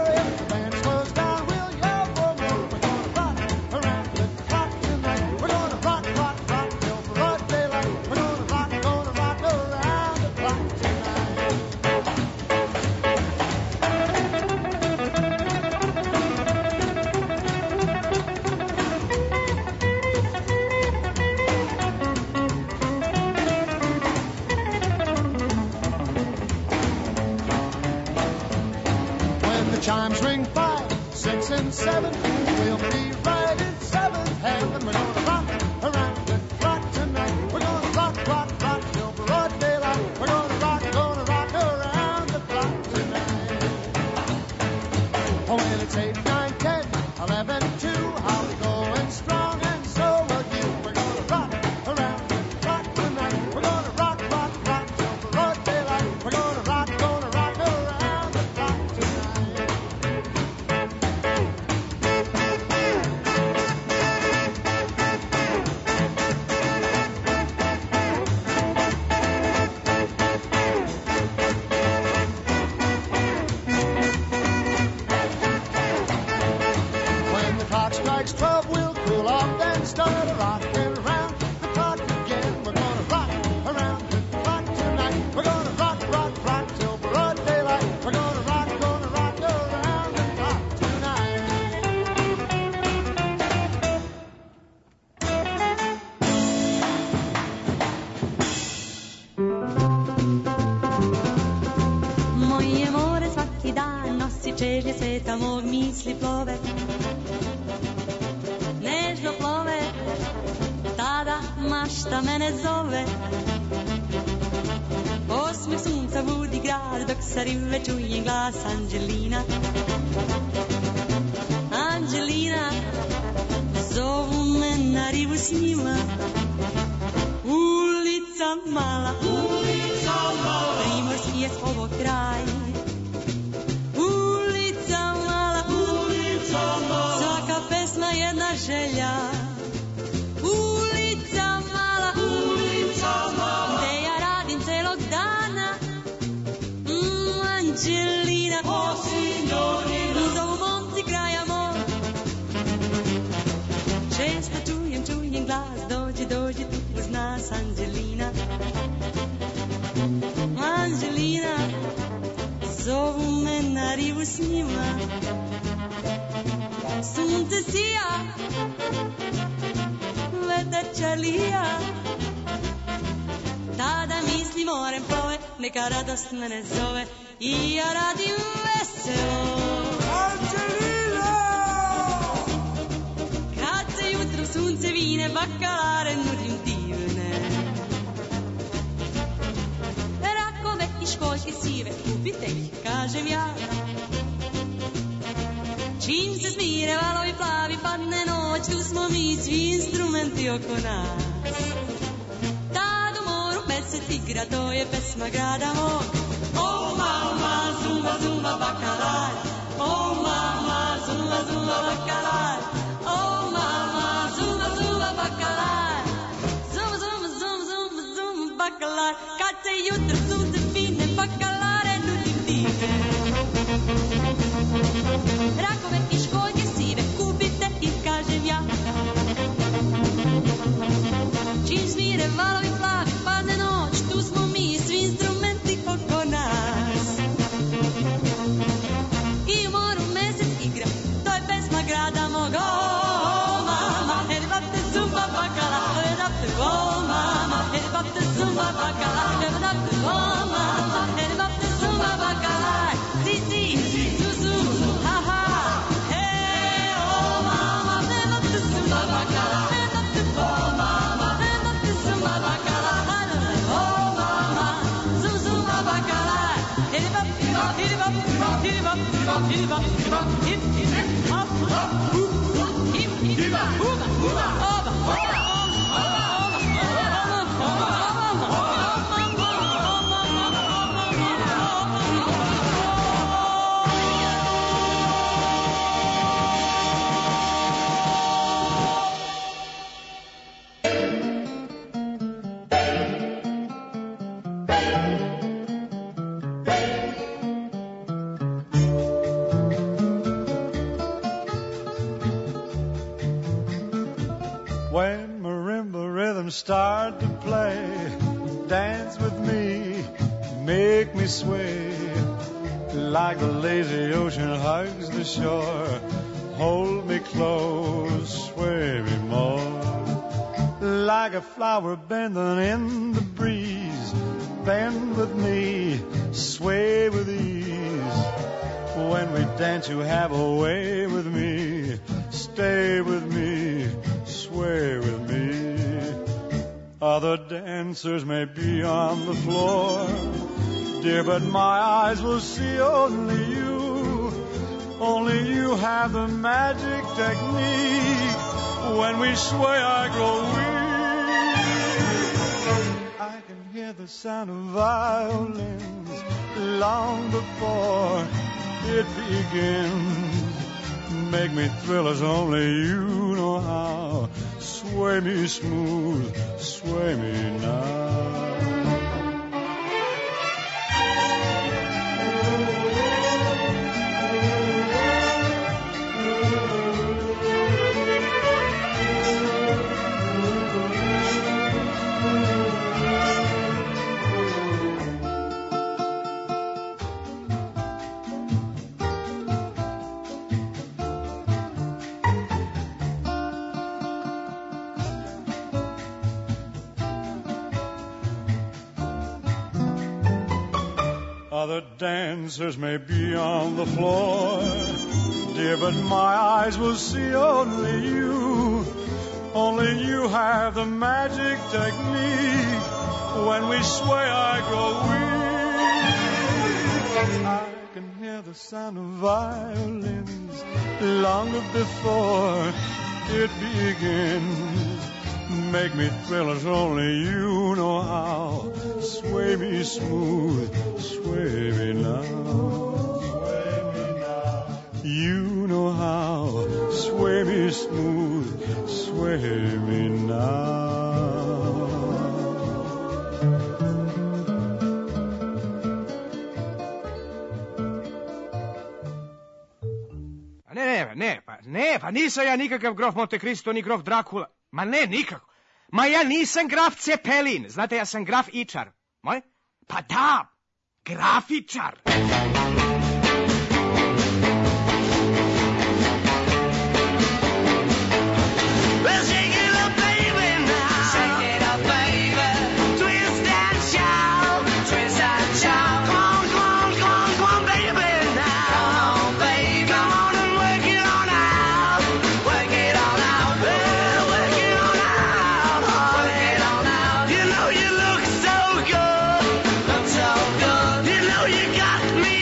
Chimes ring 5, 6 and 7. We'll be right in 7th heaven. We're gonna rock around the clock tonight. We're gonna rock, rock, rock till broad daylight. We're gonna rock around the clock tonight. Oh, well, it's 8, 9, 10, 11, 2. How we going strong and so will you. We're gonna rock around the clock tonight. We're gonna rock, rock, rock till broad daylight. We're gonna rock around the clock tonight. Strikes 12, we'll cool off, then start rocking around the clock again. We're gonna rock around the clock tonight. We're gonna rock, rock, rock till broad daylight. We're gonna rock around the clock tonight. Moje more svaki dan nosi čežnje sveta mog, misli plove. Nežno plove, tada mašta mene zove. Osmeh sunca budi grad, dok sa rive čujem glas Anđelina. Anđelina, zovu me na rivu s njima. Ulica mala, primorski je ovo kraj. Ulica mala, svaka pesma jedna želja. Ulica mala, gde ja radim celog dana. Anđelina, zovu momci kraja mog. Često čujem glas, dođi tu uz nas Anđelina. Anđelina, zovu me na rivu s njima. Sunce sija, vetar čarlija. Tada misli morem plove, neka radost mene zove. I ja radim veselo. Anđelina! Kad se jutro sunce vine, bakalare nudim divne. Rakove i školjke sive, kupite ih, kažem ja. Čim se smire valovi plavi, padne noć, tu smo mi svi instrumenti oko nas. Tad u moru pesec igra, to je pesma grada mog. Oh mama, zumba, zumba, bakalar. Oh mama, zumba, zumba, bakalar. Oh mama, zumba, zumba, bakalar. Zumba, zumba, zumba, zumba, zumba, bakalar. Kad se jutro sunce fine, bakalare When marimba rhythms start to play, dance with me, make me sway. Like the lazy ocean hugs the shore, hold me close, sway me more. Like a flower bending in the breeze, bend with me, sway with ease. When we dance you have a way with me, stay with me, sway with me. Other dancers may be on the floor, dear, but my eyes will see only you. Only you have the magic technique. When we sway I grow weak. I can hear the sound of violins long before it begins. Make me thrill as only you know how. Sway me smooth, sway me now. Other dancers may be on the floor, dear, but my eyes will see only you. Only you have the magic technique. When we sway I grow weak. I can hear the sound of violins long before it begins. Make me thrill as only you know how. Sway me smooth, sway me now. Sway me now. You know how. Sway me smooth, sway me now. Pa nisam ja nikakav grof Monte Cristo, ni grof Drakula. Ma ne, nikako. Ma ja nisam graf Cepelin. Znate, ja sam graf Ičar. Moj? Pa da, grafičar. You know you look so good, look so good. You know you got me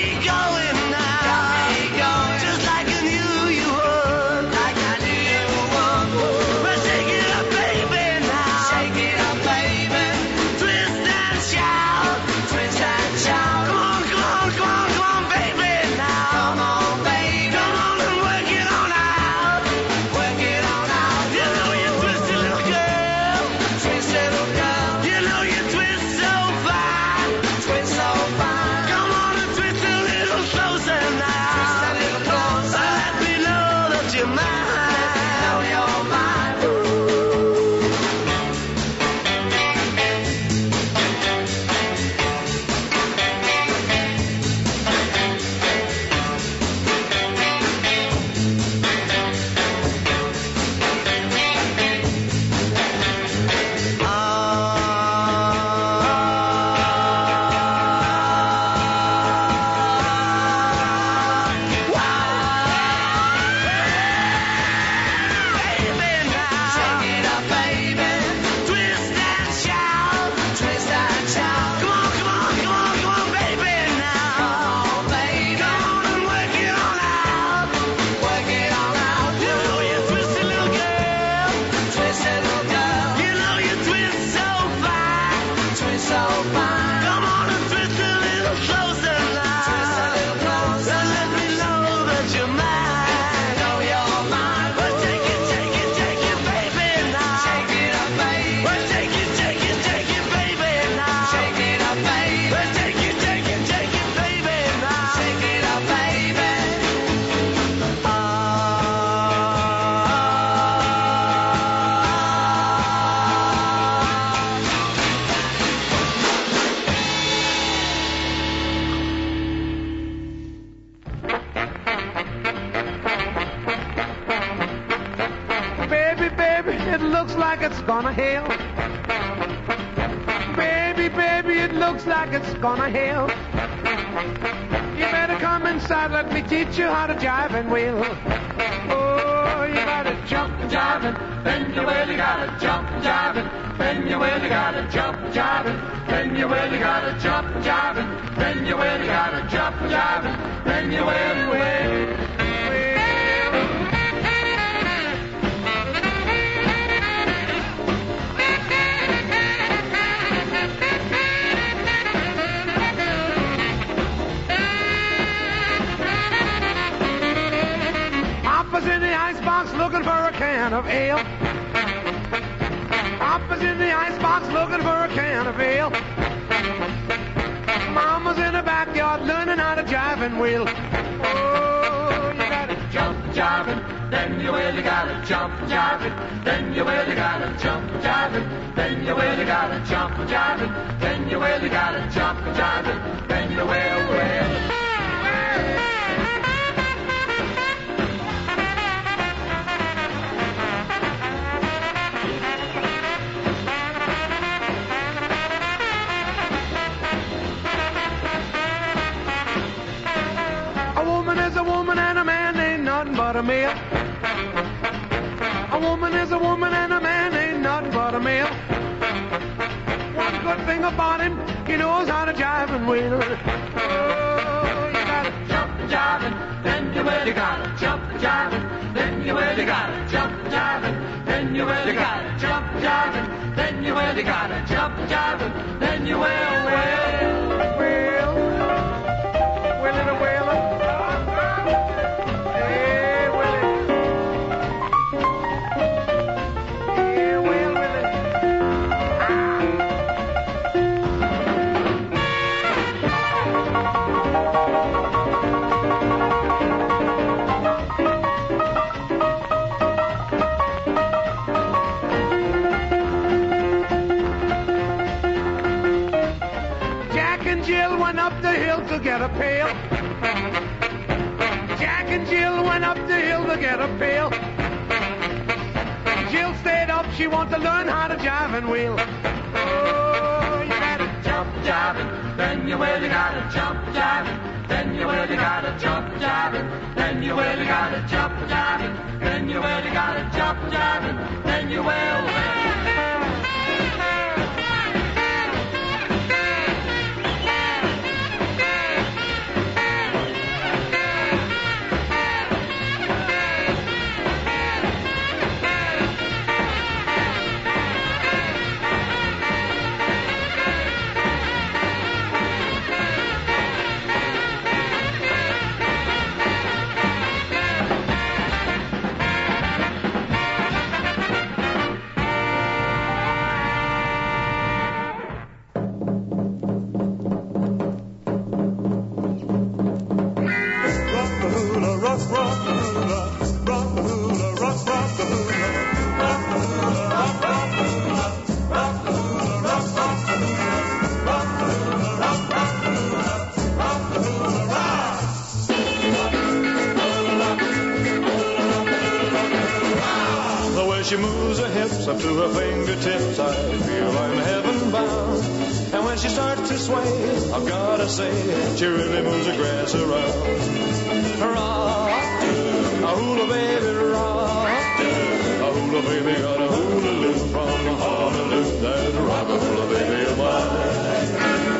like it's gonna hail. Baby, baby, it looks like it's gonna hail. You better come inside, let me teach you how to jive and wheel. Oh, you gotta jump and jive and bend your way, you gotta jump and jive and bend your way, you gotta jump and jive and bend your way, you gotta jump and jive and bend your way, you gotta jump and jive and bend your way. Papa's in the icebox looking for a can of ale. Papa's in the icebox looking for a can of ale. Mama's in the backyard learning how to jive and wheel. Oh, you gotta jump, jive and then you will. You gotta jump, jive and then you will. You gotta jump, jive and then you will. You gotta jump, jive and then you will. You gotta jump, jive and then you will. A woman and a man ain't nothing but a male. A woman is a woman and a man ain't nothing but a male. One good thing about him, he knows how to jive and wheel. Oh, you gotta jump and jive and then you will. You gotta jump and jive and then you will. You gotta jump and jive and then you will. You gotta jump and jive and then you will. You gotta jump and jive and then you will. Will it a whaler? To get a pail. Jack and Jill went up the hill to get a pail. Jill stayed up, she wanted to learn how to jive and wheel. Oh, you gotta jump, jive, and then you will. You gotta jump, jive, and then you will. You gotta jump, jive, and then you will. You gotta jump, jive, and then you will. You gotta jump, jive, and then you will. She moves her hips up to her fingertips, I feel I'm heaven bound. And when she starts to sway, I've gotta say, she really moves the grass around. Rock, a hula baby, rock, a hula baby got a hula loop from Honolulu. That rock a hula baby of mine.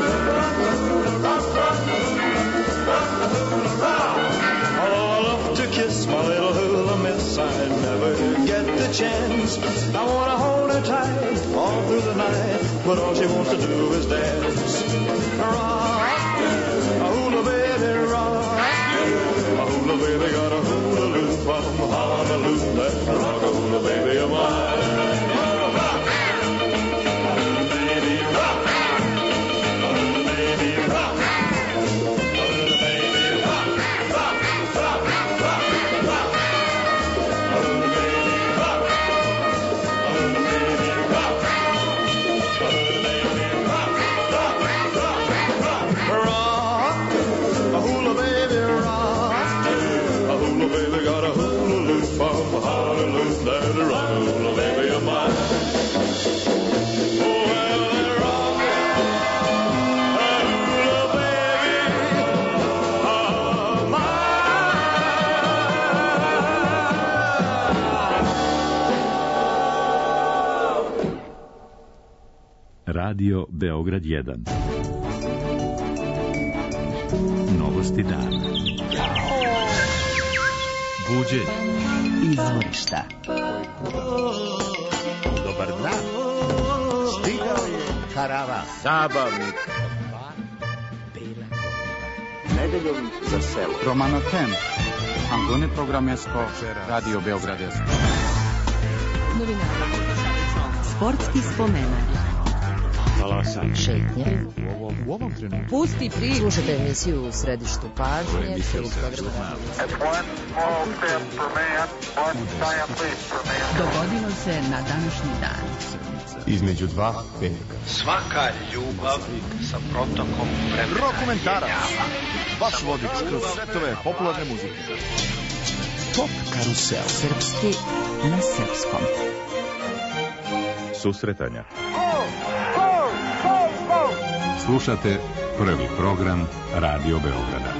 Although I love to kiss my little hula miss, I never get the chance. I wanna hold her tight all through the night, but all she wants to do is dance. Rock, a hula baby, rock, a hula baby got a hula loop from Honolulu. That rock a hula baby of mine. Honolulu, that rock a hula baby. Radio Beograd 1. Novosti dana. Buđenje. Izvorišta. Dobar dan. Stigao je karavan zabavnik. Nedeljom za selo. Romano Kemp. Antone Programesko. Radio Beograd 1. Sportski spomenak. Talasan. Šetnje. U ovom trenutku. Pusti priču. Slušajte emisiju u središtu pažnje. Dogodilo se na današnji dan. Između dva petka. Svaka ljubav sa protokom vremena. Rokomentarac. Vaš vodič kroz svetove popularne muzike. Top karusel. Srpski na srpskom. Susretanja. Slušate prvi program Radio Beograda.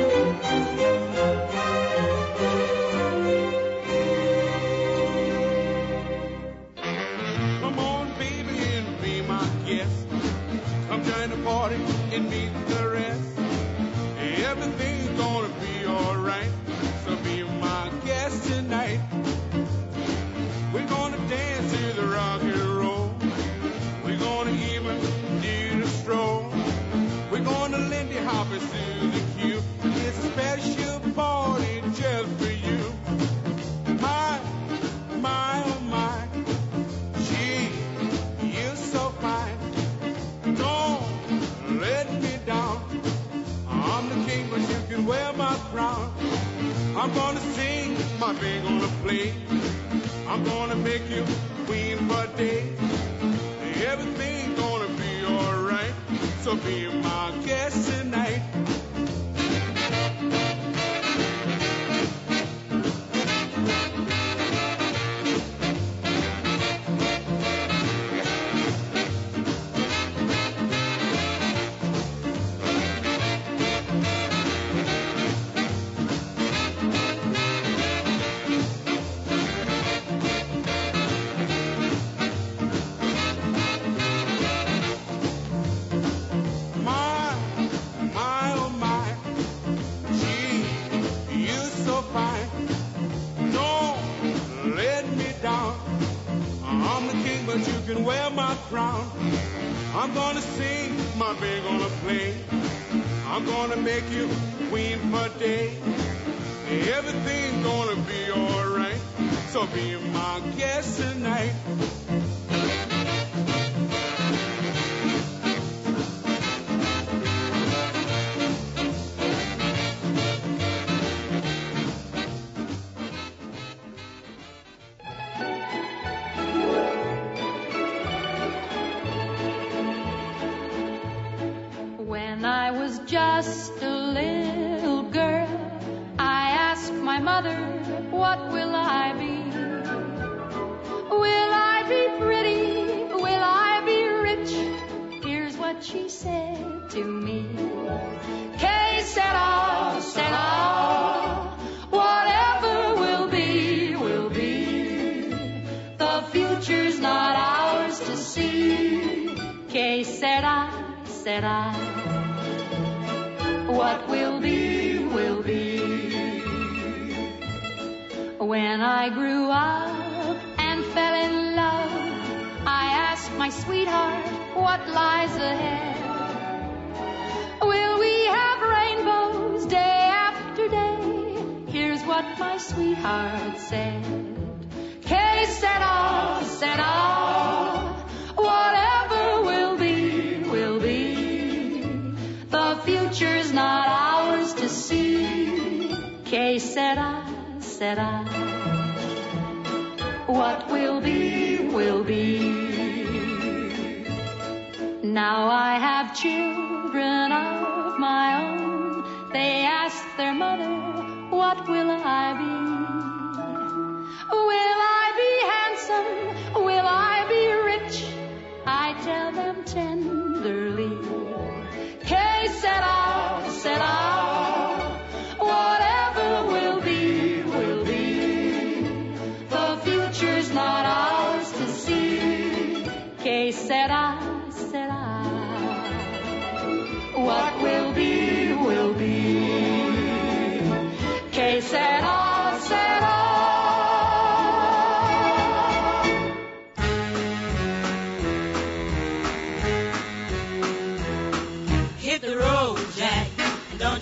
Come on, baby, and be my guest. Come join the party and meet the rest. Everything's gonna be alright. So be my guest tonight. We're gonna dance to the rock and roll. We're gonna even do the stroll. We're gonna Lindy Hop and Susie Q. It's a special party just for you. My, oh my, gee, you're so fine. Don't let me down. I'm the king, but you can wear my crown. I'm gonna sing, my band gonna play. I'm gonna make you queen for a day. Everything's gonna be alright. So be my guest tonight. Wear my crown. I'm gonna sing, my band gonna play. I'm gonna make you queen for a day. Everything's gonna be alright. So be my guest tonight. When I was just a little girl, I asked my mother, what will I be? Will I be pretty? Will I be rich? Here's what she said to me. Que sera, sera, whatever will be, will be. The future's not ours to see. Que sera, sera. What will be, will be. When I grew up and fell in love, I asked my sweetheart, what lies ahead? Will we have rainbows day after day? Here's what my sweetheart said. Que sera, sera, whatever will be, will be. The future's not ours to see. Que sera, sera. What will be, will be. Now I have children of my own. They ask their mother, what will I be? Will I be handsome? Will I be rich? I tell them tenderly. Que sera, sera, whatever will be, will be. The future's not ours to see. Que sera, sera.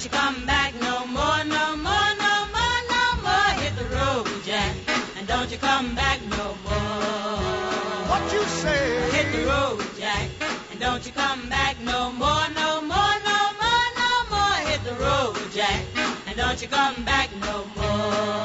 don't you come back no more, no more, no more, no more. Hit the road, Jack, and don't you come back no more. What you say? Hit the road, Jack, and don't you come back no more, no more, no more, no more. Hit the road, Jack, and don't you come back no more.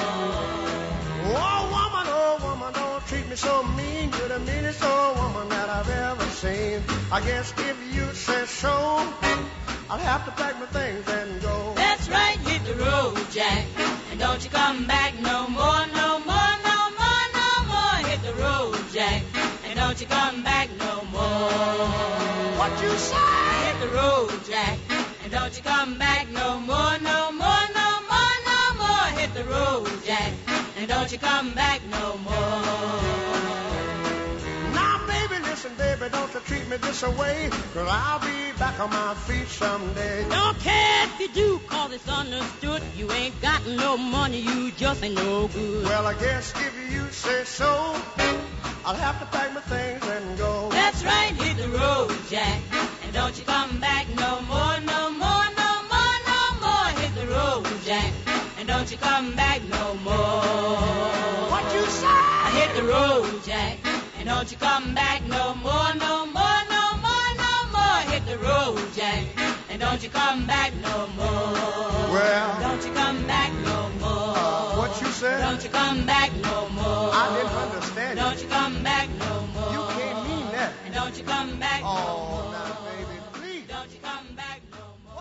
Oh woman, don't treat me so mean. You're the meanest old woman that I've ever seen. I guess if you say so, I'll have to pack my things and go. That's right, hit the road, Jack, and don't you come back no more, no more, no more, no more. Hit the road, Jack, and don't you come back no more. What you say? Hit the road, Jack, and don't you come back no more, no more, no more, no more. Hit the road, Jack, and don't you come back no more. Now, baby, listen, baby, don't you treat me this away, 'cause I'll be back on my feet someday. Don't care if you do, 'cause it's understood. You ain't got no money, you just ain't no good. Well, I guess if you say so, I'll have to pack my things and go. That's right, hit the road, Jack, and don't you come back no more, no more, no more, no more. Hit the road, Jack, and don't you come back no more. What you say? Hit the road, Jack, and don't you come back no more, no more, no more, no more. Hit the road, Jack, and don't you come back no more. Well, don't you come back no more. What you said? Don't you come back no more. I didn't understand you. Don't you come back no more. You can't mean that. And don't you come back no more. Now, baby, please. Don't you come back no more.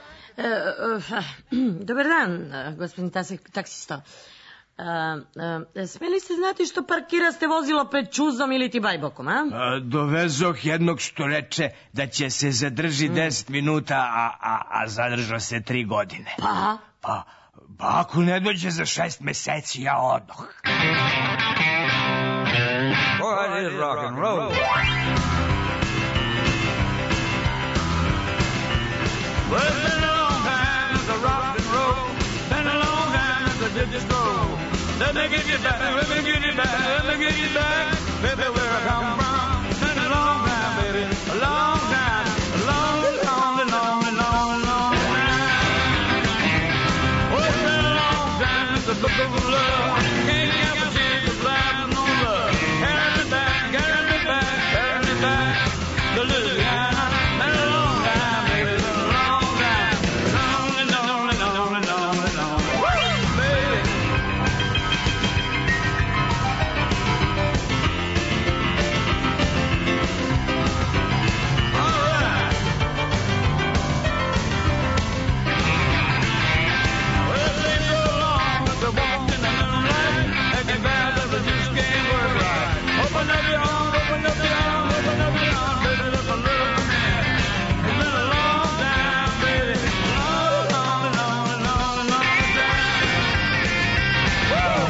Dobar dan, gospodin taksista. Smeli ste znati što parkiraste vozilo pred Čuzom ili ti Bajbokom, a? Dovezoh jednog što reče da će se zadrži 10 minuta, a zadržao se 3 godine. Pa? Pa ako ne dođe za 6 meseci, ja odoh. Boy, it is rock and roll. Well, it's been a long time since I rocked and rolled. Been a long time since I did this stroll. Let me get you back, let me get you back, let me get you back, baby, where I come from. It's been a long time, baby, a long time, a long, long, long, long, long time. Oh, it's been a long time since the book of love. Can't get a chance to fly with no love. Carry me back, carry me back, carry me back to Louisiana. Been a long time, baby, been a long time, lonely, lonely, lonely, lonely, lonely. Woo, baby. Open up your arms, open up your arms, open up your arms, baby, look a little man. It's been a long time, baby, long, long, long, long, long time. Woo!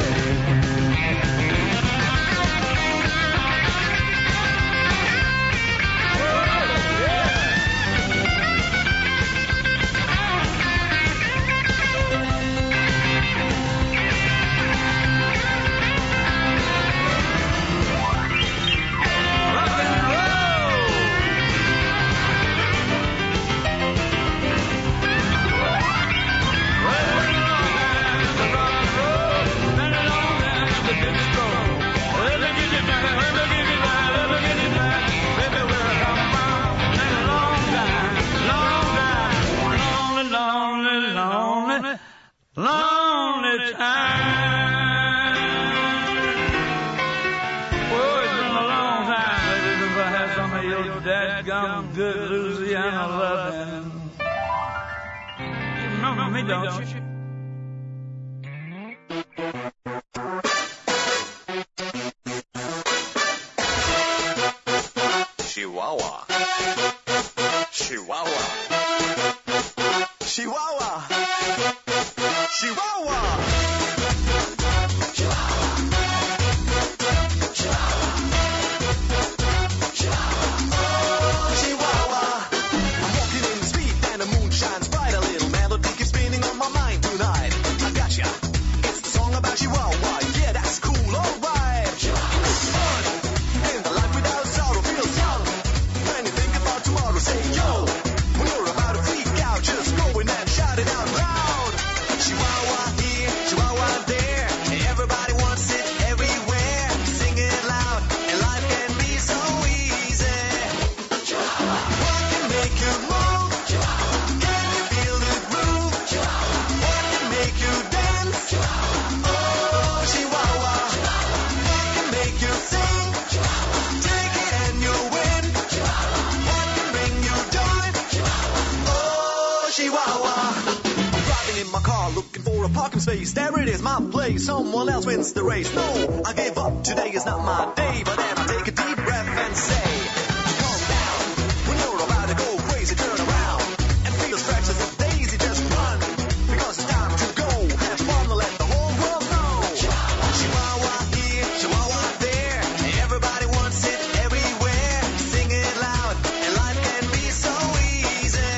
Lonely time. Oh, it's been a long time, baby, since I had some of your dadgum good Louisiana loving. You remember me, don't you? Chihuahua. Chihuahua. Chihuahua. Chihuahua. Chihuahua. I'm walking in the street and the moon shines bright. A little melody keeps spinning on my mind. a parking space. There it is, my place. Someone else wins the race. No, I give up. Today is not my day. But then I take a deep breath and say, calm down. When you're about to go crazy, turn around and feel stretches of daisy. Just run, because it's time to go. Have fun and let the whole world know. Chihuahua here, Chihuahua there. Everybody wants it everywhere. Sing it loud, and life can be so easy.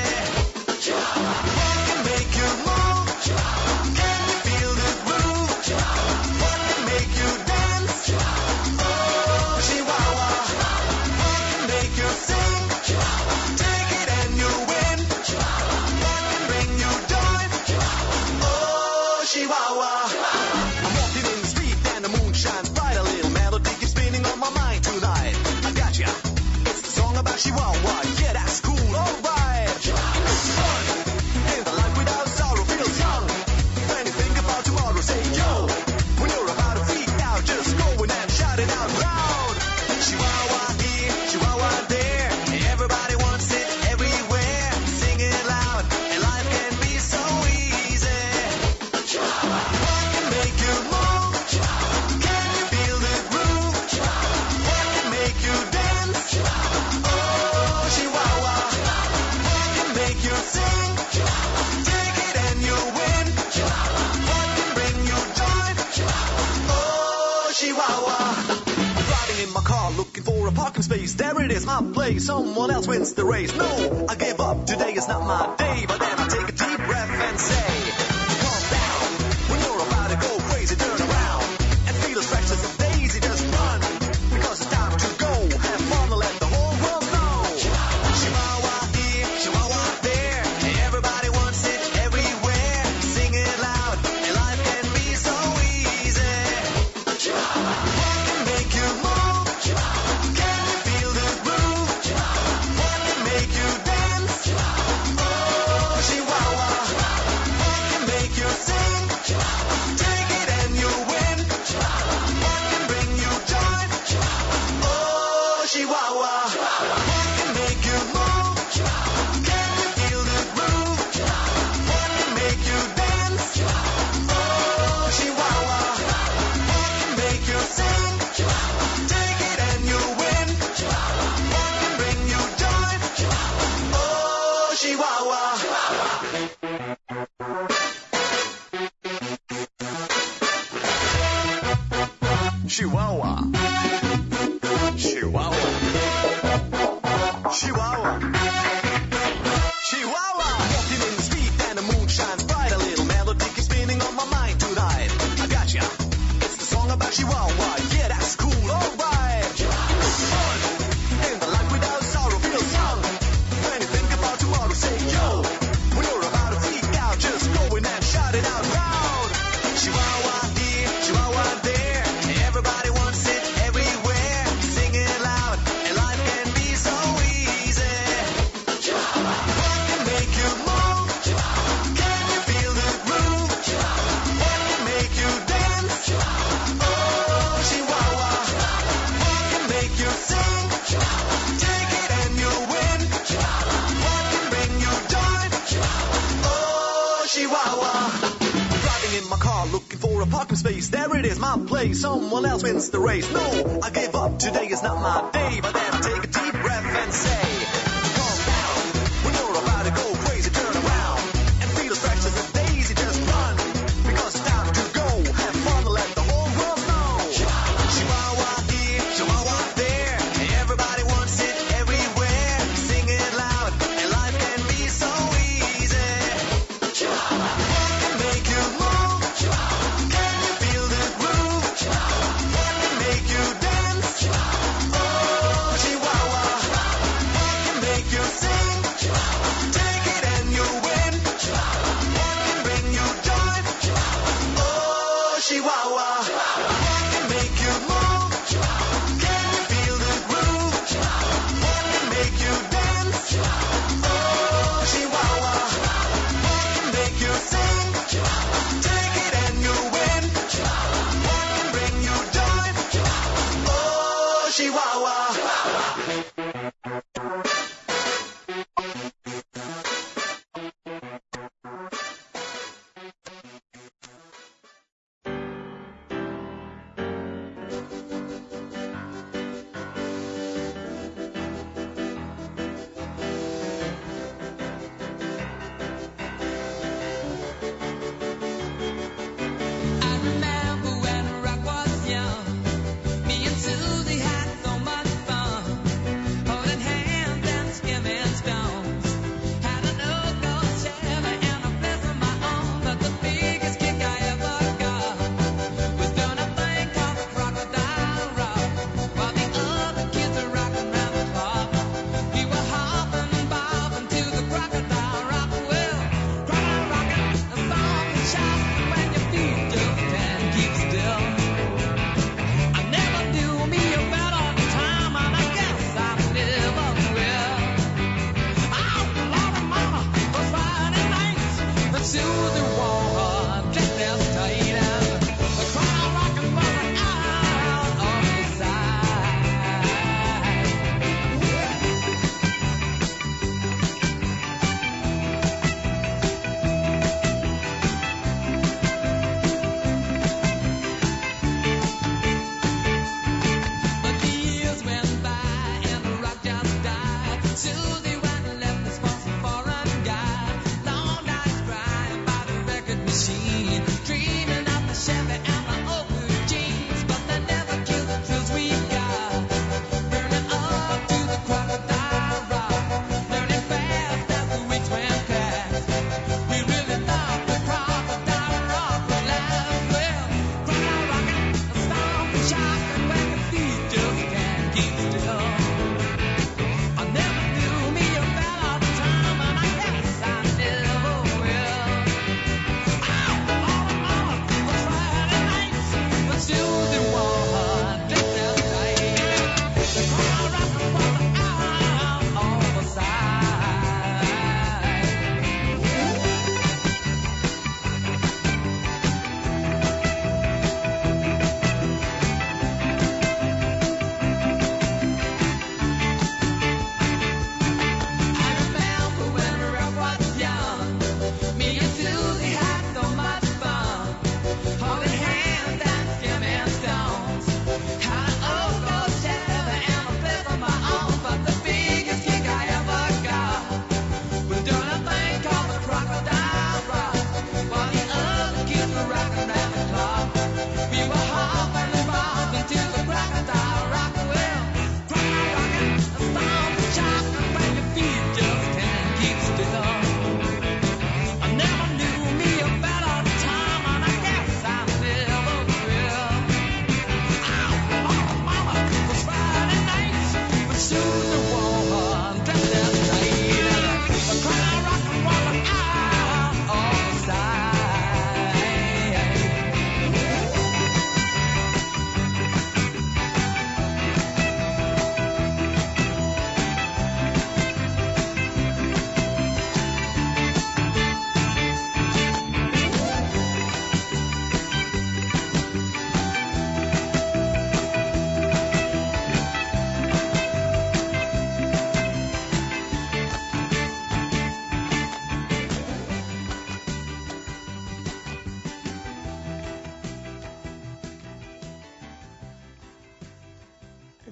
What can make you move? Can you feel the groove? What can make you dance? Oh, Chihuahua. What can make you sing? Take it and you win. What can bring you joy? Oh, Chihuahua. I'm walking in the street and the moon shines bright. A little melody keeps spinning on my mind tonight. I got ya. It's the song about Chihuahua. Yeah, that's cool. All right. It's fun. And the life without sorrow feels young. When you think about tomorrow, say yo. When you're about to freak out, just go in and shout it out loud. Chihuahua here, Chihuahua there. Everybody wants it everywhere. Sing it loud, and life can be so easy. What can make you move? Can you feel the groove? What can make you dance? Oh, Chihuahua. What can make you sing? Take it and you win. What can bring you joy? Oh, Chihuahua. I'm driving in my car looking for a parking space. There it is, my place. Someone else wins the race. No, I give up. Today is not my day. But then I take a deep breath and say, calm down. When you're about to go crazy, turn around and feel the stretches of daisy. Just run, because it's time to go. Have fun and let the whole world know. Chihuahua here, Chihuahua there. Everybody wants it everywhere. Sing it loud, and life can be so easy. What can make you move? Can you feel the groove? What can make you dance? Oh, Chihuahua. What can make you sing? Take it and you win. What can bring you joy? Oh, Chihuahua. What can make you move? Can you feel the groove? What can make you dance? Oh, Chihuahua. What can make you sing? Take it and you win. What can bring you joy? Oh, Chihuahua. Chihuahua. Chihuahua. Chihuahua. Chihuahua. Walking in the street and the moon shines bright. A little melody keeps spinning on my mind tonight. I got ya. It's the song about Chihuahua. Yeah, that's cool. All right. It's fun. And the life without sorrow feels young. When you think about tomorrow, say yo. When you're about to freak out, just go in and shout it out loud. Chihuahua here, Chihuahua there. Everybody wants it everywhere. Sing it loud, and life can be so easy. What can make you move? Can you feel the groove? What can make you dance? Oh, Chihuahua. What can make you sing? Take it and you win. What can bring you joy? Oh, Chihuahua. Driving in my car looking for a parking space. There it is, my place. Someone else wins the race. No, I give up. Today is not my day. But then I take a deep breath and say, calm down. When you're about to go crazy, turn around and feel the stretches of daisy. Just run, because it's time to go. Have fun and let the whole world know. Chihuahua here, Chihuahua there. Everybody wants it everywhere. Sing it loud, and life can be so easy. What can make you move? Can you feel the groove? What can make you dance? Oh, Chihuahua. What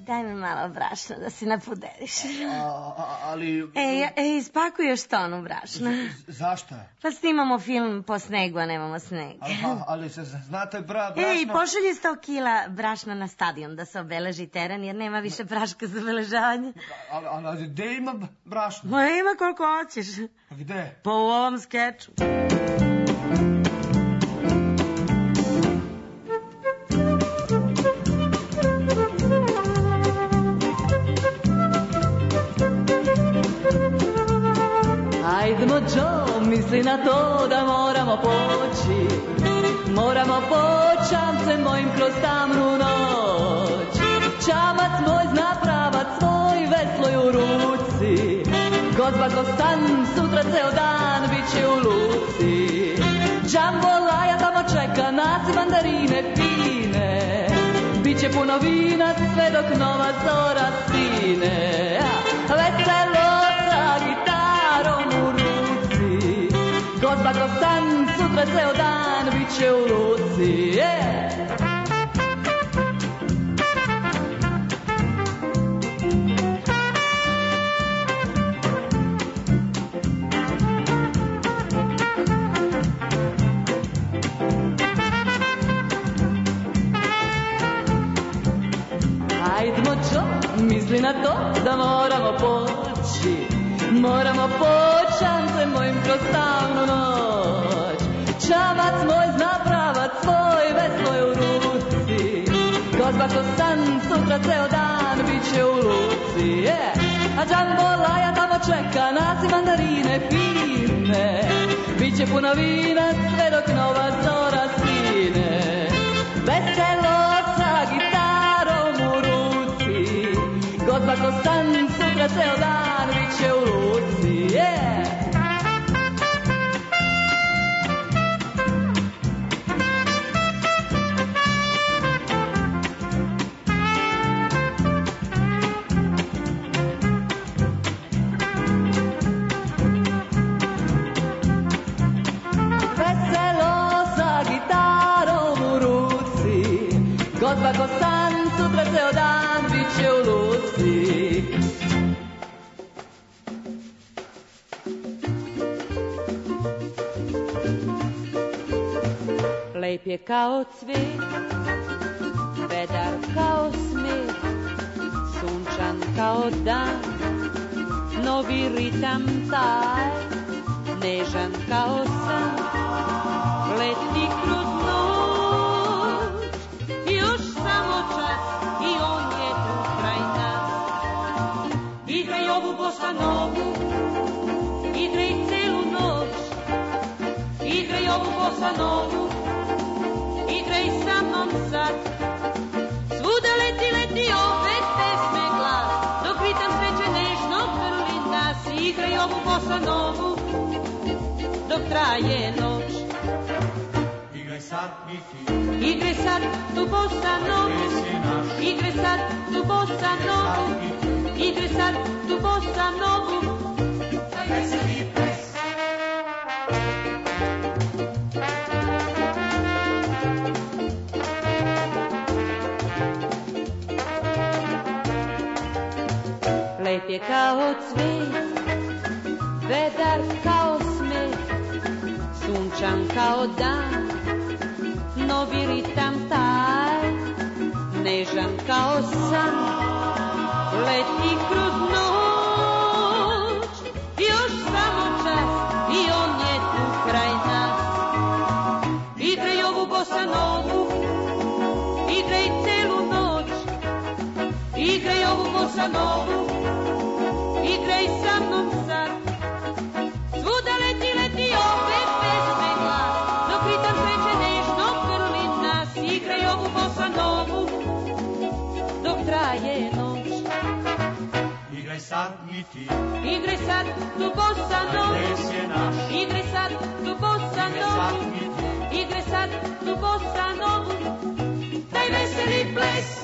daj mi malo brašna da si napudeliš. Ali... Ispakuješ tonu brašna. Zašto? Pa snimamo film po snegu, a nemamo sneg. Ali znate brašno... Pošalji 100 kila brašna na stadion da se obeleži teren, jer nema više praška za obeležavanje. Ali gde ima brašno? Ma ima koliko hoćeš. Gde? Pa u ovom skeču. Ajdemo Joe, misli na to da moramo poći. Moramo poći, čamcem mojim kroz tamnu noć. Čamac moj zna pravac svoj, veslo je u ruci. Gozba ko san, sutra ceo dan bit će u luci. Džambolaja tamo čeka nas i mandarine fine. Biće puno vina sve dok nova zora sine. Veselo sa gitarom u ruci. Gozba ko san, sutra ceo dan bit će u luci. Ajdemo Joe, misli na to da moramo poći. Moramo poći, čamcem mojim kroz tamnu noć. Čamac moj zna pravac svoj, veslo je u ruci. Gozba ko san, sutra ceo dan bit će u luci. A džambolaja tamo čeka nas i mandarine fine. Biće puno vina sve dok nova zora sine. Veselo sa gitarom u ruci. Gozba ko san, sutra ceo dan bit će u luci. Veselo sa gitarom u ruci. Gozba ko san, sutra ceo dan bit će u luci. Lep je kao cvet, vedar kao smet, sunčan kao dan, novi ritam taj, nežan kao san, leti kroz noć, još samo čas i on je tu kraj nas. Igraj ovu bossa novu, igraj celu noć, igraj ovu bossa novu, igraj sa mnom sad. Svuda leti, leti ove pesme glas, dok ritam sreće nežno grli nas. Igraj ovu bossa novu, dok traje noć. Igraj sad i ti, igraj sad tu bossa novu, igraj sad tu bossa novu, igraj sad tu bossa novu. Veseli ples. Lep je kao cvet, vedar kao smet, sunčan kao dan, novi ritam taj, nežan kao san, leti kroz noć, još samo čas i on je tu kraj nas. Igraj ovu bossa novu, igraj celu noć, igraj ovu bossa novu, igraj sa mnom sad. Svuda leti, leti ove pesme glas, dok ritam sreće nežno grli nas. Igraj ovu bossa novu, dok traje noć. igraj sad i ti, igraj sad tu bossa novu, ples je naš. Igraj sad tu bossa novu, igraj sad tu bossa novu, taj veseli ples.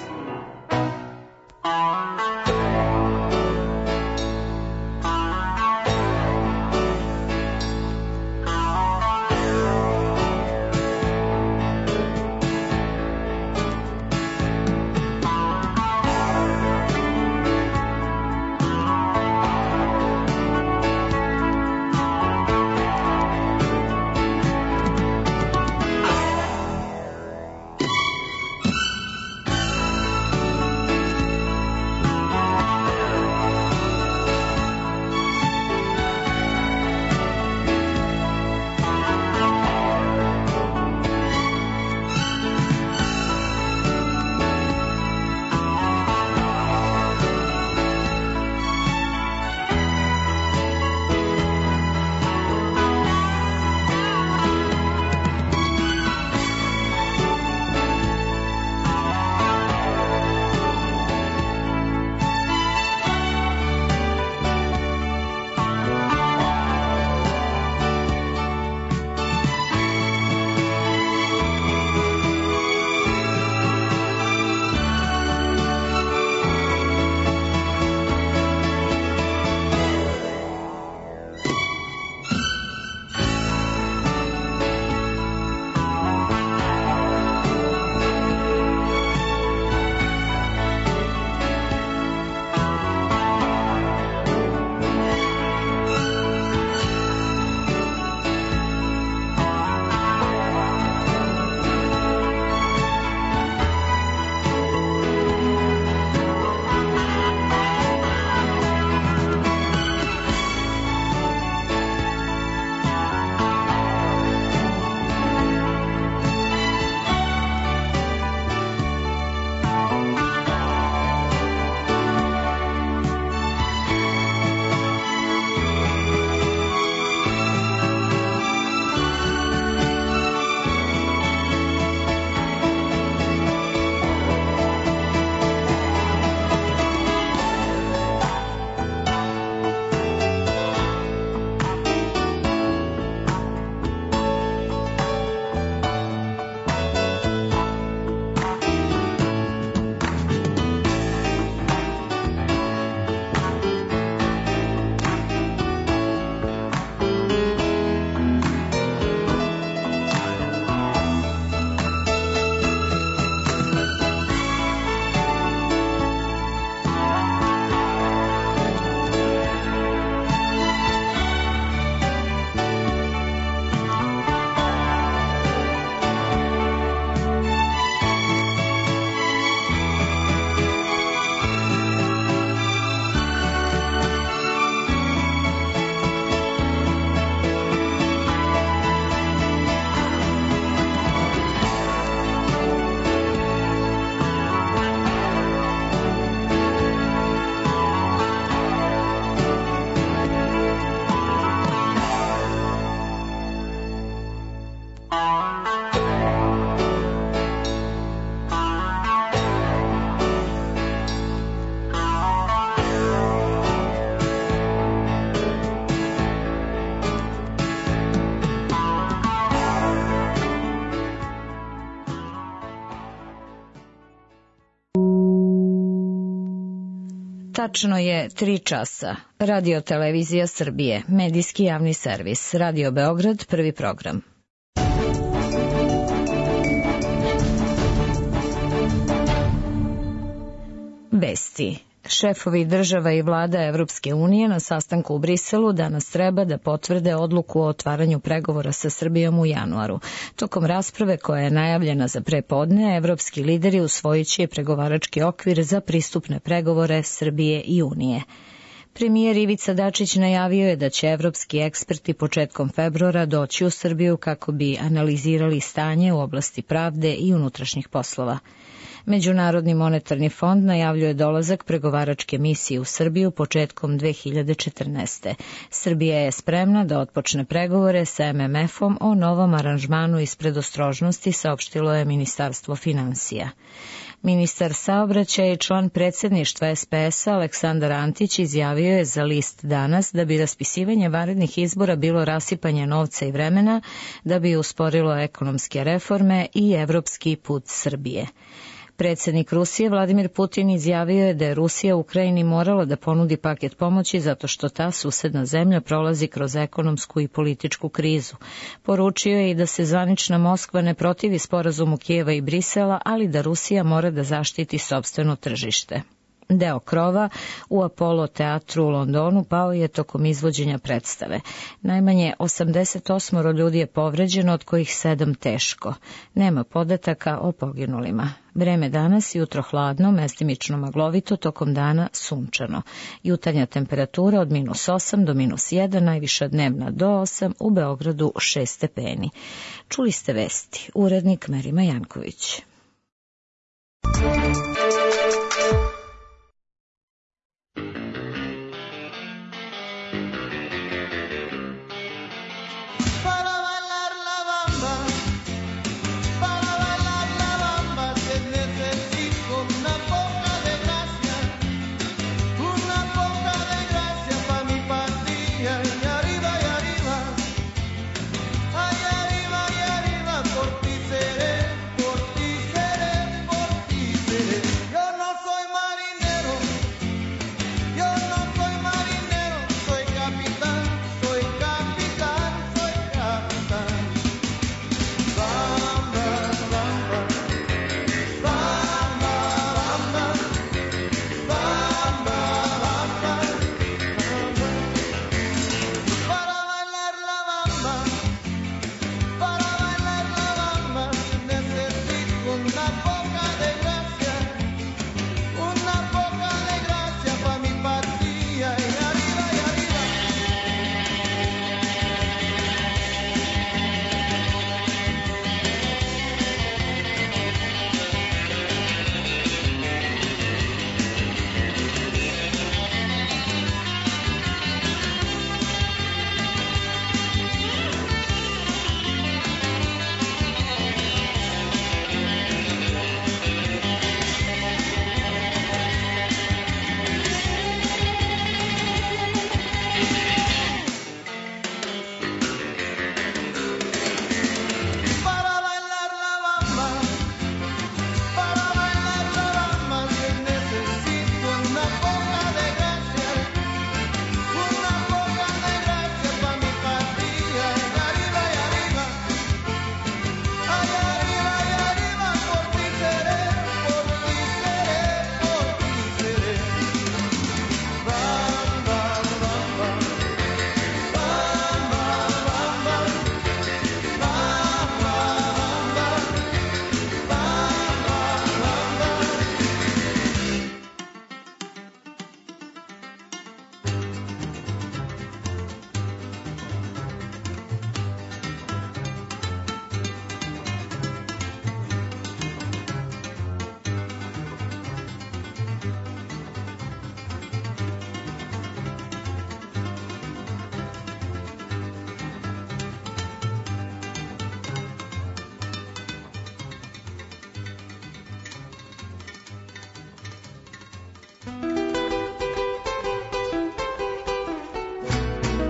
Tačno je 3 časa. Radio Televizija Srbije, medijski javni servis, Radio Beograd, prvi program. Vesti. Šefovi država i vlada Evropske unije na sastanku u Briselu danas treba da potvrde odluku o otvaranju pregovora sa Srbijom u januaru. Tokom rasprave koja je najavljena za prepodne, evropski lideri usvojit će pregovarački okvir za pristupne pregovore Srbije i Unije. Premijer Ivica Dačić najavio je da će evropski eksperti početkom februara doći u Srbiju kako bi analizirali stanje u oblasti pravde i unutrašnjih poslova. Međunarodni monetarni fond najavljuje dolazak pregovaračke misije u Srbiju početkom 2014. Srbija je spremna da otpočne pregovore sa MMF-om o novom aranžmanu iz predostrožnosti, saopštilo je Ministarstvo finansija. Ministar saobraćaja i član predsjedništva SPS-a Aleksandar Antić izjavio je za list Danas da bi raspisivanje vanrednih izbora bilo rasipanje novca i vremena, da bi usporilo ekonomske reforme i evropski put Srbije. Predsjednik Rusije Vladimir Putin izjavio je da je Rusija Ukrajini morala da ponudi paket pomoći zato što ta susedna zemlja prolazi kroz ekonomsku i političku krizu. Poručio je i da se zvanična Moskva ne protivi sporazumu Kijeva i Brisela, ali da Rusija mora da zaštiti sopstveno tržište. Deo krova u Apollo teatru u Londonu pao je tokom izvođenja predstave. Najmanje 88 ljudi je povređeno, od kojih 7 teško. Nema podataka o poginulima. Vreme danas, jutro hladno, mestimično maglovito, tokom dana sunčano. Jutarnja temperatura od -8 do -1, najviša dnevna do 8, u Beogradu 6 stepeni. Čuli ste vesti, urednik Merima Janković.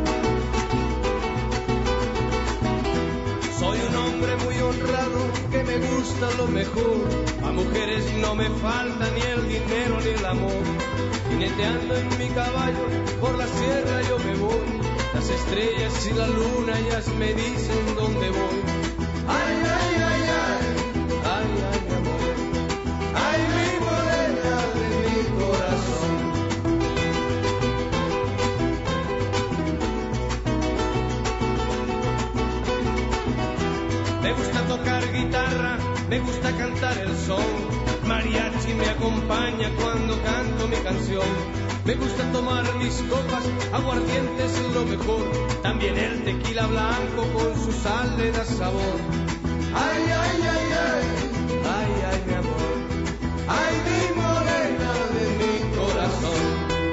Soy un hombre muy honrado que me me gusta lo mejor. A mujeres no me falta ni el dinero ni el amor. Jineteando en mi caballo por la sierra yo me voy. Las estrellas y la luna ellas me dicen dónde voy. Ay, ay, ay, ay, ay, ay, mi amor. Ay, mi morena de mi corazón. Me gusta tocar guitarra, me gusta cantar el son. Mariachi me acompaña cuando canto mi canción. Me gusta tomar mis copas, aguardiente es lo mejor. También el tequila blanco con su sal le da sabor. Ay, ay, ay, ay, ay, ay, mi amor. Ay, mi morena de mi corazón.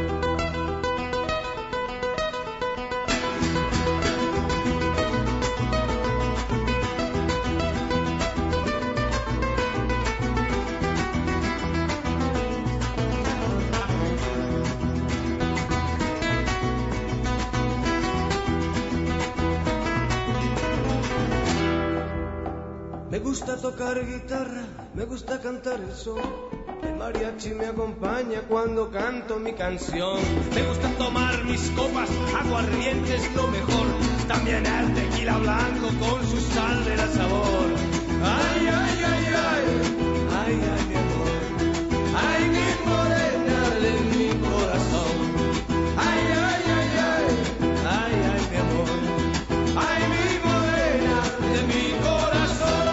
Me gusta tocar guitarra, me gusta cantar el son. El mariachi me acompaña cuando canto mi canción. Me gusta tomar mis copas, aguardiente es lo mejor. También el tequila blanco con su sal de la sabor. Ay, ay, ay, ay, ay, ay, mi amor. Ay, mi morena de mi corazón. Ay, ay, ay, ay, ay, ay, mi amor. Ay, mi morena de mi corazón.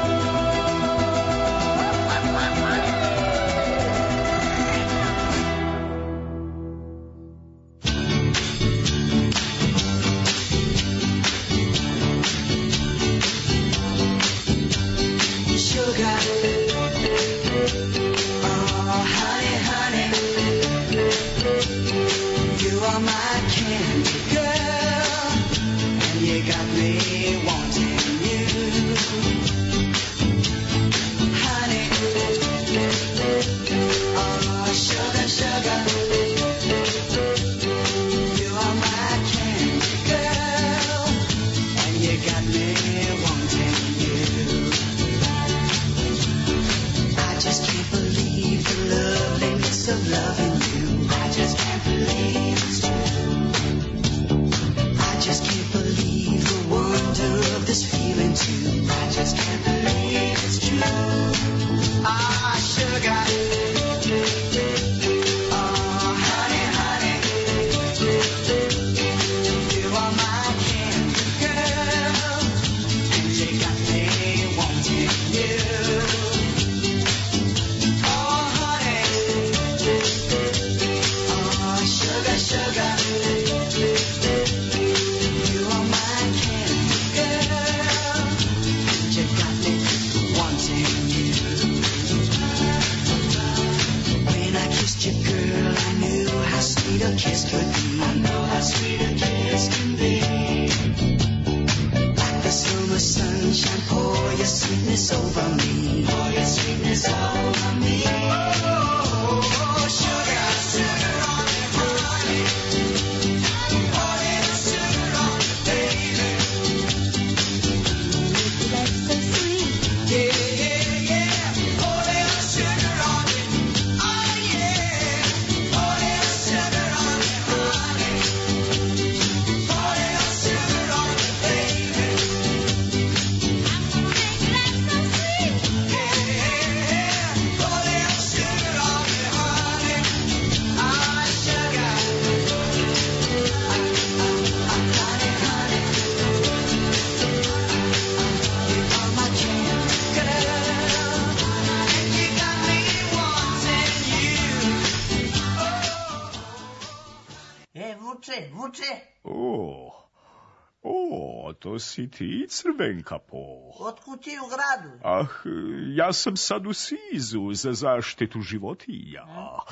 To si ti, Crvenkapo. Otkud ti u gradu? Ah, ja sam sad u SIZ-u za zaštitu životinja.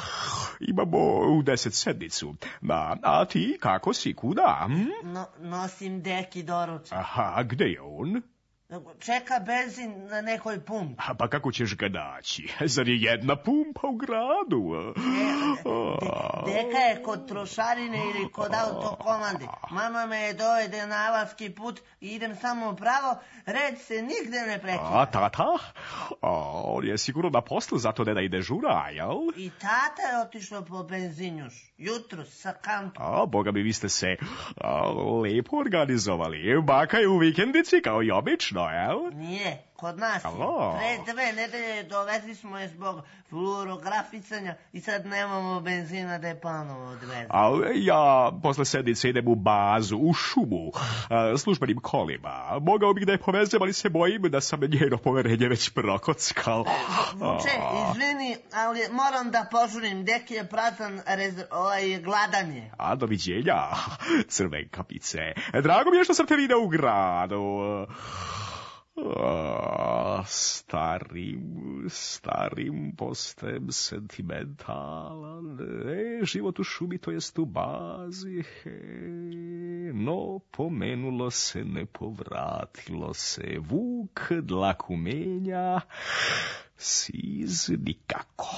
Imamo u 10 sedmicu. A ti, kako si, kuda? Nosim deki doručak. Aha, gde je on? Čeka benzin na nekoj pumpi. Pa kako ćeš ga naći? Zar je jedna pumpa u gradu? Deka je kod trošarine ili kod autokomande. Mama me dovede na alavski put i idem samo pravo, red se nigde ne prekida. Tata? On je sigurno na poslu, zato ne da ide žura, jel? I tata je otišao po benzinjuš, jutros sa kantom. Boga mi, vi ste se lepo organizovali. Baka je u vikendici kao i obično, jel? Nije, kod nas je. Pre 2 nedelje dovezli smo je zbog fluorograficanja i sad nemamo benzina da je ponovo odvezemo. Ja posle sednice idem u bazu, u šumu, službenim kolima. Mogao bih da je povezem, ali se bojim da sam njeno poverenje već prokockal. Vuče, izvini, ali moram da požurim, deki je prazan gladan je. Doviđenja, crvenkapice. Drago mi je što sam te video u gradu. Starim postajem sentimentalan. Život u šumi, to jest u bazi. No, pomenulo se, ne povratilo se. Vuk dlaku menja, siz nikako.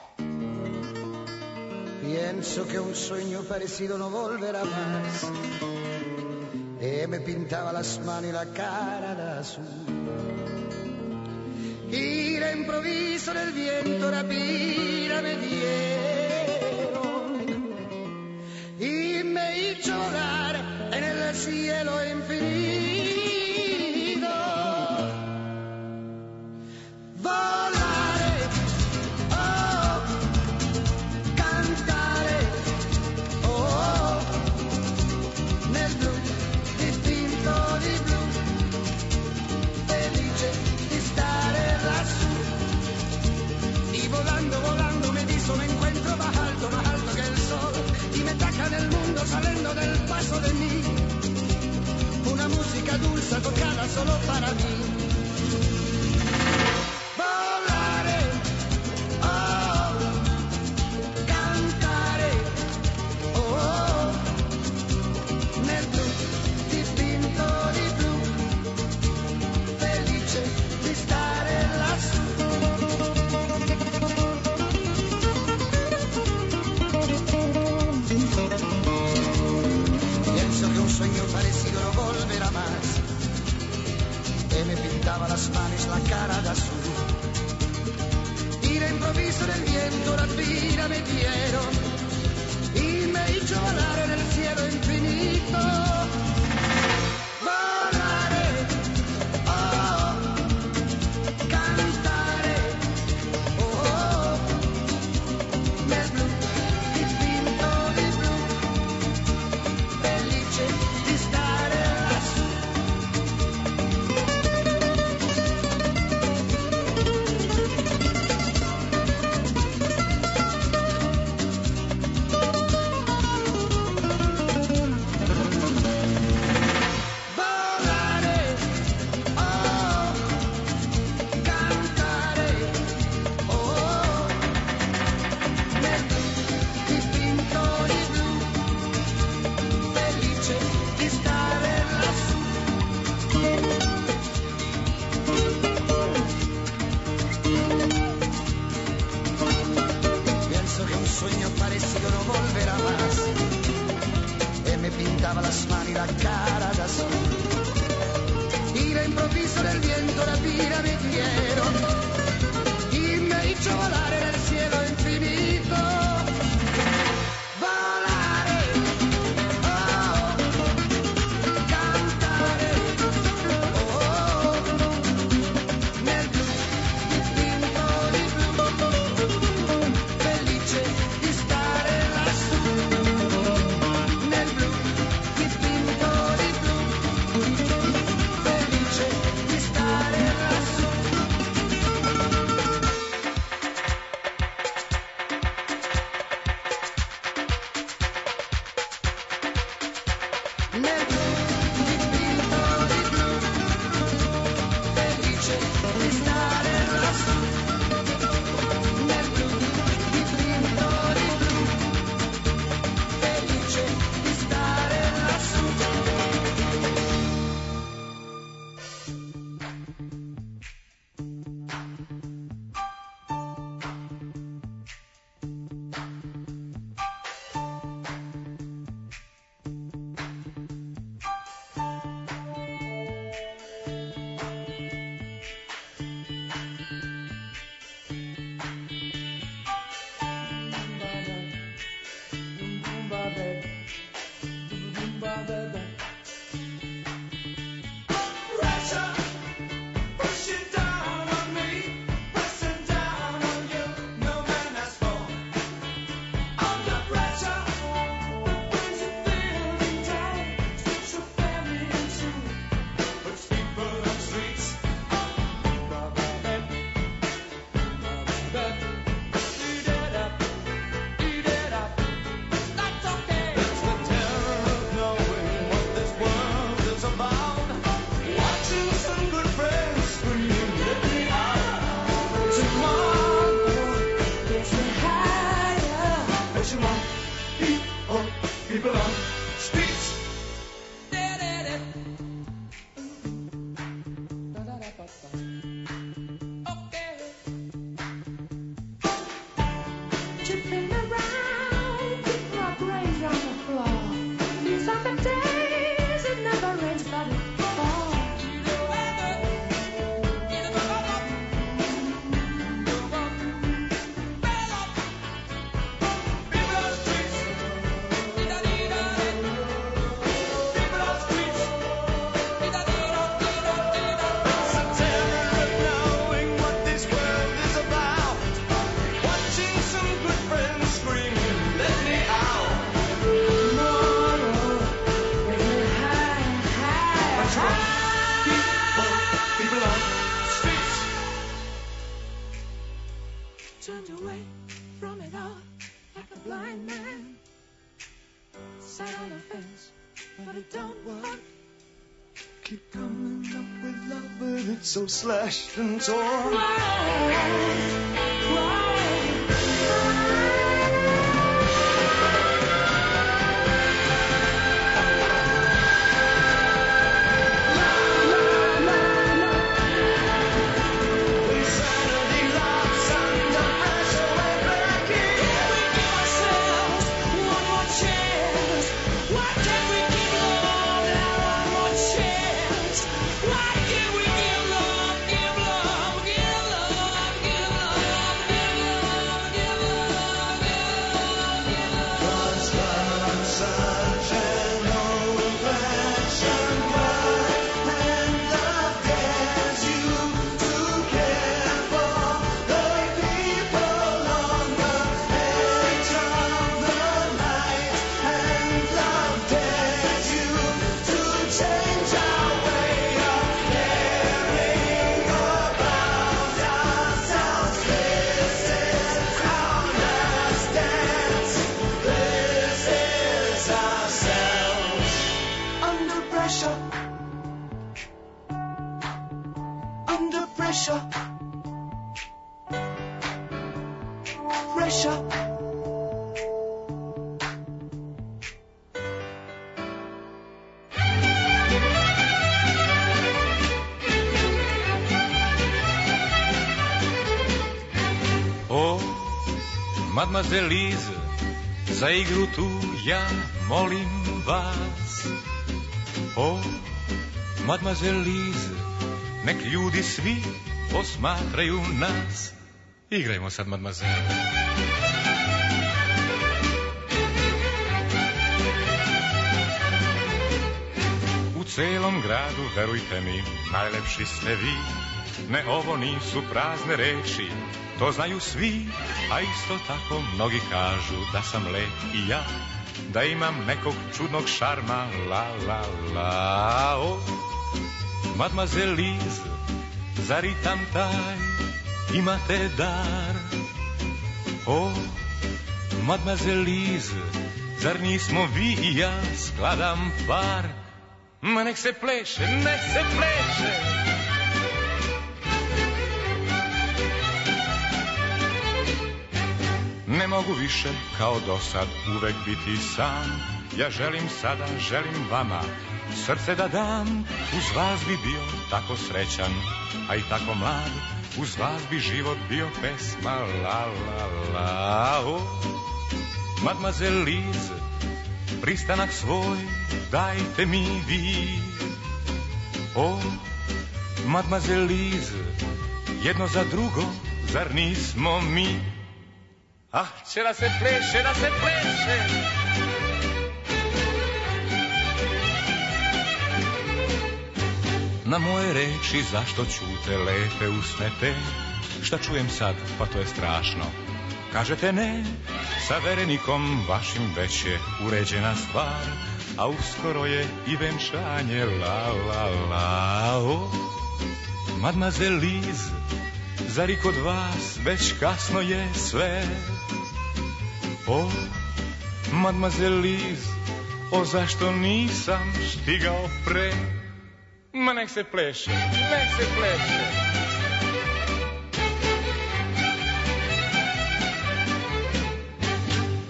Pienso que un sueño parecido no volverá más. Me pintaba las manos y la cara de azul. Y de improviso en el viento rapina me dieron y me hizo volar en el cielo infinito. Volare, oh, cantare, oh, nel blu. Volando me me encuentro más alto que el sol y me taca del mundo saliendo del paso de mí. Una música dulce tocada solo para mí. Volare, oh, cantare, oh, nel blu dipinto di blu, felice di stare lassù. Sueño parecido no volverá más. Me pintaba las manos, la cara de azul. Y de improviso en el viento la pira me dieron y me hizo volar en el cielo infinito. Volare, oh, cantare, oh, nel blu dipinto di blu, felice di stare lassù. Volare, oh, cantare, oh, nel blu dipinto di blu, felice di stare lassù. Pienso que un sueño parecido no volverá más. Me pintaba las manos y la cara de azul. Y de improviso en el viento la pira me dieron y me hizo volar en el cielo infinito. Volare, oh, cantare, oh, nel blu dipinto di blu, felice di stare lassù. Nel blu dipinto di blu, felice di stare lassù. Nel blu dipinto di blu, felice di stare lassù. Nel blu dipinto di blu, felice di stare lassù. people on streets. Tripping around, people are brains on the floor. These are the days it never rains, but it falls. Turned away from it all like a blind man. Sat on the fence, but it don't work. Keep coming up with love, but it's so slashed and torn. Mademoiselle Lise, za igru tu ja molim vas. O, Mademoiselle Lise, nek ljudi svi posmatraju nas. Igrajmo sad, Mademoiselle. U celom gradu, verujte mi, najlepši ste vi. Ne, ovo nisu prazne reči, to znaju svi, a isto tako mnogi kažu da sam lep i ja, da imam nekog čudnog šarma, la la la. O, Mademoiselle Lise, za ritam taj imate dar. O, Mademoiselle Lise, zar nismo vi i ja skladan par? Ma nek se pleše, nek se pleše. Ne mogu više kao do sad uvek biti sam. Ja želim sada, želim vama srce da dam. Uz vas bi bio tako srećan, a i tako mlad. Uz vas bi život bio pesma, la la la. O, Mademoiselle Lise, pristanak svoj dajte mi vi. O, Mademoiselle Lise, jedno za drugo, zar nismo mi? Ah, će da se pleše, da se pleše. Na moje reči zašto ćute lepe usnete? Šta čujem sad, pa to je strašno. Kažete ne, sa verenikom vašim već je uređena stvar, a uskoro je i venčanje, la la la. O, Mademoiselle Lise, zar i kod vas već kasno je sve? O, Mademoiselle Lise, o zašto nisam stigao pre? Ma nek se pleše, nek se pleše.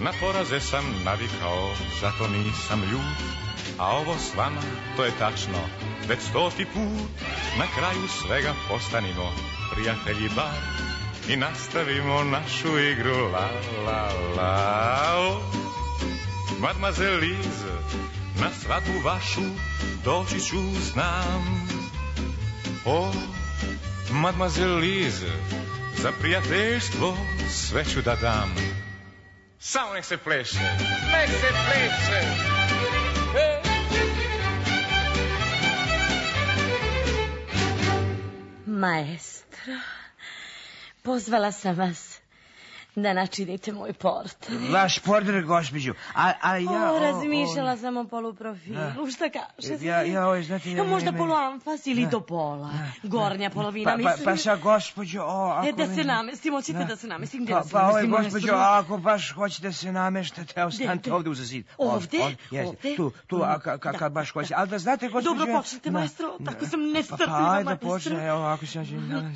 Na poraze sam navikao, zato nisam ljut. A ovo s vama, to je tačno, već 100. put. Na kraju svega postanimo prijatelji bar i nastavimo našu igru la la la. Oh, Mademoiselle Lise, na svadbu vašu doći ću znam. O, Mademoiselle Lise, za prijateljstvo sve ću da dam. Samo nek se pleše, nek se pleše. Maestro, pozvala sam vas da načinite moj port. Vaš portret, gospođu. A ja... razmišljala sam o poluprofilu. Šta kažete? Znate... možda poluamfas ili do pola. Gornja polovina, mislim. Pa sa gospođu... Da se namestimo, hoćete da se namestim? Pa gospođu, ako baš hoćete da se nameštate, evo stanite ovde uza zid. Ovde? Tu, kad baš hoćete. Ali da znate, gospođu... Dobro, počnite, maestro, tako sam nestrpljiva, maestro. Pa ajde, počne, evo, ako se...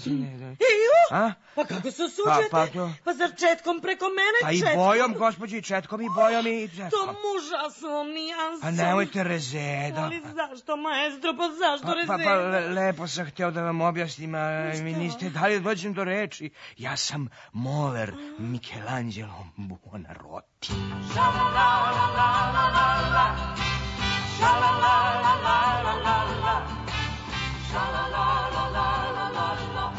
Pa kako se osuđujete? Pa zar četkom preko mene? Pa i bojom, gospođo, i četkom, i bojom, i četkom. To užasno, nijansom. Pa nemojte rezeda. Ali zašto, maestro, pa zašto rezeda? Pa lepo sam hteo da vam objasnim, a mi niste dali dođem do reči. Ja sam moler Michelangelo Buonarroti. Sha-la-la-la-la-la-la-la, sha-la-la-la-la-la-la-la, sha-la-la-la-la-la-la-la.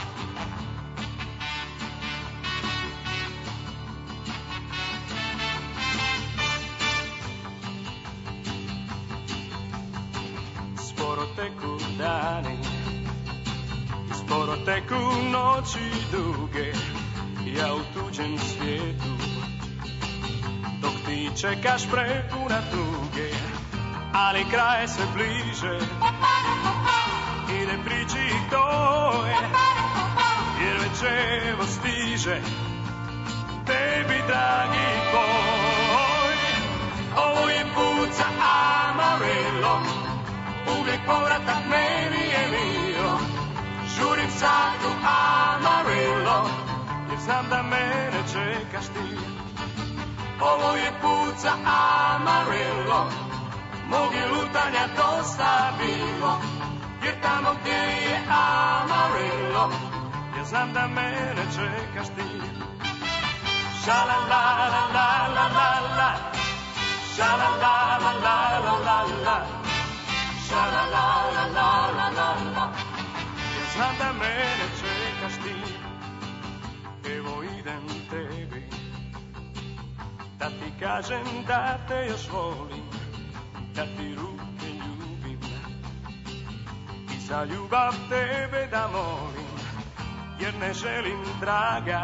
Sporo teku dani, sporo teku noći duge, ja u tuđem svijetu, dok ti čekaš prepuna tuge, ali kraj se bliže, ide priči to je, jer već evo stiže, tebi dragi tvoj, ovo je put za Amarillo, uvijek povratak meni je mio, žurim sad u Amarillo, jer znam da mene čekaš ti. Ovo je put za Amarillo, mog je lutanja dosta bilo, jer tamo gdje je Amarillo, ja znam da mene čekaš ti. Sha-la-la-la-la-la-la-la, sha-la-la-la-la-la-la-la, sha-la-la-la-la-la-la, ja znam da mene čekaš ti. Evo idem tebi, da ti kažem da te još volim, da ti ruke ljubim i za ljubav tebe da molim, jer ne želim, draga,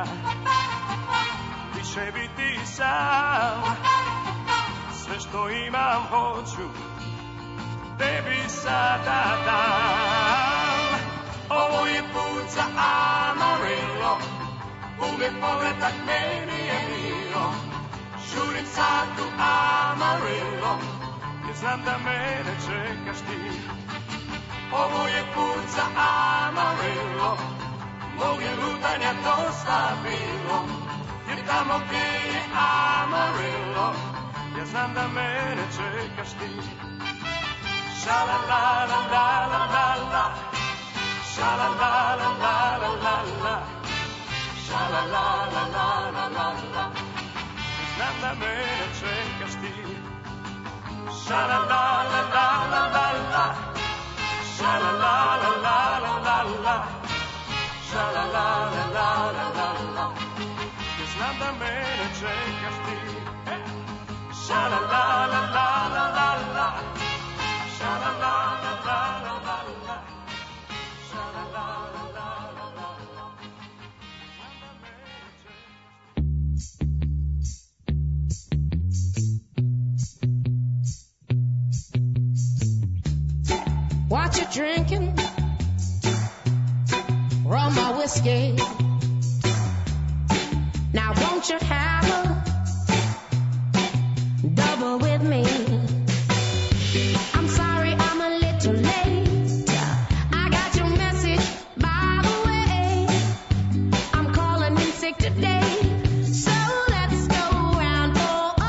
više biti sam. Sve što imam hoću tebi sada dam. Ovo je put za Amarillo, uvijek povratak meni je mio, žurim sad u Amarillo, jer znam da mene čekaš ti. Ovo je put za Amarillo, mog je lutanja dosta bilo, jer tamo gdje je Amarillo, ja znam da mene čekaš ti. Sha-la-la-la-la-la-la-la, sha-la-la-la-la-la-la-la, sha-la-la-la-la-la-la, znam da mene čekaš ti. Sha-la-la-la-la-la-la, sha-la-la-la-la-la-la, sha-la-la-la-la-la-la, znam da mene čekaš ti. Sha-la-la-la-la-la-la, sha-la-la-la-la-la-la, sha-la-la-la-la-la-la. What you drinking? Rum or whiskey? Now won't you have a double with me? I'm sorry I'm a little late. I got your message by the way. I'm calling in sick today, so let's go round for a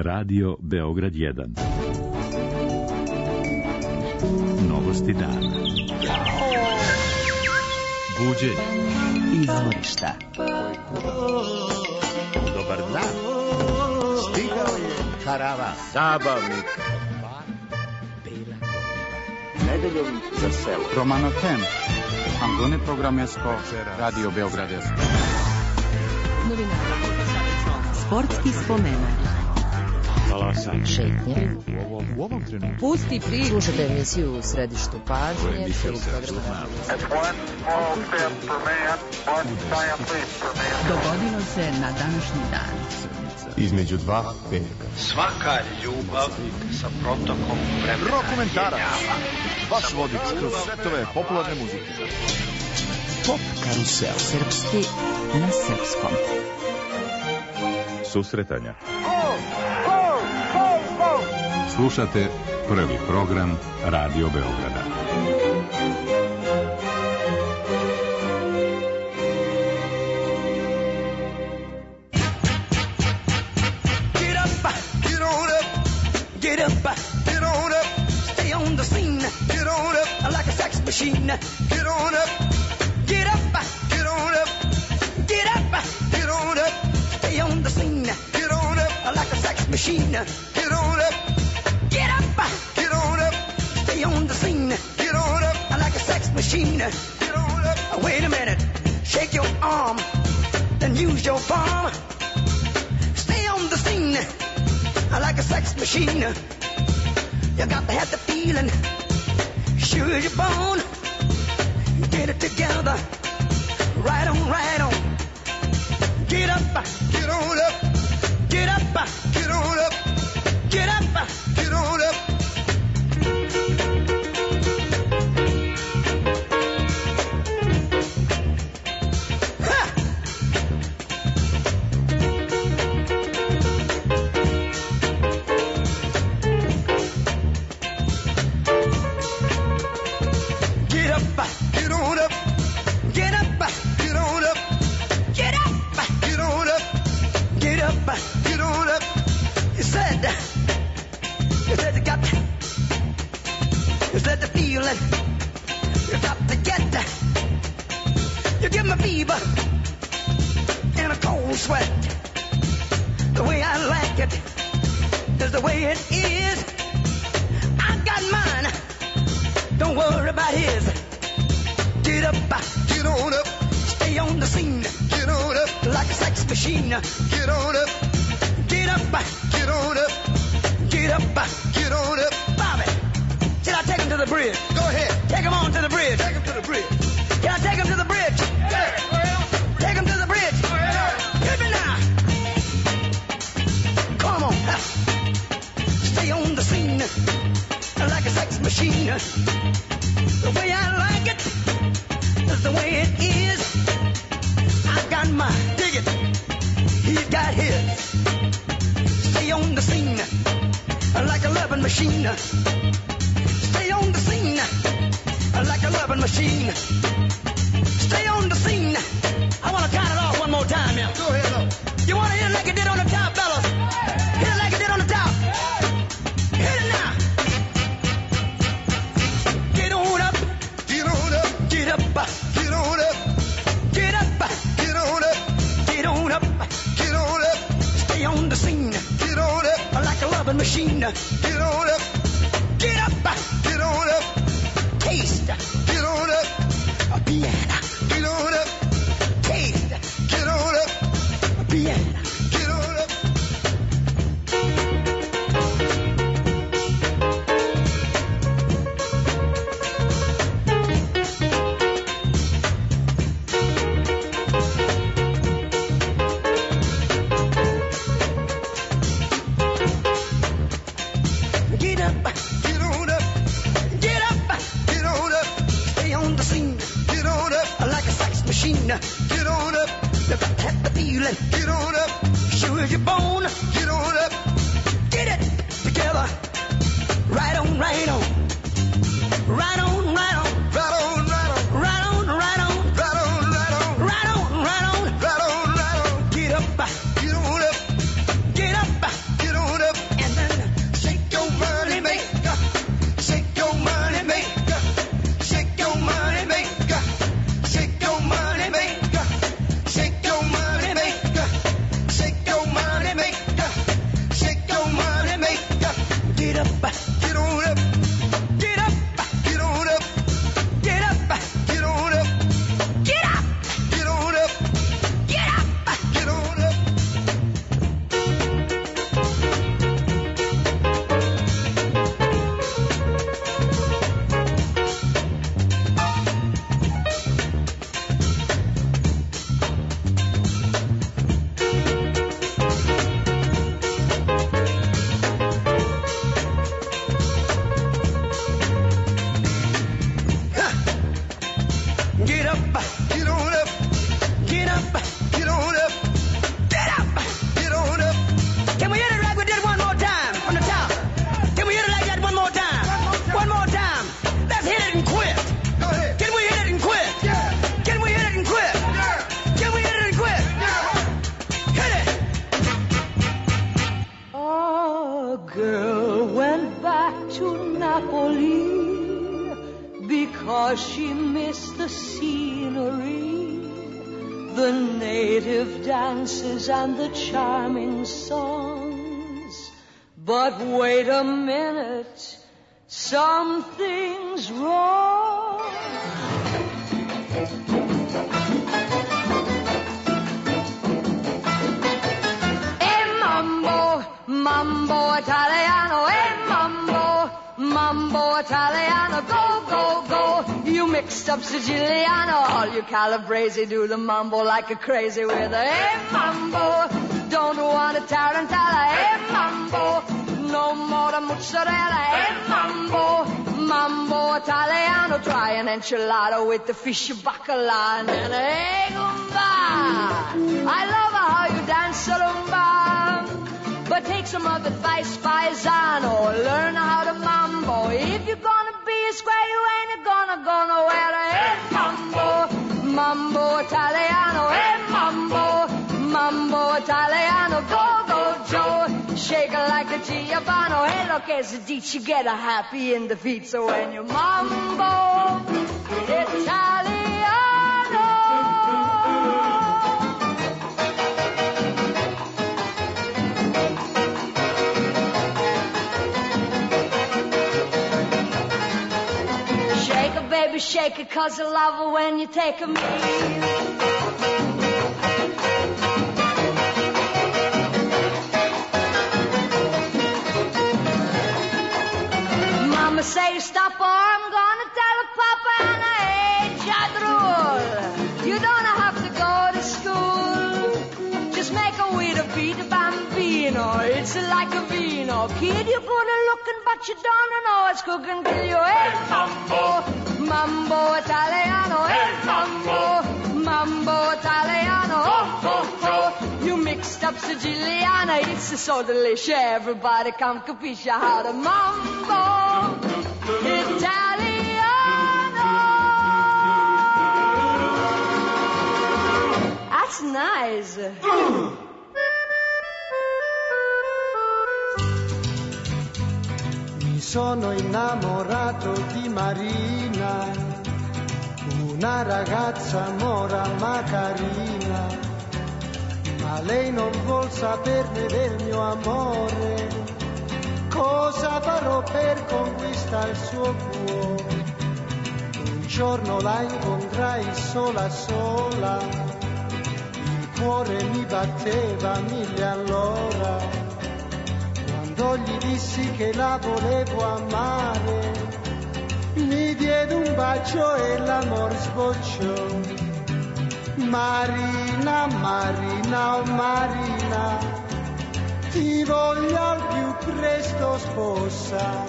Radio Beograd 1. Novosti dana. Buđenje. Izvorišta. Dobar dan. Stigao je karavan. Zabavnik. Nedeljom za selo. Romano Tem. Angone programesko Radio Beograd 1. Novinari. Sportski spomenak. Šetnje. U ovom trenutku. Pusti priču. Slušajte emisiju u središtu pažnje. Dogodilo se na današnji dan. Između dva petka. Svaka ljubav sa protokom vremena. Rokomentarac. Vaš vodič kroz svetove popularne muzike. Top karusel. Srpski na srpskom. Susretanja. Slušate prvi program Radio Beograda. Get up, get on up, stay on the scene. Get on up, like a sex machine. Get on up, get up, get on up, get up, get on up, stay on the scene. Get on up, like a sex machine. Get on up, get up, get on up, stay on the scene. Get on up, like a sex machine. Get on up. Wait a minute, shake your arm, then use your palm. Stay on the scene. Like a sex machine. You got to have the feeling, sure as you're born. Get it together, right on, right on. Get up, get on up, get up, get on up, get up, get on up. You give me fever and a cold sweat. The way I like it is the way it is. I got mine, don't worry about his. Get up, get on up, stay on the scene. Get on up, like a sex machine. Get on up, get up, get on up, get up, get on up. Bobby, should I take him to the bridge? Go ahead, take him on to the bridge. Take him to the bridge. Can I take him to the bridge? Yeah. Take him to the bridge. Hit me now. Come on. Stay on the scene like a sex machine. The way I like it is the way it is. I've got mine. Dig it. He's got his. Stay on the scene like a loving machine. Stay on the scene like a loving machine. Stay on the scene. I want to count it off one more time now. Go ahead, look. You want to hit it like it did on the top, fellas? Hit it like it did on the top. Hit it now. Get on up. Get on up. Get up. Get on up. Get up. Get on up. Get on up. Get on up. Stay on the scene. Get on up. Like a loving machine. Get on up. Get up. Get on up. Taste. Get on up. A piano. Get on up. Taste. Get on up. A piano. Get on up. Get up. Get on up. Get up. Get on up. Stay on the scene. Get on up. Like a sex machine. Get on up. You got to have the feeling. Get on up. Sure as you're born. Get on up. Get it together. Right on, right on. Right on, right on. Right on, right on. Right on, right on. Right on, right on. Right on, right on. Right on, right on. Get up. Get on up. Get up. Get on up. Napoli because she missed the scenery, the native dances and the charming songs. But wait a minute, something's wrong. Mambo Italiano, mambo Italiano, go, go, go. You mixed up Siciliano, all you Calabrese do the mambo like a crazy with a mambo. Don't want a tarantella, mambo. No more the mozzarella, mambo Italiano. Try an enchilada with the fish bacala and an gumba. I love how you dance rumba. But take some of advice, paisano. Learn how to mambo. If you're gonna be a square, you ain't gonna go nowhere. Hey, mambo, mambo Italiano. Hey, mambo Italiano. Go, go, Joe. Shake it like a Giovanni. Hey, look, as a ditch, you get a happy in the feet. So when you mambo Italiano. Baby, shake it, 'cause I love it when you take a meal. Mama say stop or I'm gonna tell Papa and I ain't Jadrul. You don't have to go to school. Just make a with a beat bambino. It's like a vino. Kid, you're good at looking, but you don't know it's cooking till you hey, mambo. Mambo Italiano, hey, mambo Italiano, oh, oh, oh. You mixed up Siciliana, it's so delicious. Everybody come capisce how to mambo Italiano. That's nice. Mi sono innamorato di Marina, una ragazza mora ma carina, ma lei non vuol saperne del mio amore. Cosa farò per conquistare il suo cuore? Un giorno la incontrai sola sola, il cuore mi batteva 1000 all'ora. Quando gli dissi che la volevo amare, mi diede un bacio e l'amor sbocciò. Marina, Marina, oh Marina, ti voglio al più presto sposa.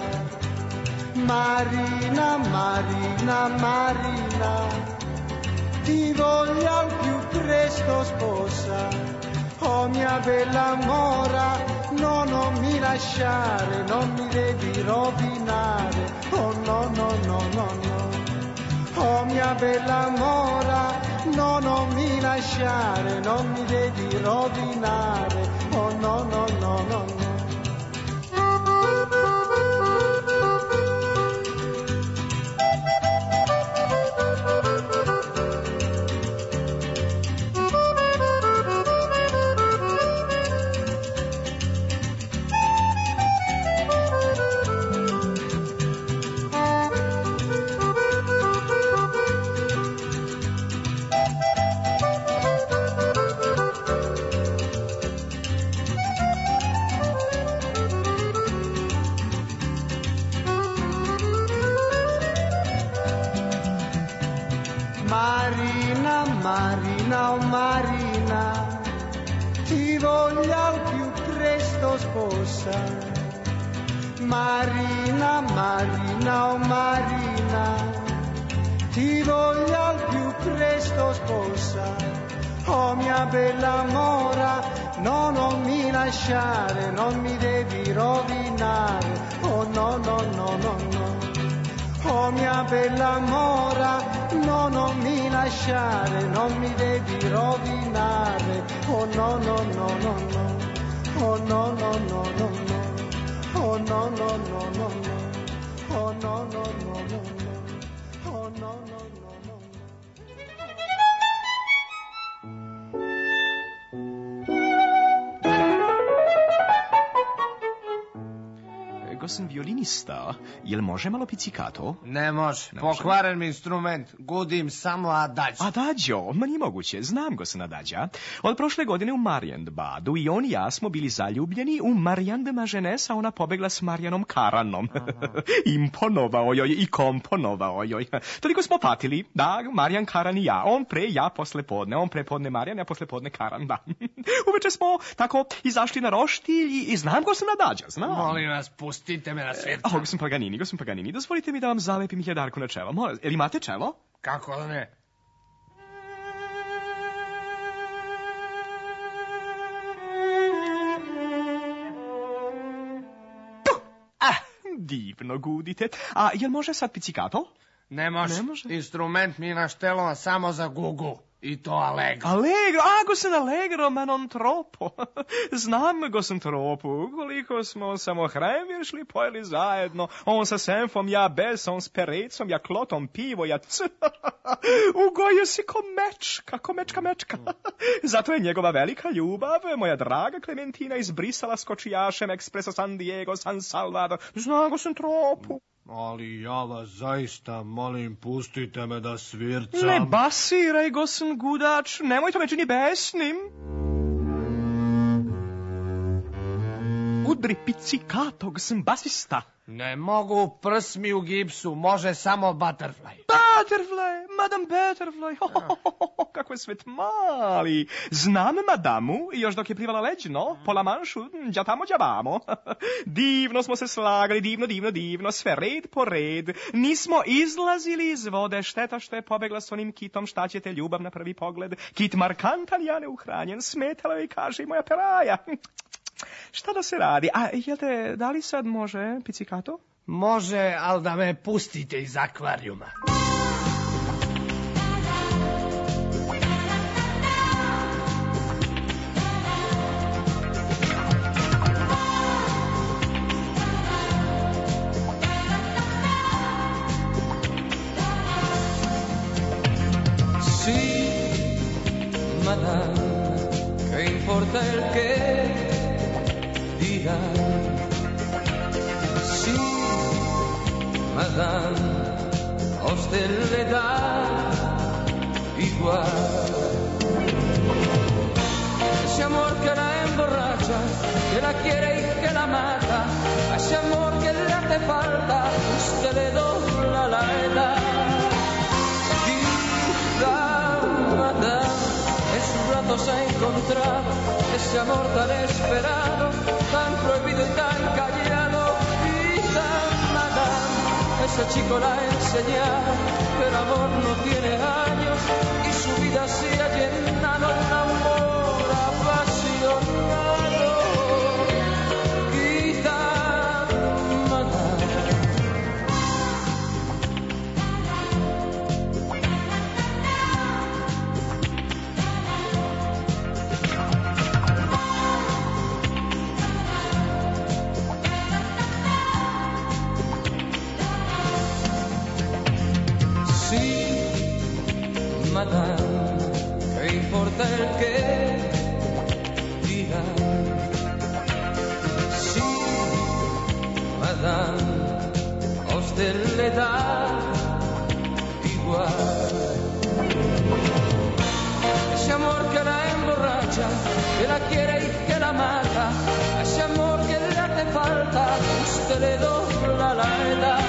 Marina, Marina, Marina, ti voglio al più presto sposa. Oh mia bella mora, no, non mi lasciare, non mi devi rovinare. Oh no, no, no, no, no. Oh mia bella mora, no, non mi lasciare, non mi devi rovinare. Oh no, no, no, no, no. Marina, Marina, oh Marina, ti voglio al più presto sposa. Marina, Marina, oh Marina, ti voglio al più presto sposa. Oh mia bella mora, no, non mi lasciare, non mi devi rovinare. Oh no, no, no, no, no. Oh mia bella mora, no, non mi lasciare, non mi devi rovinare. Oh no, no, no, no, no. Oh no, no, no, no, no. Oh no, no, no, no, no. Oh no, no, no, no, no. Oh no, no, no, no, no. Gosen violinista, jel može malo pizzicato? Ne može, pokvaren mi instrument, gudim samo adagio. Adagio? Ma nije moguće, znam gosen adagio. Od prošle godine u Marienbadu i on i ja smo bili zaljubljeni u Marianne de Magenès, a ona pobegla s Marijanom Karanom. Imponovao joj i komponovao joj. Toliko smo patili, da, Marijan Karan i ja, on pre, ja posle podne, on pre podne Marijan, ja posle podne Karan, da. Uveče smo tako izašli na roštilj i znam gosen adagio, znam. Molim vas, pustite me na svirca. Gosen Paganini, dozvolite mi da vam zalepim hiljadarku na čelo. Molim, jel imate čelo? Kako da ne? Divno gudite. A jel može sad pizzicato? Ne može. Instrument mi je naštelovan samo za gugu. I to allegro. Allegro? Gosen allegro, ma non troppo. Znam, gosen troppo. Koliko smo samohrem šli pojeli zajedno. On sa senfom, ja bez, on s perecom, ja klotom pivo, ja ugojio si ko mečka. Zato je njegova velika ljubav, moja draga Klementina, izbrisala s kočijašem Ekspresa San Diego, San Salvador. Znam, gosen troppo. Ali ja vas zaista molim, pustite me da svircam. Ne basiraj, gosen gudač, nemoj to me čini besnim. Udri pizzicato, gosen basista. Ne mogu, prs mi u gipsu, može samo butterfly. Butterfly, Madame Butterfly, kako je svet mali. Znam madamu, još dok je plivala leđno, po La Manšu, đa tamo đa vamo. Divno smo se slagali, divno, sve red po red. Nismo izlazili iz vode, šteta što je pobegla s onim kitom, šta ćete, ljubav na prvi pogled. Kit markantan, ja neuhranjen, smetala joj, kaže, i moja peraja. Šta da se radi? A jel te, da li sad može pizzicato? Može, ali da me pustite iz akvarijuma. Sí, madame, ¿qué importa el qué dirán? Sí, madame, a usted le da igual. Ese amor que la emborracha, que la quiere y que la mata, a ese amor que le hace falta, usted le dobla la edad. En sus brazos ha encontrado ese amor tan esperado, tan prohibido y tan callado y tan madame. Ese chico la ha enseñado que el amor no tiene años y su vida se ha llenado de un amor apasionado y tan madame. Madame, ¿qué importa el qué dirán? Sí, madame, a usted le da igual. Ese amor que la emborracha, que la quiere y que la mata, a ese amor que le hace falta, usted le dobla la edad.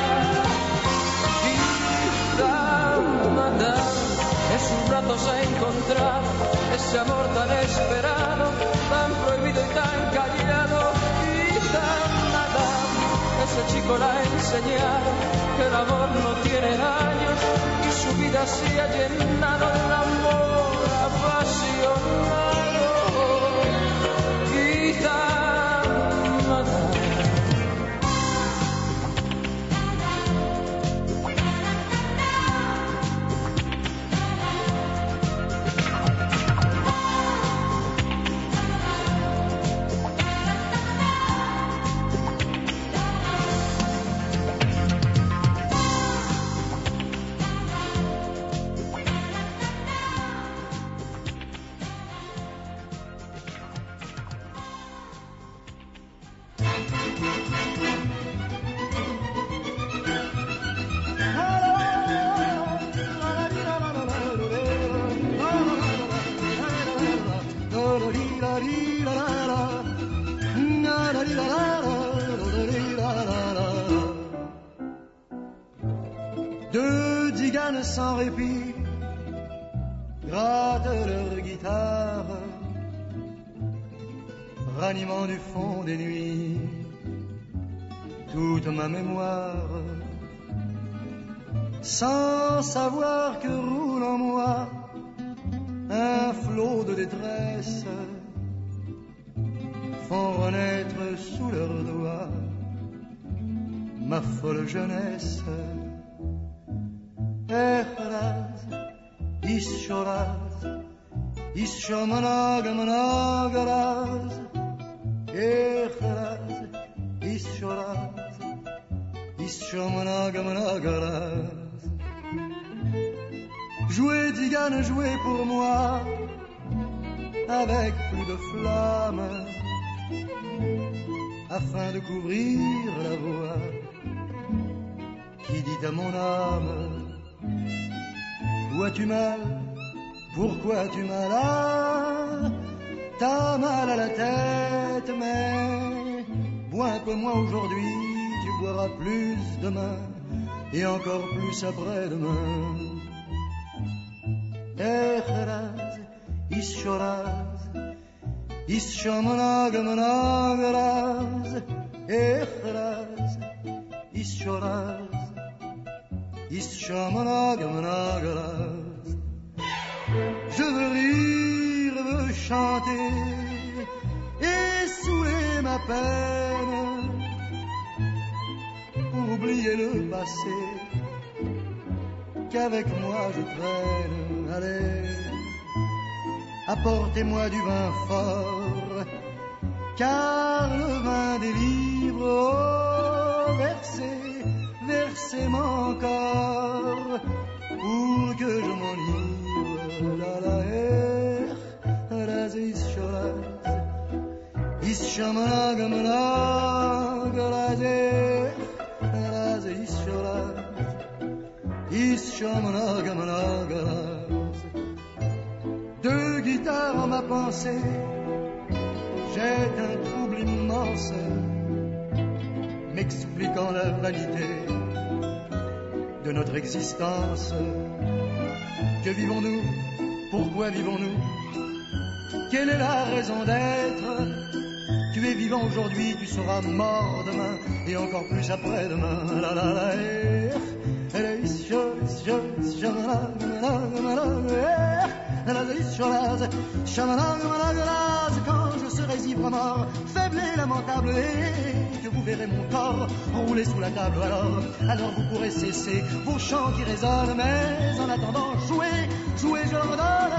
Madame, en sus brazos ha encontrado ese amor tan esperado, tan prohibido y tan callado y tan madame. Ese chico la ha enseñado que el amor no tiene años y su vida se ha llenado de un amor apasionado y tan madame. Deux diganes sans répit grattent leur guitare, ranimant du fond des nuits toute ma mémoire, sans savoir que roule en moi un flot de détresse, font renaître sous leurs doigts ma folle jeunesse. Echraz, ischoraz, ischomanagamanagaraz, echraz, ischoraz, ischomanagamanagaraz. Jouez, Digane, jouez pour moi, avec plus de flamme, afin de couvrir la voix qui dit à mon âme: où as-tu mal? Pourquoi as-tu mal? Ah, t'as mal à la tête, mais bois un peu moins aujourd'hui, tu boiras plus demain, et encore plus après-demain. Echraz, ischoraz, ischomanagamanagaraz, echraz, ischoraz, ischomanagamanagaraz. Je veux rire, veux chanter et saouler ma peine pour oublier le passé qu'avec moi je traîne. Allez, apportez-moi du vin fort, car le vin délivre. Oh, versez, versez-moi encore pour que je m'enivre. La la raz ischoraz, ischomanagamanagaraz, raz ischoraz, ischomanagamanagaraz. Deux guitares en ma pensée, jette un trouble immense, m'expliquant la vanité de notre existence. Que vivons-nous? Pourquoi vivons-nous? Quelle est la raison d'être? Tu es vivant aujourd'hui, tu seras mort demain, et encore plus après-demain. La la la, quand je serai ivre mort, faible et lamentable, et que vous verrez mon corps rouler sous la table, alors vous pourrez cesser vos chants qui résonnent, mais en attendant, jouez, jouez, je redonne.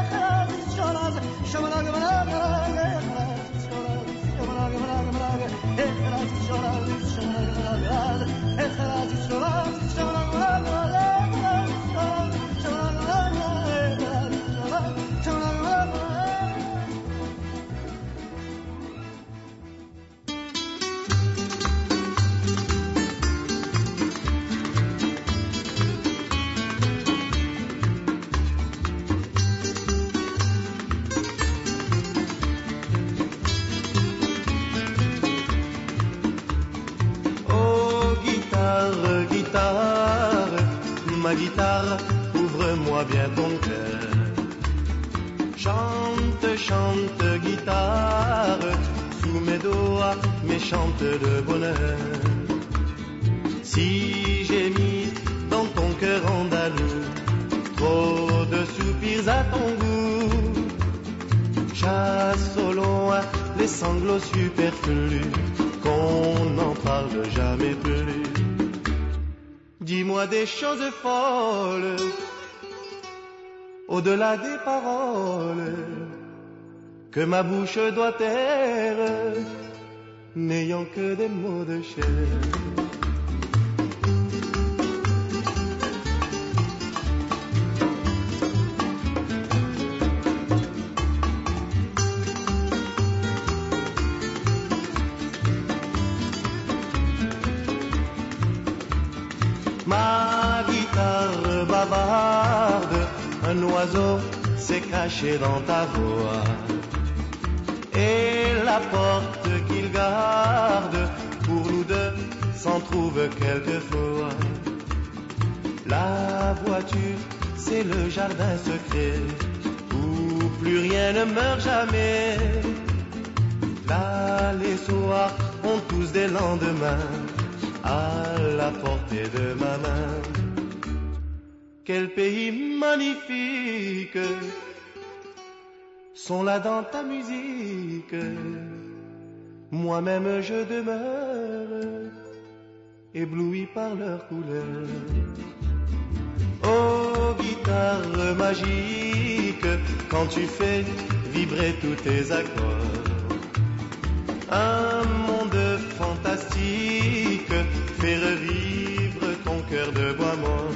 Ma guitare, ouvre-moi bien ton cœur. Chante, chante, guitare, sous mes doigts, mes chantes de bonheur. Si j'ai mis dans ton cœur andalou trop de soupirs à ton goût, chasse au loin les sanglots superflus, qu'on n'en parle jamais plus. Dis-moi des choses folles, au-delà des paroles, que ma bouche doit taire, n'ayant que des mots de chair. Ma guitare bavarde, un oiseau s'est caché dans ta voix, et la porte qu'il garde pour nous deux s'en trouve quelquefois. La voiture, c'est le jardin secret où plus rien ne meurt jamais. Là, les soirs ont tous des lendemains à la portée de ma main. Quel pays magnifique sont là dans ta musique. Moi-même je demeure ébloui par leurs couleurs. Oh, guitare magique, quand tu fais vibrer tous tes accords. Un monde fantastique fait revivre ton cœur de bois mort.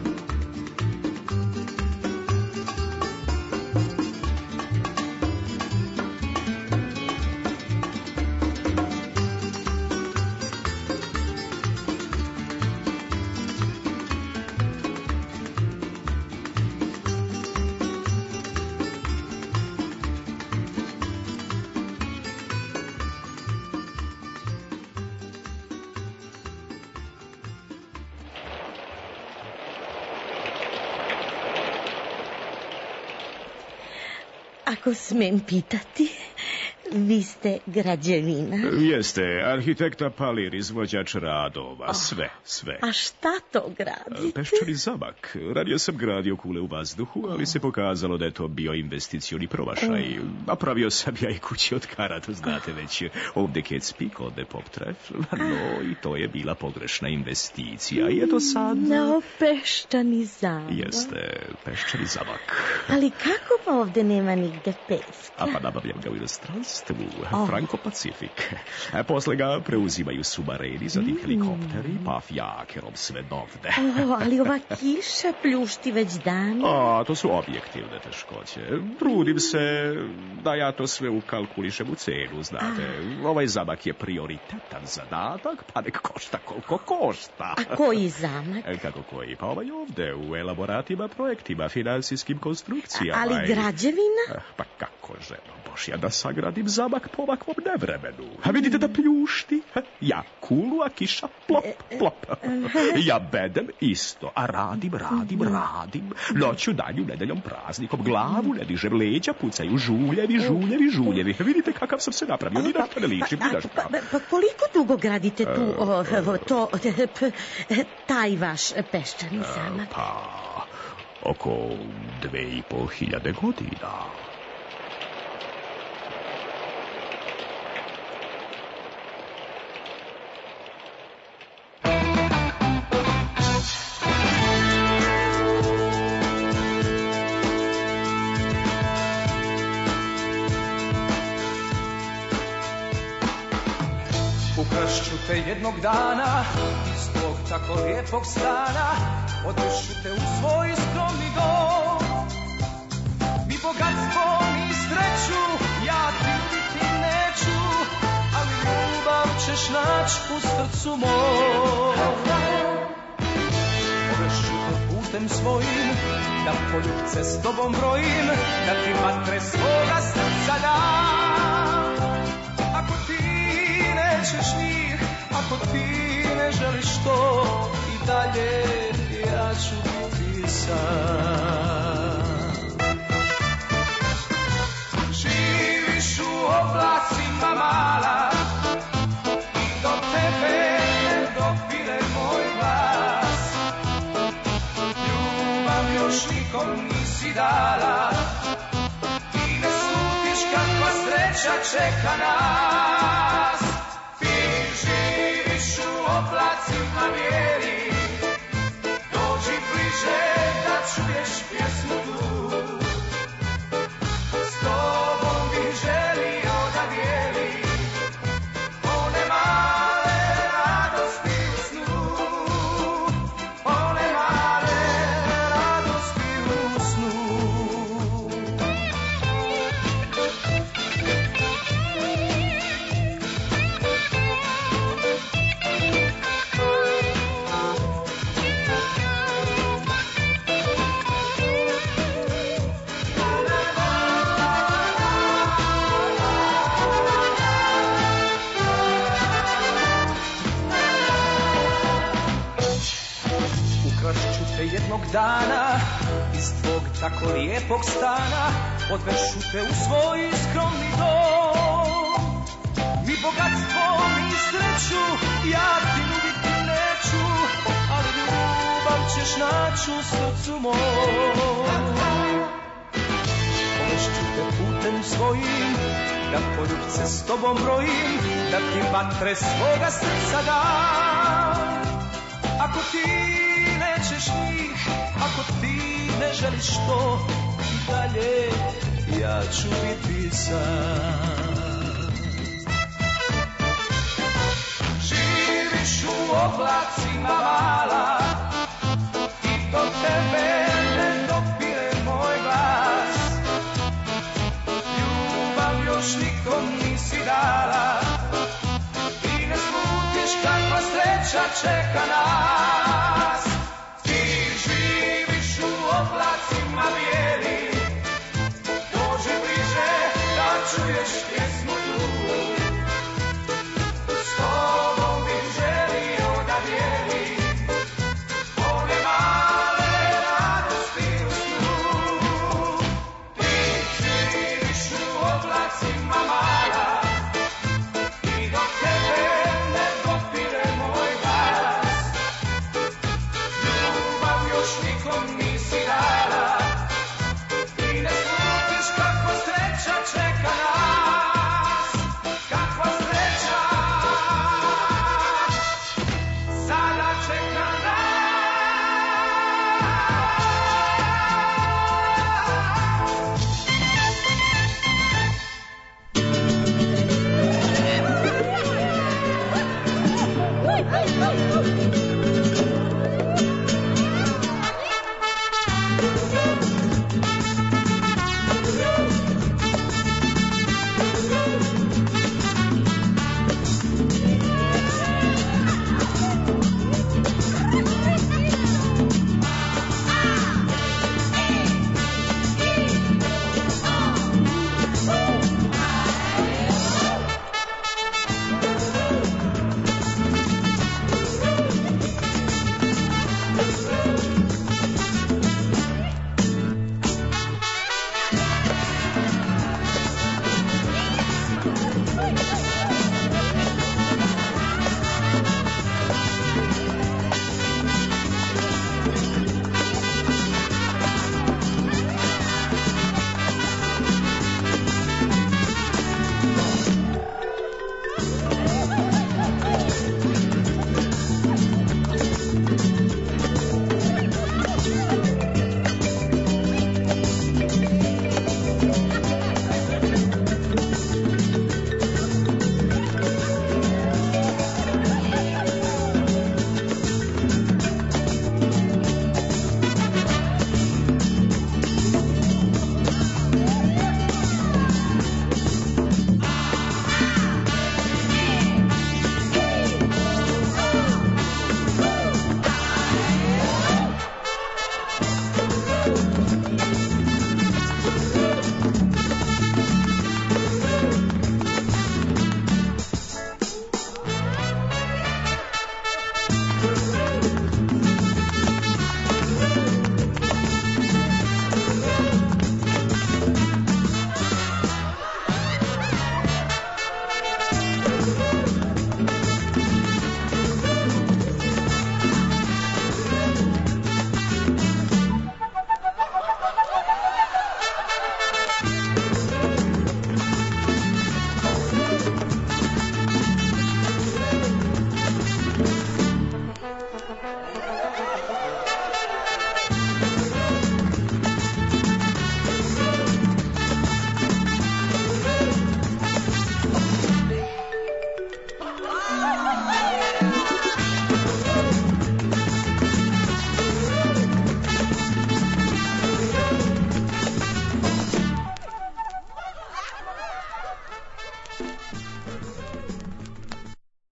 Ako smem pitati, vi ste građevina. Jeste, arhitekta Palir, izvođač radova, sve. A šta to gradite? Peščani zamak. Ranije sam gradio kule u vazduhu, ali se pokazalo da je to bio investicioni promašaj. Napravio sam ja i kući od karata, znate već, ovdje kad spik, ovdje pop tref. No, i to je bila pogrešna investicija. I eto sad... No, Peščani zamak. Jeste, Peščani zamak. Ali kako pa ovdje nema nigde peska? A pa nabavljam ga u inostranstvu, Franco Pacific. Posle ga preuzimaju submareni, zatim helikopteri, pa fjakerom sve dovde. Ali ova kiša pljušti već dan. To su objektivne teškoće. Trudim se da ja to sve ukalkulišem u cenu, znate. Ovaj zamak je prioritetan zadatak, pa nek košta koliko košta. A koji zamak? Kako koji? Pa ovaj ovde, u elaboratima, projektima, finansijskim konstrukcijama. Ali građevina? Pa kako, ženo Božja, da sagradim zamak po ovakvom nevremenu. A vidite da pljušti? Ja kulu, a kiša plop, plop. Ja bedem isto, a radim. Noću, danju, nedeljom, praznikom, glavu ne dižem, leđa pucaju, žuljevi. Vidite kakav sam se napravio, ni na to ne ličim, ni na šta. Pa koliko dugo gradite tu, taj vaš Peščani zamak? Pa, oko 2500 godina. Ukrašću te jednog dana iz tvog tako lijepog stana, odvešu te u svoj skromni dom. Ni bogatstvo, ni sreću ja ti biti neću, ali ljubav ćeš naći u srcu mom. Odvešu te putem svojim, da poljubce s tobom brojim, da ti vatre svoga srca dam. Ako ti nećeš njih, ako ti ne želiš to, i dalje ja ću biti sam. Živiš u oblacima mala i do tebe ne dopire moj glas. Ljubav još nikom nisi dala i ne slutiš kakva sreća čeka nas. Živiš u oblacima bijeli, dođi bliže da čuješ pjesmu tu. S tobom bih želio da dijelim one male radosti u snu, one male radosti u snu. Čvršću te jednog dana iz tvog tako lijepog stana, odvešu te u svoj skromni dom. Mi bogatstvo, mi sreću, ja ti nuditi neću, ali ljubav ćeš naći u srcu mom. Povešću te putem svojim, da poljubce s tobom brojim, da ti vatre svoga srca dam. Ako ti nećeš njih, ako ti ne želiš to, dalje ja ću biti sam. Živiš u oblacima mala i do tebe ne dopire moj glas. Ljubav još nikom nisi dala, ti ne slutiš kakva sreća čeka nas.